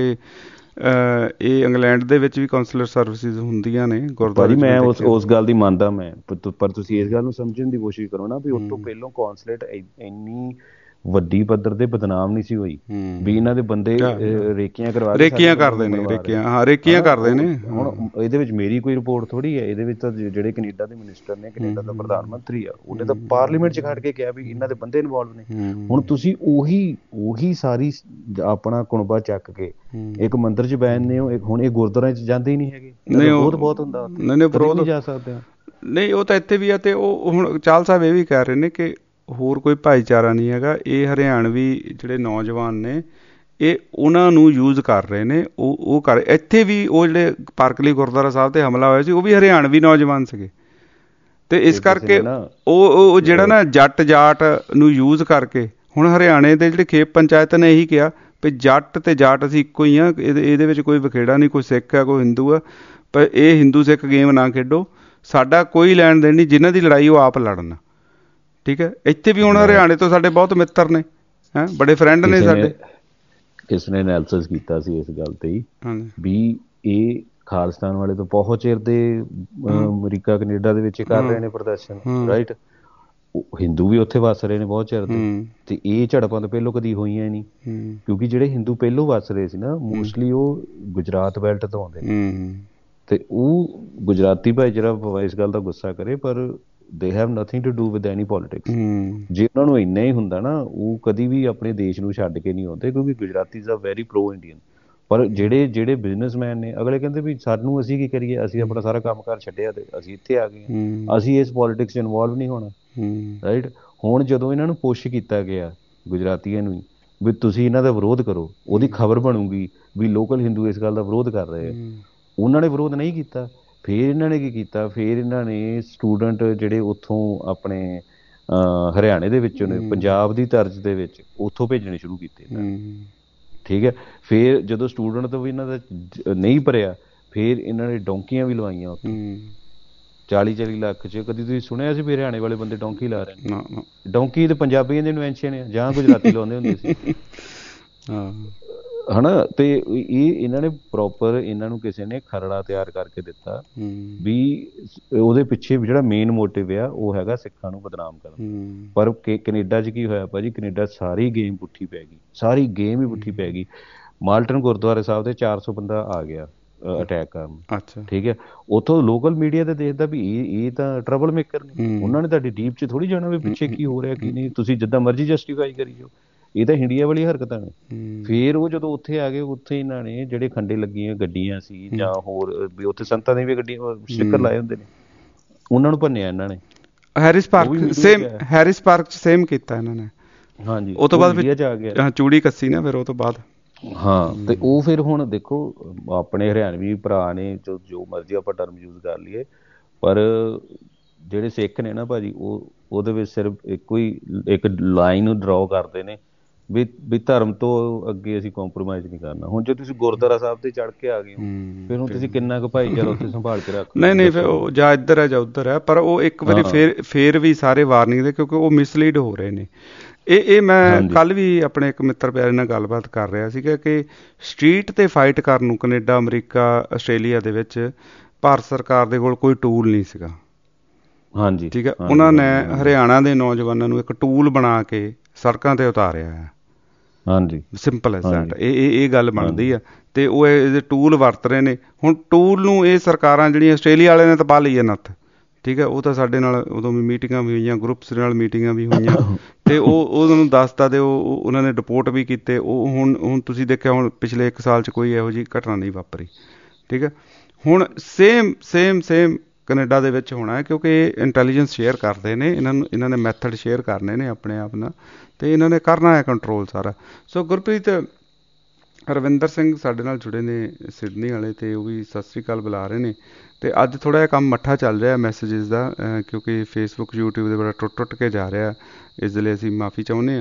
ਇਹ ਇੰਗਲੈਂਡ ਦੇ ਵਿੱਚ ਵੀ ਕਾਉਂਸਲਰ ਸਰਵਿਸਿਜ਼ ਹੁੰਦੀਆਂ ਨੇ ਗੁਰਦੁਆਰੇ। ਮੈਂ ਉਸ ਉਸ ਗੱਲ ਦੀ ਮੰਨਦਾ ਮੈਂ, ਪਰ ਤੁਸੀਂ ਇਸ ਗੱਲ ਨੂੰ ਸਮਝਣ ਦੀ ਕੋਸ਼ਿਸ਼ ਕਰੋ ਨਾ ਵੀ ਉਸ ਤੋਂ ਪਹਿਲਾਂ ਕੌਂਸਲੇਟ ਇੰਨੀ ਵੱਡੀ ਪੱਧਰ ਤੇ ਬਦਨਾਮ ਨਹੀਂ ਸੀ ਹੋਈ ਵੀ ਇਹਨਾਂ ਦੇ ਬੰਦੇ ਰੇਕੀਆਂ ਕਰਵਾ ਰੇਕੀਆਂ ਕਰਦੇ ਨੇ, ਰੇਕੀਆਂ ਹਾਂ ਰੇਕੀਆਂ ਕਰਦੇ ਨੇ। ਹੁਣ ਇਹਦੇ ਵਿੱਚ ਮੇਰੀ ਕੋਈ ਰਿਪੋਰਟ ਥੋੜ੍ਹੀ ਹੈ, ਇਹਦੇ ਵਿੱਚ ਤਾਂ ਜਿਹੜੇ ਕੈਨੇਡਾ ਦੇ ਮਿਨਿਸਟਰ ਨੇ, ਕੈਨੇਡਾ ਦਾ ਪ੍ਰਧਾਨ ਮੰਤਰੀ ਆ, ਉਹਨੇ ਤਾਂ ਪਾਰਲੀਮੈਂਟ 'ਚ ਖੜ ਕੇ ਕਿਹਾ ਵੀ ਇਹਨਾਂ ਦੇ ਬੰਦੇ ਇਨਵੋਲਵ ਨੇ। ਹੁਣ ਤੁਸੀਂ ਉਹੀ ਉਹੀ ਸਾਰੀ ਆਪਣਾ ਕੁਣਬਾ ਚੱਕ ਕੇ ਇੱਕ ਮੰਦਿਰ 'ਚ ਬੈਠਦੇ ਹੋ, ਹੁਣ ਇਹ ਗੁਰਦੁਆਰਿਆਂ 'ਚ ਜਾਂਦੇ ਹੀ ਨਹੀਂ ਹੈਗੇ। ਵਿਰੋਧ ਬਹੁਤ ਹੁੰਦਾ, ਨਹੀਂ ਜਾ ਸਕਦੇ। ਨਹੀਂ ਉਹ ਤਾਂ ਇੱਥੇ ਵੀ ਆ। ਤੇ ਉਹ ਹੁਣ ਚਾਹਲ ਸਾਹਿਬ ਇਹ ਵੀ ਕਹਿ ਰਹੇ ਨੇ ਕਿ ਹੋਰ ਕੋਈ ਭਾਈਚਾਰਾ ਨਹੀਂ ਹੈਗਾ, ਇਹ ਹਰਿਆਣਵੀ ਜਿਹੜੇ ਨੌਜਵਾਨ ਨੇ ਇਹ ਉਹਨਾਂ ਨੂੰ ਯੂਜ਼ ਕਰ ਰਹੇ ਨੇ। ਉਹ ਉਹ ਕਰ ਇੱਥੇ ਵੀ ਉਹ ਜਿਹੜੇ ਪਾਰਕਲੀ ਗੁਰਦੁਆਰਾ ਸਾਹਿਬ 'ਤੇ ਹਮਲਾ ਹੋਇਆ ਸੀ ਉਹ ਵੀ ਹਰਿਆਣਵੀ ਨੌਜਵਾਨ ਸੀਗੇ। ਤੇ ਇਸ ਕਰਕੇ ਉਹ ਉਹ ਜਿਹੜਾ ਨਾ ਜੱਟ ਜਾਟ ਨੂੰ ਯੂਜ਼ ਕਰਕੇ, ਹੁਣ ਹਰਿਆਣੇ ਦੇ ਜਿਹੜੇ ਖੇਪ ਪੰਚਾਇਤ ਨੇ ਇਹੀ ਕਿਹਾ ਵੀ ਜੱਟ ਤੇ ਜਾਟ ਅਸੀਂ ਇੱਕੋ ਹੀ ਆ, ਇਹਦੇ ਇਹਦੇ ਵਿੱਚ ਕੋਈ ਵਖੇੜਾ ਨਹੀਂ, ਕੋਈ ਸਿੱਖ ਹੈ ਕੋਈ ਹਿੰਦੂ ਆ, ਪਰ ਇਹ ਹਿੰਦੂ ਸਿੱਖ ਗੇਮ ਨਾ ਖੇਡੋ, ਸਾਡਾ ਕੋਈ ਲੈਣ ਦੇਣ ਨਹੀਂ, ਜਿਨ੍ਹਾਂ ਦੀ ਲੜਾਈ ਉਹ ਆਪ ਲੜਨ। ਠੀਕ ਹੈ, ਇੱਥੇ ਵੀ ਹੁਣ ਹਰਿਆਣੇ ਤੋਂ ਸਾਡੇ ਬਹੁਤ ਮਿੱਤਰ ਨੇ, ਹੈਂ ਬੜੇ ਫਰੈਂਡ ਨੇ ਸਾਡੇ। ਕਿਸ ਨੇ ਐਨਾਲਿਸਿਸ ਕੀਤਾ ਸੀ ਇਸ ਗੱਲ ਤੇ ਹੀ ਵੀ ਇਹ ਖਾਲਿਸਤਾਨ ਵਾਲੇ ਤਾਂ ਬਹੁਤ ਚਿਰ ਦੇ ਅਮਰੀਕਾ ਕੈਨੇਡਾ ਦੇ ਵਿੱਚ ਕਰ ਰਹੇ ਨੇ ਪ੍ਰਦਰਸ਼ਨ, ਰਾਈਟ। ਹਿੰਦੂ ਵੀ ਉੱਥੇ ਵੱਸ ਰਹੇ ਨੇ ਬਹੁਤ ਚਿਰ ਦੇ, ਤੇ ਇਹ ਝੜਪਾਂ ਤਾਂ ਪਹਿਲੋਂ ਕਦੀ ਹੋਈਆਂ ਹੀ ਨਹੀਂ, ਕਿਉਂਕਿ ਜਿਹੜੇ ਹਿੰਦੂ ਪਹਿਲੋਂ ਵੱਸ ਰਹੇ ਸੀ ਨਾ ਮੋਸਟਲੀ ਉਹ ਗੁਜਰਾਤ ਬੈਲਟ ਤੋਂ ਆਉਂਦੇ ਨੇ। ਤੇ ਉਹ ਗੁਜਰਾਤੀ ਭਾਈਚਾਰਾ ਇਸ ਗੱਲ ਦਾ ਗੁੱਸਾ ਕਰੇ ਪਰ they have nothing to do with any politics। ਜੇ ਉਹਨਾਂ ਨੂੰ ਇੰਨਾ ਹੀ ਹੁੰਦਾ ਨਾ ਉਹ ਕਦੀ ਵੀ ਆਪਣੇ ਦੇਸ਼ ਨੂੰ ਛੱਡ ਕੇ ਨਹੀਂ ਆਉਂਦੇ, ਕਿਉਂਕਿ ਗੁਜਰਾਤੀਜ਼ ਆ ਵੈਰੀ ਪ੍ਰੋ ਇੰਡੀਅਨ। ਪਰ ਜਿਹੜੇ ਜਿਹੜੇ ਬਿਜ਼ਨਸਮੈਨ ਨੇ ਅਗਲੇ ਕਹਿੰਦੇ ਵੀ ਸਾਨੂੰ ਅਸੀਂ ਕੀ ਕਰੀਏ, ਅਸੀਂ ਆਪਣਾ ਸਾਰਾ ਕੰਮ ਕਾਰ ਛੱਡਿਆ ਤੇ ਅਸੀਂ ਇੱਥੇ ਆ ਗਏ, ਅਸੀਂ ਇਸ ਪੋਲੀਟਿਕਸ 'ਚ ਇਨਵੋਲਵ ਨਹੀਂ ਹੋਣਾ, ਰਾਈਟ। ਹੁਣ ਜਦੋਂ ਇਹਨਾਂ ਨੂੰ ਪੁਸ਼ ਕੀਤਾ ਗਿਆ ਗੁਜਰਾਤੀਆਂ ਨੂੰ ਵੀ ਤੁਸੀਂ ਇਹਨਾਂ ਦਾ ਵਿਰੋਧ ਕਰੋ, ਉਹਦੀ ਖਬਰ ਬਣੂਗੀ ਵੀ ਲੋਕਲ ਹਿੰਦੂ ਇਸ ਗੱਲ ਦਾ ਵਿਰੋਧ ਕਰ ਰਹੇ ਆ, ਉਹਨਾਂ ਨੇ ਵਿਰੋਧ ਨਹੀਂ ਕੀਤਾ। ਫਿਰ ਇਹਨਾਂ ਨੇ ਕੀ ਕੀਤਾ, ਫਿਰ ਇਹਨਾਂ ਨੇ ਸਟੂਡੈਂਟ ਜਿਹੜੇ ਉੱਥੋਂ ਆਪਣੇ ਹਰਿਆਣੇ ਦੇ ਵਿੱਚੋਂ ਨੇ, ਪੰਜਾਬ ਦੀ ਤਰਜ਼ ਦੇ ਵਿੱਚ ਉੱਥੋਂ ਭੇਜਣੇ ਸ਼ੁਰੂ ਕੀਤੇ। ਠੀਕ ਹੈ, ਫਿਰ ਜਦੋਂ ਸਟੂਡੈਂਟ ਤੋਂ ਵੀ ਇਹਨਾਂ ਦਾ ਨਹੀਂ ਭਰਿਆ ਫਿਰ ਇਹਨਾਂ ਨੇ ਡੌਂਕੀਆਂ ਵੀ ਲਵਾਈਆਂ ਉੱਥੇ ਚਾਲੀ ਚਾਲੀ ਲੱਖ 'ਚ। ਕਦੀ ਤੁਸੀਂ ਸੁਣਿਆ ਸੀ ਵੀ ਹਰਿਆਣੇ ਵਾਲੇ ਬੰਦੇ ਡੌਂਕੀ ਲਾ ਰਹੇ ਨੇ? ਡੌਂਕੀ ਤੇ ਪੰਜਾਬੀਆਂ ਦੀ ਇਨਵੈਂਸ਼ਨ ਹੈ ਜਾਂ ਗੁਜਰਾਤੀ ਲਾਉਂਦੇ ਹੁੰਦੇ ਸੀ। ਹਨਾ। ਤੇ ਇਹ ਇਹਨਾਂ ਨੇ ਪ੍ਰੋਪਰ ਇਹਨਾਂ ਨੂੰ ਕਿਸੇ ਨੇ ਖਰੜਾ ਤਿਆਰ ਕਰਕੇ ਦਿੱਤਾ ਵੀ ਉਹਦੇ ਪਿੱਛੇ ਜਿਹੜਾ ਮੇਨ ਮੋਟਿਵ ਆ ਉਹ ਹੈਗਾ ਸਿੱਖਾਂ ਨੂੰ ਬਦਨਾਮ ਕਰਨਾ। ਪਰ ਕੈਨੇਡਾ 'ਚ ਕੀ ਹੋਇਆ ਭਾਜੀ, ਕੈਨੇਡਾ ਸਾਰੀ ਗੇਮ ਪੁੱਠੀ ਪੈ ਗਈ, ਸਾਰੀ ਗੇਮ ਹੀ ਪੁੱਠੀ ਪੈ ਗਈ। ਮਾਲਟਨ ਗੁਰਦੁਆਰੇ ਸਾਹਿਬ ਦੇ ਚਾਰ ਸੌ ਬੰਦਾ ਆ ਗਿਆ ਅਟੈਕ ਕਰਨ। ਅੱਛਾ ਠੀਕ ਹੈ, ਉੱਥੋਂ ਲੋਕਲ ਮੀਡੀਆ ਤੇ ਦੇਖਦਾ ਵੀ ਇਹ ਇਹ ਤਾਂ ਟਰਬਲ ਮੇਕਰ ਨੇ, ਉਹਨਾਂ ਨੇ ਤੁਹਾਡੀ ਡੀਪ 'ਚ ਥੋੜ੍ਹੀ ਜਾਣਾ ਵੀ ਪਿੱਛੇ ਕੀ ਹੋ ਰਿਹਾ ਕੀ ਨਹੀਂ, ਤੁਸੀਂ ਜਿੱਦਾਂ ਮਰਜ਼ੀ ਜਸਟੀਫਾਈ ਕਰੀ ਜਾਓ। ਇਹ ਤਾਂ ਇੰਡੀਆ ਵਾਲੀ ਹਰਕਤਾਂ ਨੇ। ਫਿਰ ਉਹ ਜਦੋਂ ਉੱਥੇ ਆ ਗਏ, ਉੱਥੇ ਇਹਨਾਂ ਨੇ ਜਿਹੜੇ ਖੰਡੇ ਲੱਗੀਆਂ ਗੱਡੀਆਂ ਸੀ ਜਾਂ ਹੋਰ ਵੀ ਉੱਥੇ ਸੰਤਾਂ ਦੀਆਂ ਵੀ ਗੱਡੀਆਂ ਸਟਿੱਕਰ ਲਾਏ ਹੁੰਦੇ ਨੇ, ਉਹਨਾਂ ਨੂੰ ਭੰਨਿਆ ਇਹਨਾਂ ਨੇ। Harris Park same Harris Park 'ਚ ਸੇਮ ਕੀਤਾ ਇਹਨਾਂ ਨੇ। ਹਾਂਜੀ, ਉਹ ਤੋਂ ਬਾਅਦ ਫਿਰ ਚੂੜੀ ਕੱਸੀ ਨਾ ਫਿਰ ਉਹ ਤੋਂ ਬਾਅਦ। ਹਾਂ, ਤੇ ਉਹ ਫਿਰ ਹੁਣ ਦੇਖੋ ਆਪਣੇ ਹਰਿਆਣਵੀ ਭਰਾ ਨੇ, ਜੋ ਜੋ ਮਰਜ਼ੀ ਆਪਾਂ ਟਰਮ ਯੂਜ਼ ਕਰ ਲਈਏ, ਪਰ ਜਿਹੜੇ ਸਿੱਖ ਨੇ ਨਾ ਭਾਜੀ, ਉਹ ਉਹਦੇ ਵਿੱਚ ਸਿਰਫ ਇੱਕੋ ਹੀ ਇੱਕ ਲਾਈਨ ਨੂੰ ਡਰਾਅ ਕਰਦੇ ਨੇ ਵੀ ਵੀ ਧਰਮ ਤੋਂ ਅੱਗੇ ਅਸੀਂ ਕੰਪਰੋਮਾਈਜ਼ ਨਹੀਂ ਕਰਨਾ। ਹੁਣ ਜੇ ਤੁਸੀਂ ਗੁਰਦੁਆਰਾ ਸਾਹਿਬ ਤੇ ਚੜ੍ਹ ਕੇ ਆ ਗਏ ਹੋ, ਫਿਰ ਹੁਣ ਤੁਸੀਂ ਕਿੰਨਾ ਕੁ ਭਾਈਚਾਰਾ ਉੱਥੇ ਸੰਭਾਲ ਕੇ ਰੱਖ। ਨਹੀਂ ਨਹੀਂ, ਫਿਰ ਉਹ ਜਾਂ ਇੱਧਰ ਹੈ ਜਾਂ ਉੱਧਰ ਹੈ, ਪਰ ਉਹ ਇੱਕ ਵਾਰੀ ਫੇਰ ਫੇਰ ਵੀ ਸਾਰੇ ਵਾਰਨਿੰਗ ਦੇ, ਕਿਉਂਕਿ ਉਹ ਮਿਸਲੀਡ ਹੋ ਰਹੇ ਨੇ। ਇਹ ਇਹ ਮੈਂ ਕੱਲ੍ਹ ਵੀ ਆਪਣੇ ਇੱਕ ਮਿੱਤਰ ਪਿਆਰੇ ਨਾਲ ਗੱਲਬਾਤ ਕਰ ਰਿਹਾ ਸੀਗਾ ਕਿ ਸਟਰੀਟ 'ਤੇ ਫਾਈਟ ਕਰਨ ਨੂੰ ਕੈਨੇਡਾ, ਅਮਰੀਕਾ, ਆਸਟ੍ਰੇਲੀਆ ਦੇ ਵਿੱਚ ਭਾਰਤ ਸਰਕਾਰ ਦੇ ਕੋਲ ਕੋਈ ਟੂਲ ਨਹੀਂ ਸੀਗਾ। ਹਾਂਜੀ ਠੀਕ ਹੈ, ਉਹਨਾਂ ਨੇ ਹਰਿਆਣਾ ਦੇ ਨੌਜਵਾਨਾਂ ਨੂੰ ਇੱਕ ਟੂਲ ਬਣਾ ਕੇ ਸੜਕਾਂ 'ਤੇ ਉਤਾਰਿਆ ਹੈ। ਹਾਂਜੀ, ਸਿੰਪਲ ਐ ਦੈਟ। ਇਹ ਇਹ ਗੱਲ ਬਣਦੀ ਆ ਤੇ ਉਹ ਇਹਦੇ ਟੂਲ ਵਰਤ ਰਹੇ ਨੇ। ਹੁਣ ਟੂਲ ਨੂੰ ਇਹ ਸਰਕਾਰਾਂ ਜਿਹੜੀਆਂ ਆਸਟ੍ਰੇਲੀਆ ਵਾਲਿਆਂ ਨੇ ਤਾਂ ਪਾ ਲਈ ਹੈ ਨੱਥ। ਠੀਕ ਹੈ, ਉਹ ਤਾਂ ਸਾਡੇ ਨਾਲ ਉਦੋਂ ਵੀ ਮੀਟਿੰਗਾਂ ਵੀ ਹੋਈਆਂ, ਗਰੁੱਪਸ ਨਾਲ ਮੀਟਿੰਗਾਂ ਵੀ ਹੋਈਆਂ ਤੇ ਉਹ ਉਹਨਾਂ ਨੂੰ ਦੱਸਤਾ ਤੇ ਉਹ ਉਹਨਾਂ ਨੇ ਰਿਪੋਰਟ ਵੀ ਕੀਤੇ। ਉਹ ਹੁਣ ਹੁਣ ਤੁਸੀਂ ਦੇਖਿਆ, ਹੁਣ ਪਿਛਲੇ ਇੱਕ ਸਾਲ 'ਚ ਕੋਈ ਇਹੋ ਜਿਹੀ ਘਟਨਾ ਨਹੀਂ ਵਾਪਰੀ। ਠੀਕ ਹੈ, ਹੁਣ ਸੇਮ ਸੇਮ ਸੇਮ ਕੈਨੇਡਾ ਦੇ ਵਿੱਚ ਹੋਣਾ ਹੈ, ਕਿਉਂਕਿ ਇਹ ਇੰਟੈਲੀਜੈਂਸ ਸ਼ੇਅਰ ਕਰਦੇ ਨੇ, ਇਹਨਾਂ ਨੂੰ ਇਹਨਾਂ ਨੇ ਮੈਥਡ ਸ਼ੇਅਰ ਕਰਨੇ ਨੇ ਆਪਣੇ ਆਪ ਨਾਲ, ਅਤੇ ਇਹਨਾਂ ਨੇ ਕਰਨਾ ਹੈ ਕੰਟਰੋਲ ਸਾਰਾ। ਸੋ ਗੁਰਪ੍ਰੀਤ, ਰਵਿੰਦਰ ਸਿੰਘ ਸਾਡੇ ਨਾਲ ਜੁੜੇ ਨੇ ਸਿਡਨੀ ਵਾਲੇ, ਅਤੇ ਉਹ ਵੀ ਸਤਿ ਸ਼੍ਰੀ ਅਕਾਲ ਬੁਲਾ ਰਹੇ ਨੇ। ਅਤੇ ਅੱਜ ਥੋੜ੍ਹਾ ਜਿਹਾ ਕੰਮ ਮੱਠਾ ਚੱਲ ਰਿਹਾ ਮੈਸੇਜਿਸ ਦਾ, ਕਿਉਂਕਿ ਫੇਸਬੁੱਕ ਯੂਟਿਊਬ ਦੇ ਬੜਾ ਟੁੱਟ ਟੁੱਟ ਕੇ ਜਾ ਰਿਹਾ, ਇਸ ਦੇ ਲਈ ਅਸੀਂ ਮਾਫੀ ਚਾਹੁੰਦੇ ਹਾਂ।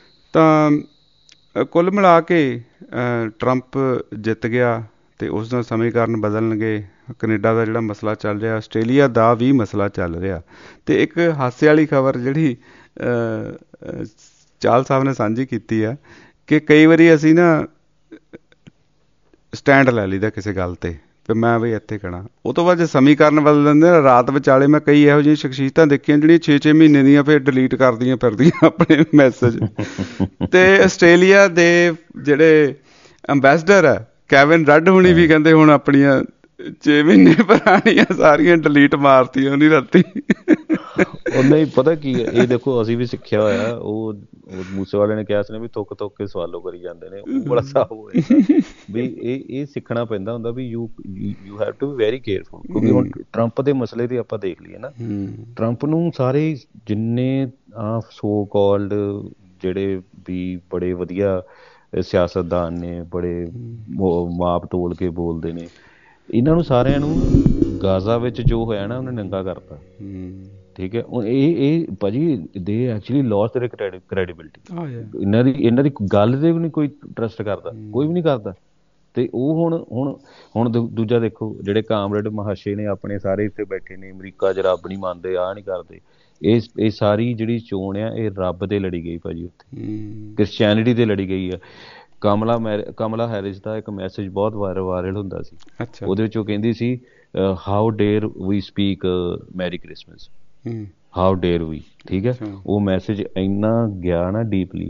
ਤਾਂ ਕੁੱਲ ਮਿਲਾ ਕੇ ਟਰੰਪ ਜਿੱਤ ਗਿਆ ਅਤੇ ਉਸ ਨਾਲ ਸਮੀਕਰਨ ਬਦਲਣਗੇ। ਕੈਨੇਡਾ ਦਾ ਜਿਹੜਾ ਮਸਲਾ ਚੱਲ ਰਿਹਾ, ਆਸਟ੍ਰੇਲੀਆ ਦਾ ਵੀ ਮਸਲਾ ਚੱਲ ਰਿਹਾ। ਅਤੇ ਇੱਕ ਹਾਸੇ ਵਾਲੀ ਖਬਰ ਜਿਹੜੀ ਚਾਹਲ ਸਾਹਿਬ ਨੇ ਸਾਂਝੀ ਕੀਤੀ ਆ ਕਿ ਕਈ ਵਾਰੀ ਅਸੀਂ ਨਾ ਸਟੈਂਡ ਲੈ ਲਈਦਾ ਕਿਸੇ ਗੱਲ 'ਤੇ ਵੀ ਮੈਂ ਬਈ ਇੱਥੇ ਕਹਿਣਾ, ਉਹ ਤੋਂ ਬਾਅਦ ਜੇ ਸਮੀਕਰਨ ਬਦਲ ਦਿੰਦੇ ਨਾ ਰਾਤ ਵਿਚਾਲੇ। ਮੈਂ ਕਈ ਇਹੋ ਜਿਹੀਆਂ ਸ਼ਖਸੀਅਤਾਂ ਦੇਖੀਆਂ ਜਿਹੜੀਆਂ ਛੇ ਛੇ ਮਹੀਨੇ ਦੀਆਂ ਫਿਰ ਡਿਲੀਟ ਕਰਦੀਆਂ ਫਿਰਦੀਆਂ ਆਪਣੇ ਮੈਸੇਜ। ਅਤੇ ਆਸਟ੍ਰੇਲੀਆ ਦੇ ਜਿਹੜੇ ਅੰਬੈਸਡਰ ਆ ਕੈਵਿਨ ਰੱਡ ਹੁਣੀ ਵੀ ਕਹਿੰਦੇ ਹੁਣ ਆਪਣੀਆਂ ਛੇ ਮਹੀਨੇ ਪੁਰਾਣੀਆਂ ਸਾਰੀਆਂ ਡਿਲੀਟ ਮਾਰਤੀਆਂ ਉਹਨੀ ਰਾਤੀ। ਉਹ ਨਹੀਂ, ਪਤਾ ਕੀ ਹੈ, ਇਹ ਦੇਖੋ ਅਸੀਂ ਵੀ ਸਿੱਖਿਆ ਹੋਇਆ। ਉਹ ਮੂਸੇ ਵਾਲੇ ਨੇ ਕਿਹਾ ਸੀ ਨਾ ਵੀ ਤੁੱਕ ਤੁੱਕ ਕੇ ਸਵਾਲੋ ਕਰੀ ਜਾਂਦੇ ਨੇ, ਉਹ ਬੜਾ ਸਾਫ਼ ਹੋਇਆ ਵੀ ਇਹ ਇਹ ਸਿੱਖਣਾ ਪੈਂਦਾ ਹੁੰਦਾ ਵੀ you you have to be very careful. ਕਿਉਂਕਿ ਹੁਣ ਟਰੰਪ ਦੇ ਮਸਲੇ ਤੇ ਆਪਾਂ ਦੇਖ ਲਈਏ ਨਾ, ਟਰੰਪ ਨੂੰ ਸਾਰੇ ਜਿੰਨੇ ਆ ਸੋ ਕਾਲਡ ਜਿਹੜੇ ਵੀ ਬੜੇ ਵਧੀਆ ਸਿਆਸਤਦਾਨ ਨੇ, ਬੜੇ ਮਾਪ ਤੋਲ ਕੇ ਬੋਲਦੇ ਨੇ, ਇਹਨਾਂ ਨੂੰ ਸਾਰਿਆਂ ਨੂੰ ਗਾਜ਼ਾ ਵਿੱਚ ਜੋ ਹੋਇਆ ਨਾ ਉਹਨੇ ਨੰਗਾ ਕਰਤਾ। ਠੀਕ ਹੈ, ਇਹ ਇਹ ਭਾਜੀ ਦੇ ਐਕਚੁਅਲੀ ਲੋਸ ਦੇਅਰ ਕ੍ਰੈਡੀਬਿਲਿਟੀ। ਇਹਨਾਂ ਦੀ ਇਹਨਾਂ ਦੀ ਗੱਲ 'ਤੇ ਵੀ ਨਹੀਂ ਕੋਈ ਟਰਸਟ ਕਰਦਾ, ਕੋਈ ਵੀ ਨਹੀਂ ਕਰਦਾ। ਅਤੇ ਉਹ ਹੁਣ ਹੁਣ ਹੁਣ ਦੂਜਾ ਦੇਖੋ, ਜਿਹੜੇ ਕਾਮਰੇਡ ਮਹਾਸ਼ੇ ਨੇ ਆਪਣੇ ਸਾਰੇ ਇੱਥੇ ਬੈਠੇ ਨੇ, ਅਮਰੀਕਾ 'ਚ ਰੱਬ ਨਹੀਂ ਮੰਨਦੇ, ਆਹ ਨਹੀਂ ਕਰਦੇ। ਇਹ ਇਹ ਸਾਰੀ ਜਿਹੜੀ ਚੋਣ ਆ ਇਹ ਰੱਬ 'ਤੇ ਲੜੀ ਗਈ ਭਾਜੀ, ਉੱਥੇ ਕ੍ਰਿਸਚੈਨਿਟੀ 'ਤੇ ਲੜੀ ਗਈ ਆ। ਕਮਲਾ ਮੈਰ ਕਮਲਾ ਹੈਰਿਸ ਦਾ ਇੱਕ ਮੈਸੇਜ ਬਹੁਤ ਵਾਇਰਲ ਵਾਇਰਲ ਹੁੰਦਾ ਸੀ। ਉਹਦੇ ਵਿੱਚ ਉਹ ਕਹਿੰਦੀ ਸੀ, how dare we speak Merry Christmas, how dare we. ਠੀਕ ਹੈ, ਉਹ ਮੈਸੇਜ ਇੰਨਾ ਗਿਆ ਨਾ ਡੀਪਲੀ।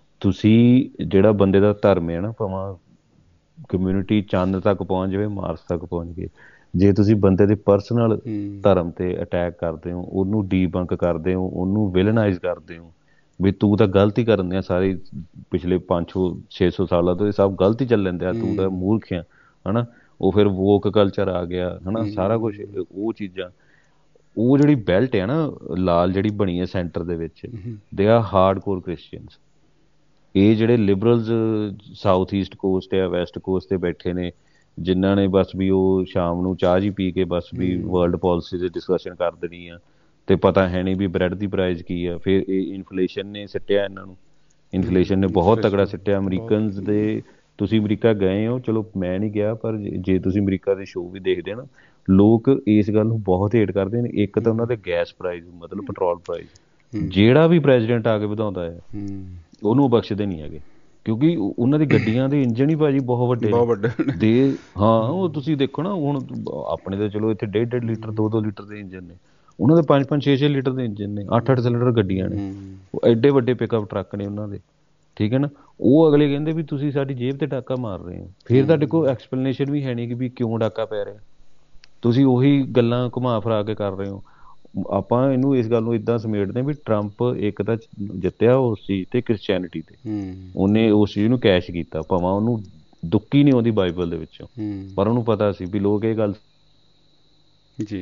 ਤੁਸੀਂ ਜਿਹੜਾ ਬੰਦੇ ਦਾ ਧਰਮ ਹੈ ਨਾ, ਭਾਵੇਂ ਕਮਿਊਨਿਟੀ ਚੰਦ ਤੱਕ ਪਹੁੰਚ ਜਾਵੇ, ਮਾਰਸ ਤੱਕ ਪਹੁੰਚ ਗਏ, ਜੇ ਤੁਸੀਂ ਬੰਦੇ ਦੇ ਪਰਸਨਲ ਧਰਮ 'ਤੇ ਅਟੈਕ ਕਰਦੇ ਹੋ, ਉਹਨੂੰ ਡੀਬੰਕ ਕਰਦੇ ਹੋ, ਉਹਨੂੰ ਵਿਲਨਾਈਜ਼ ਕਰਦੇ ਹੋ ਵੀ ਤੂੰ ਤਾਂ ਗਲਤੀ ਕਰਨ ਦਿਆਂ, ਸਾਰੇ ਪਿਛਲੇ ਪੰਜ ਸੌ ਛੇ ਸੌ ਸਾਲਾਂ ਤੋਂ ਇਹ ਸਭ ਗਲਤ ਹੀ ਚੱਲਣ ਦਿਆ, ਤੂੰ ਤਾਂ ਮੂਰਖ ਆ, ਹੈ ਨਾ। ਉਹ ਫਿਰ ਵੋਕ ਕਲਚਰ ਆ ਗਿਆ, ਹੈ ਨਾ, ਸਾਰਾ ਕੁਛ ਉਹ ਚੀਜ਼ਾਂ। ਉਹ ਜਿਹੜੀ ਬੈਲਟ ਹੈ ਨਾ ਲਾਲ ਜਿਹੜੀ ਬਣੀ ਹੈ ਸੈਂਟਰ ਦੇ ਵਿੱਚ, they are hard core Christians. ਇਹ ਜਿਹੜੇ ਲਿਬਰਲਸ ਸਾਊਥ ਈਸਟ ਕੋਸਟ ਆ, ਵੈਸਟ ਕੋਸਟ 'ਤੇ ਬੈਠੇ ਨੇ, ਜਿਨ੍ਹਾਂ ਨੇ ਬਸ ਵੀ ਉਹ ਸ਼ਾਮ ਨੂੰ ਚਾਹ ਜੀ ਪੀ ਕੇ ਬਸ ਵੀ ਵਰਲਡ ਪੋਲਿਸੀ ਦੀ ਡਿਸਕਸ਼ਨ ਕਰ ਦੇਣੀ ਆ, ਅਤੇ ਪਤਾ ਹੈ ਨਹੀਂ ਵੀ ਬ੍ਰੈਡ ਦੀ ਪ੍ਰਾਈਜ਼ ਕੀ ਆ। ਫਿਰ ਇਹ ਇਨਫਲੇਸ਼ਨ ਨੇ ਸਿੱਟਿਆ ਇਹਨਾਂ ਨੂੰ, ਇਨਫਲੇਸ਼ਨ ਨੇ ਬਹੁਤ ਤਗੜਾ ਸਿੱਟਿਆ ਅਮਰੀਕਨਸ ਦੇ। ਤੁਸੀਂ ਅਮਰੀਕਾ ਗਏ ਹੋ, ਚਲੋ ਮੈਂ ਨਹੀਂ ਗਿਆ, ਪਰ ਜੇ ਤੁਸੀਂ ਅਮਰੀਕਾ ਦੇ ਸ਼ੋਅ ਵੀ ਦੇਖਦੇ ਨਾ, ਲੋਕ ਇਸ ਗੱਲ ਨੂੰ ਬਹੁਤ ਹੇਟ ਕਰਦੇ ਨੇ। ਇੱਕ ਤਾਂ ਉਹਨਾਂ ਦੇ ਗੈਸ ਪ੍ਰਾਈਜ਼, ਮਤਲਬ ਪੈਟਰੋਲ ਪ੍ਰਾਈਜ਼, ਜਿਹੜਾ ਵੀ ਪ੍ਰੈਜ਼ੀਡੈਂਟ ਆ ਕੇ ਵਧਾਉਂਦਾ ਹੈ ਉਹਨੂੰ ਬਖਸ਼ਦੇ ਨਹੀਂ ਹੈਗੇ। ਕਿਉਂਕਿ ਉਹਨਾਂ ਦੀ ਗੱਡੀਆਂ ਦੇ ਇੰਜਣ ਹੀ ਭਾਜੀ ਬਹੁਤ ਵੱਡੇ ਬਹੁਤ ਵੱਡੇ ਦੇ। ਹਾਂ ਉਹ ਤੁਸੀਂ ਦੇਖੋ ਨਾ, ਹੁਣ ਆਪਣੇ ਤਾਂ ਚਲੋ ਇੱਥੇ ਡੇਢ ਡੇਢ ਲੀਟਰ ਦੋ ਦੋ ਲੀਟਰ ਦੇ ਇੰਜਨ ਨੇ, ਉਹਨਾਂ ਦੇ ਪੰਜ ਪੰਜ ਛੇ ਛੇ ਲੀਟਰ ਦੇ ਇੰਜਨ ਨੇ, ਅੱਠ ਅੱਠ ਸਿਲੰਡਰ ਗੱਡੀਆਂ ਨੇ, ਉਹ ਐਡੇ ਵੱਡੇ ਪਿਕਅਪ ਟਰੱਕ ਨੇ ਉਹਨਾਂ ਦੇ, ਠੀਕ ਹੈ ਨਾ। ਉਹ ਅਗਲੇ ਕਹਿੰਦੇ ਵੀ ਤੁਸੀਂ ਸਾਡੀ ਜੇਬ ਤੇ ਡਾਕਾ ਮਾਰ ਰਹੇ ਹੋ, ਫਿਰ ਤੁਹਾਡੇ ਕੋਲ ਐਕਸਪਲੇਨੇਸ਼ਨ ਵੀ ਹੈ ਨਹੀਂ ਕਿ ਵੀ ਕਿਉਂ ਡਾਕਾ ਪੈ ਰਿਹਾ, ਤੁਸੀਂ ਉਹੀ ਗੱਲਾਂ ਘੁਮਾ ਫਿਰਾ ਕੇ ਕਰ ਰਹੇ ਹੋ। ਆਪਾਂ ਇਹਨੂੰ ਇਸ ਗੱਲ ਨੂੰ ਇੱਦਾਂ ਸਮੇਟਦੇ ਵੀ ਟਰੰਪ ਇੱਕ ਤਾਂ ਜਿੱਤਿਆ ਉਸ ਚੀਜ਼ ਤੇ, ਕ੍ਰਿਸਚੈਨਿਟੀ ਤੇ, ਉਹਨੇ ਉਸ ਚੀਜ਼ ਨੂੰ ਕੈਸ਼ ਕੀਤਾ, ਭਾਵੇਂ ਉਹਨੂੰ ਦੁੱਕੀ ਨਹੀਂ ਆਉਂਦੀ ਬਾਈਬਲ ਦੇ ਵਿੱਚੋਂ, ਪਰ ਉਹਨੂੰ ਪਤਾ ਸੀ ਵੀ ਲੋਕ ਇਹ ਗੱਲ। ਜੀ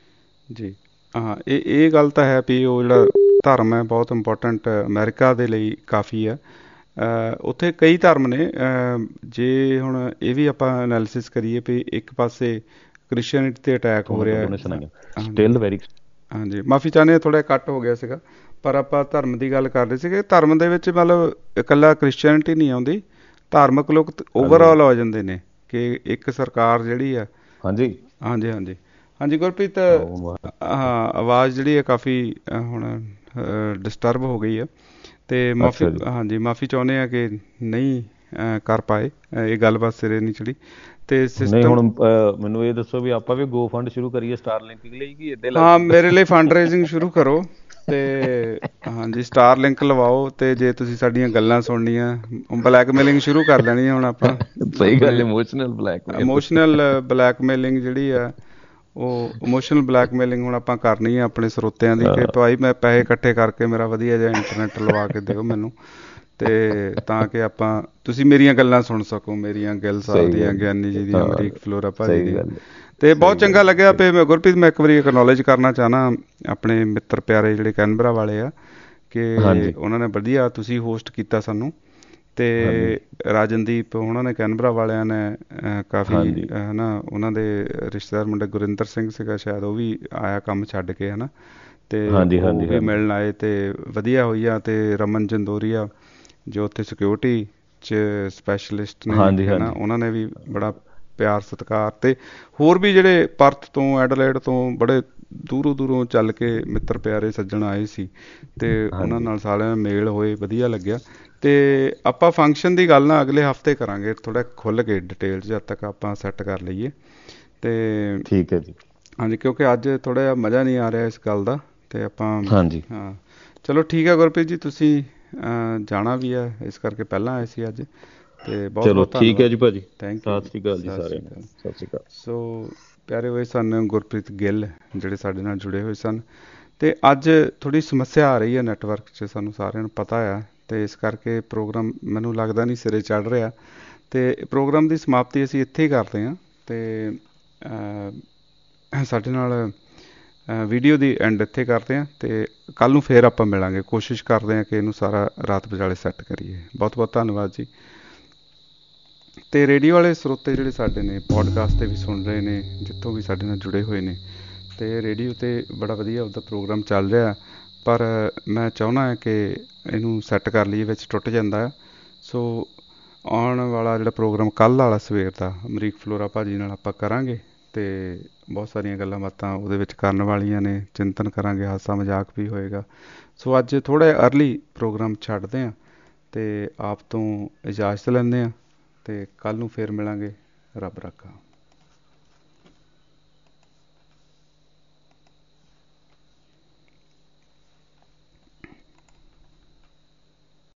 ਜੀ ਹਾਂ, ਇਹ ਇਹ ਗੱਲ ਤਾਂ ਹੈ ਵੀ ਉਹ ਜਿਹੜਾ ਧਰਮ ਹੈ ਬਹੁਤ ਇੰਪੋਰਟੈਂਟ ਅਮਰੀਕਾ ਦੇ ਲਈ ਕਾਫੀ ਆ। ਉੱਥੇ ਕਈ ਧਰਮ ਨੇ, ਜੇ ਹੁਣ ਇਹ ਵੀ ਆਪਾਂ ਐਨਾਲਿਸਿਸ ਕਰੀਏ ਵੀ ਇੱਕ ਪਾਸੇ ਕ੍ਰਿਸਚੈਨਿਟੀ ਤੇ ਅਟੈਕ ਹੋ ਰਿਹਾ। ਸਟਿਲ ਵੈਰੀ ਹਾਂਜੀ, ਮਾਫੀ ਚਾਹੁੰਦੇ ਹਾਂ, ਥੋੜ੍ਹਾ ਕੱਟ ਹੋ ਗਿਆ ਸੀਗਾ, ਪਰ ਆਪਾਂ ਧਰਮ ਦੀ ਗੱਲ ਕਰ ਰਹੇ ਸੀਗੇ। ਧਰਮ ਦੇ ਵਿੱਚ ਮਤਲਬ ਇਕੱਲਾ ਕ੍ਰਿਸਚੈਨਿਟੀ ਨਹੀਂ ਆਉਂਦੀ, ਧਾਰਮਿਕ ਲੋਕ ਓਵਰਆਲ ਹੋ ਜਾਂਦੇ ਨੇ ਕਿ ਇੱਕ ਸਰਕਾਰ ਜਿਹੜੀ ਆ। ਹਾਂਜੀ ਹਾਂਜੀ ਹਾਂਜੀ ਹਾਂਜੀ ਗੁਰਪ੍ਰੀਤ, ਹਾਂ ਆਵਾਜ਼ ਜਿਹੜੀ ਹੈ ਕਾਫੀ ਹੁਣ ਡਿਸਟਰਬ ਹੋ ਗਈ ਆ, ਅਤੇ ਮਾਫੀ ਹਾਂਜੀ ਮਾਫੀ ਚਾਹੁੰਦੇ ਹਾਂ ਕਿ ਨਹੀਂ ਕਰ ਪਾਏ, ਇਹ ਗੱਲਬਾਤ ਸਿਰੇ ਨਹੀਂ ਚੜੀ। ਤੇ ਨਹੀਂ ਹੁਣ ਮੈਨੂੰ ਇਹ ਦੱਸੋ ਵੀ ਆਪਾਂ ਵੀ ਗੋ ਫੰਡ ਸ਼ੁਰੂ ਕਰੀਏ ਸਟਾਰਲਿੰਕ ਲਈ ਕਿ ਇੱਦਾਂ? ਹਾਂ, ਮੇਰੇ ਲਈ ਫੰਡ ਰੇਜ਼ਿੰਗ ਸ਼ੁਰੂ ਕਰੋ ਤੇ ਹਾਂਜੀ ਸਟਾਰਲਿੰਕ ਲਵਾਓ, ਤੇ ਜੇ ਤੁਸੀਂ ਸਾਡੀਆਂ ਗੱਲਾਂ ਸੁਣਨੀਆਂ, ਬਲੈਕਮੇਲਿੰਗ ਸ਼ੁਰੂ ਕਰ ਲੈਣੀ ਹੁਣ ਆਪਾਂ। ਸਹੀ ਗੱਲ, ਇਮੋਸ਼ਨਲ ਬਲੈਕਮੇਲ, ਇਮੋਸ਼ਨਲ ਬਲੈਕਮੇਲਿੰਗ ਜਿਹੜੀ ਆ, ਉਹ ਇਮੋਸ਼ਨਲ ਬਲੈਕਮੇਲਿੰਗ ਹੁਣ ਆਪਾਂ ਕਰਨੀ ਆ ਆਪਣੇ ਸਰੋਤਿਆਂ ਦੀ ਕਿ ਭਾਈ ਮੈਂ ਪੈਸੇ ਇਕੱਠੇ ਕਰਕੇ ਮੇਰਾ ਵਧੀਆ ਜਿਹਾ ਇੰਟਰਨੈਟ ਲਵਾ ਕੇ ਦਿਓ ਮੈਨੂੰ, ਤੇ ਤਾਂ ਕਿ ਆਪਾਂ ਤੁਸੀਂ ਮੇਰੀਆਂ ਗੱਲਾਂ ਸੁਣ ਸਕੋ, ਮੇਰੀਆਂ ਗਿੱਲ ਸਾਹਿਬ ਦੀਆਂ, ਗਿਆਨੀ ਜੀ ਦੀਆਂ, ਅਮਰੀਕ ਫਲੋਰਾ ਭਾਜੀ ਦੀਆਂ। ਤੇ ਬਹੁਤ ਚੰਗਾ ਲੱਗਿਆ। ਤੇ ਮੈਂ ਗੁਰਪ੍ਰੀਤ, ਮੈਂ ਇੱਕ ਵਾਰੀ ਐਕਨੋਲੇਜ ਕਰਨਾ ਚਾਹੁੰਦਾ ਆਪਣੇ ਮਿੱਤਰ ਪਿਆਰੇ ਜਿਹੜੇ ਕੈਨਬਰਾ ਵਾਲੇ ਆ, ਕਿ ਉਹਨਾਂ ਨੇ ਵਧੀਆ ਤੁਸੀਂ ਹੋਸਟ ਕੀਤਾ ਸਾਨੂੰ, ਤੇ ਰਾਜਨਦੀਪ ਉਹਨਾਂ ਨੇ ਕੈਨਬਰਾ ਵਾਲਿਆਂ ਨੇ ਕਾਫੀ ਹੈ ਨਾ, ਉਹਨਾਂ ਦੇ ਰਿਸ਼ਤੇਦਾਰ ਮੁੰਡੇ ਗੁਰਿੰਦਰ ਸਿੰਘ ਸੀਗਾ ਸ਼ਾਇਦ, ਉਹ ਵੀ ਆਇਆ ਕੰਮ ਛੱਡ ਕੇ ਹੈ ਨਾ, ਤੇ ਉਹ ਵੀ ਮਿਲਣ ਆਏ ਤੇ ਵਧੀਆ ਹੋਈ ਆ। ਤੇ ਰਮਨ ਜੰਦੋਰੀਆ ਜੋ ਉੱਥੇ ਸਿਕਿਉਰਿਟੀ 'ਚ ਸਪੈਸ਼ਲਿਸਟ ਨੇ ਹੈ ਨਾ, ਉਹਨਾਂ ਨੇ ਵੀ ਬੜਾ ਪਿਆਰ ਸਤਿਕਾਰ, ਤੇ ਹੋਰ ਵੀ ਜਿਹੜੇ ਪਰਥ ਤੋਂ ਐਡਲੇਡ ਤੋਂ ਬੜੇ ਦੂਰੋਂ ਦੂਰੋਂ ਚੱਲ ਕੇ ਮਿੱਤਰ ਪਿਆਰੇ ਸੱਜਣ ਆਏ ਸੀ, ਤੇ ਉਹਨਾਂ ਨਾਲ ਸਾਰਿਆਂ ਮੇਲ ਹੋਏ, ਵਧੀਆ ਲੱਗਿਆ। ਤੇ ਆਪਾਂ ਫੰਕਸ਼ਨ ਦੀ ਗੱਲ ਨਾ ਅਗਲੇ ਹਫਤੇ ਕਰਾਂਗੇ ਥੋੜ੍ਹਾ ਖੁੱਲ੍ਹ ਕੇ ਡਿਟੇਲ, ਜਦ ਤੱਕ ਆਪਾਂ ਸੈੱਟ ਕਰ ਲਈਏ। ਤੇ ਠੀਕ ਹੈ ਜੀ, ਹਾਂਜੀ, ਕਿਉਂਕਿ ਅੱਜ ਥੋੜ੍ਹਾ ਜਿਹਾ ਮਜ਼ਾ ਨਹੀਂ ਆ ਰਿਹਾ ਇਸ ਗੱਲ ਦਾ, ਤੇ ਆਪਾਂ ਹਾਂਜੀ ਹਾਂ ਚਲੋ ਠੀਕ ਹੈ ਗੁਰਪ੍ਰੀਤ ਜੀ, ਤੁਸੀਂ ਜਾਣਾ ਵੀ ਆ ਇਸ ਕਰਕੇ ਪਹਿਲਾਂ ਆਏ ਸੀ ਅੱਜ, ਤੇ ਬਹੁਤ ਚਲੋ ਠੀਕ ਹੈ ਜੀ ਭਾਜੀ, ਥੈਂਕ ਯੂ, ਸਤਿ ਸ਼੍ਰੀ ਅਕਾਲ ਜੀ ਸਾਰਿਆਂ ਨੂੰ, ਸਤਿ ਸ਼੍ਰੀ ਅਕਾਲ। ਸੋ ਪਿਆਰੇ ਹੋਏ ਸਨ ਗੁਰਪ੍ਰੀਤ ਗਿੱਲ ਜਿਹੜੇ ਸਾਡੇ ਨਾਲ ਜੁੜੇ ਹੋਏ ਸਨ, ਤੇ ਅੱਜ ਥੋੜ੍ਹੀ ਸਮੱਸਿਆ ਆ ਰਹੀ ਹੈ ਨੈਟਵਰਕ 'ਚ, ਸਾਨੂੰ ਸਾਰਿਆਂ ਨੂੰ ਪਤਾ ਆ, ਤੇ ਇਸ ਕਰਕੇ ਪ੍ਰੋਗਰਾਮ ਮੈਨੂੰ ਲੱਗਦਾ ਨਹੀਂ ਸਿਰੇ ਚੜ੍ਹ ਰਿਹਾ, ਤੇ ਪ੍ਰੋਗਰਾਮ ਦੀ ਸਮਾਪਤੀ ਅਸੀਂ ਇੱਥੇ ਹੀ ਕਰਦੇ ਹਾਂ, ਤੇ ਸਾਡੇ ਨਾਲ ਵੀਡੀਓ ਦੀ ਐਂਡ ਇੱਥੇ ਕਰਦੇ ਹਾਂ, ਤੇ ਕੱਲ੍ਹ ਨੂੰ ਫੇਰ ਆਪਾਂ ਮਿਲਾਂਗੇ, ਕੋਸ਼ਿਸ਼ ਕਰਦੇ ਹਾਂ ਕਿ ਇਹਨੂੰ ਸਾਰਾ ਰਾਤ ਵਿਚਾਲੇ ਸੈੱਟ ਕਰੀਏ। ਬਹੁਤ ਬਹੁਤ ਧੰਨਵਾਦ ਜੀ। ਤੇ ਰੇਡੀਓ ਵਾਲੇ ਸਰੋਤੇ ਜਿਹੜੇ ਸਾਡੇ ਨੇ ਪੋਡਕਾਸਟ 'ਤੇ ਵੀ ਸੁਣ ਰਹੇ ਨੇ, ਜਿੱਥੋਂ ਵੀ ਸਾਡੇ ਨਾਲ ਜੁੜੇ ਹੋਏ ਨੇ, ਤੇ ਰੇਡੀਓ 'ਤੇ ਬੜਾ ਵਧੀਆ ਉਹਦਾ ਪ੍ਰੋਗਰਾਮ ਚੱਲ ਰਿਹਾ, ਪਰ ਮੈਂ ਚਾਹੁੰਦਾ ਹਾਂ ਕਿ ਇਹਨੂੰ ਸੈੱਟ ਕਰ ਲਈਏ, ਵਿੱਚ ਟੁੱਟ ਜਾਂਦਾ। ਸੋ ਆਉਣ ਵਾਲਾ ਜਿਹੜਾ ਪ੍ਰੋਗਰਾਮ ਕੱਲ੍ਹ ਵਾਲਾ ਸਵੇਰ ਦਾ ਅਮਰੀਕ ਫਲੋਰਾ ਭਾਜੀ ਨਾਲ ਆਪਾਂ ਕਰਾਂਗੇ, ਤੇ ਬਹੁਤ ਸਾਰੀਆਂ ਗੱਲਾਂ ਬਾਤਾਂ ਉਹਦੇ ਵਿੱਚ ਕਰਨ ਵਾਲੀਆਂ ਨੇ, ਚਿੰਤਨ ਕਰਾਂਗੇ, ਹਾਸਾ ਮਜ਼ਾਕ ਵੀ ਹੋਏਗਾ। ਸੋ ਅੱਜ ਥੋੜ੍ਹਾ ਜਿਹਾ ਅਰਲੀ ਪ੍ਰੋਗਰਾਮ ਛੱਡਦੇ ਹਾਂ, ਤੇ ਆਪ ਤੋਂ ਇਜਾਜ਼ਤ ਲੈਂਦੇ ਹਾਂ, ਤੇ ਕੱਲ੍ਹ ਨੂੰ ਫੇਰ ਮਿਲਾਂਗੇ। ਰੱਬ ਰਾਖਾ।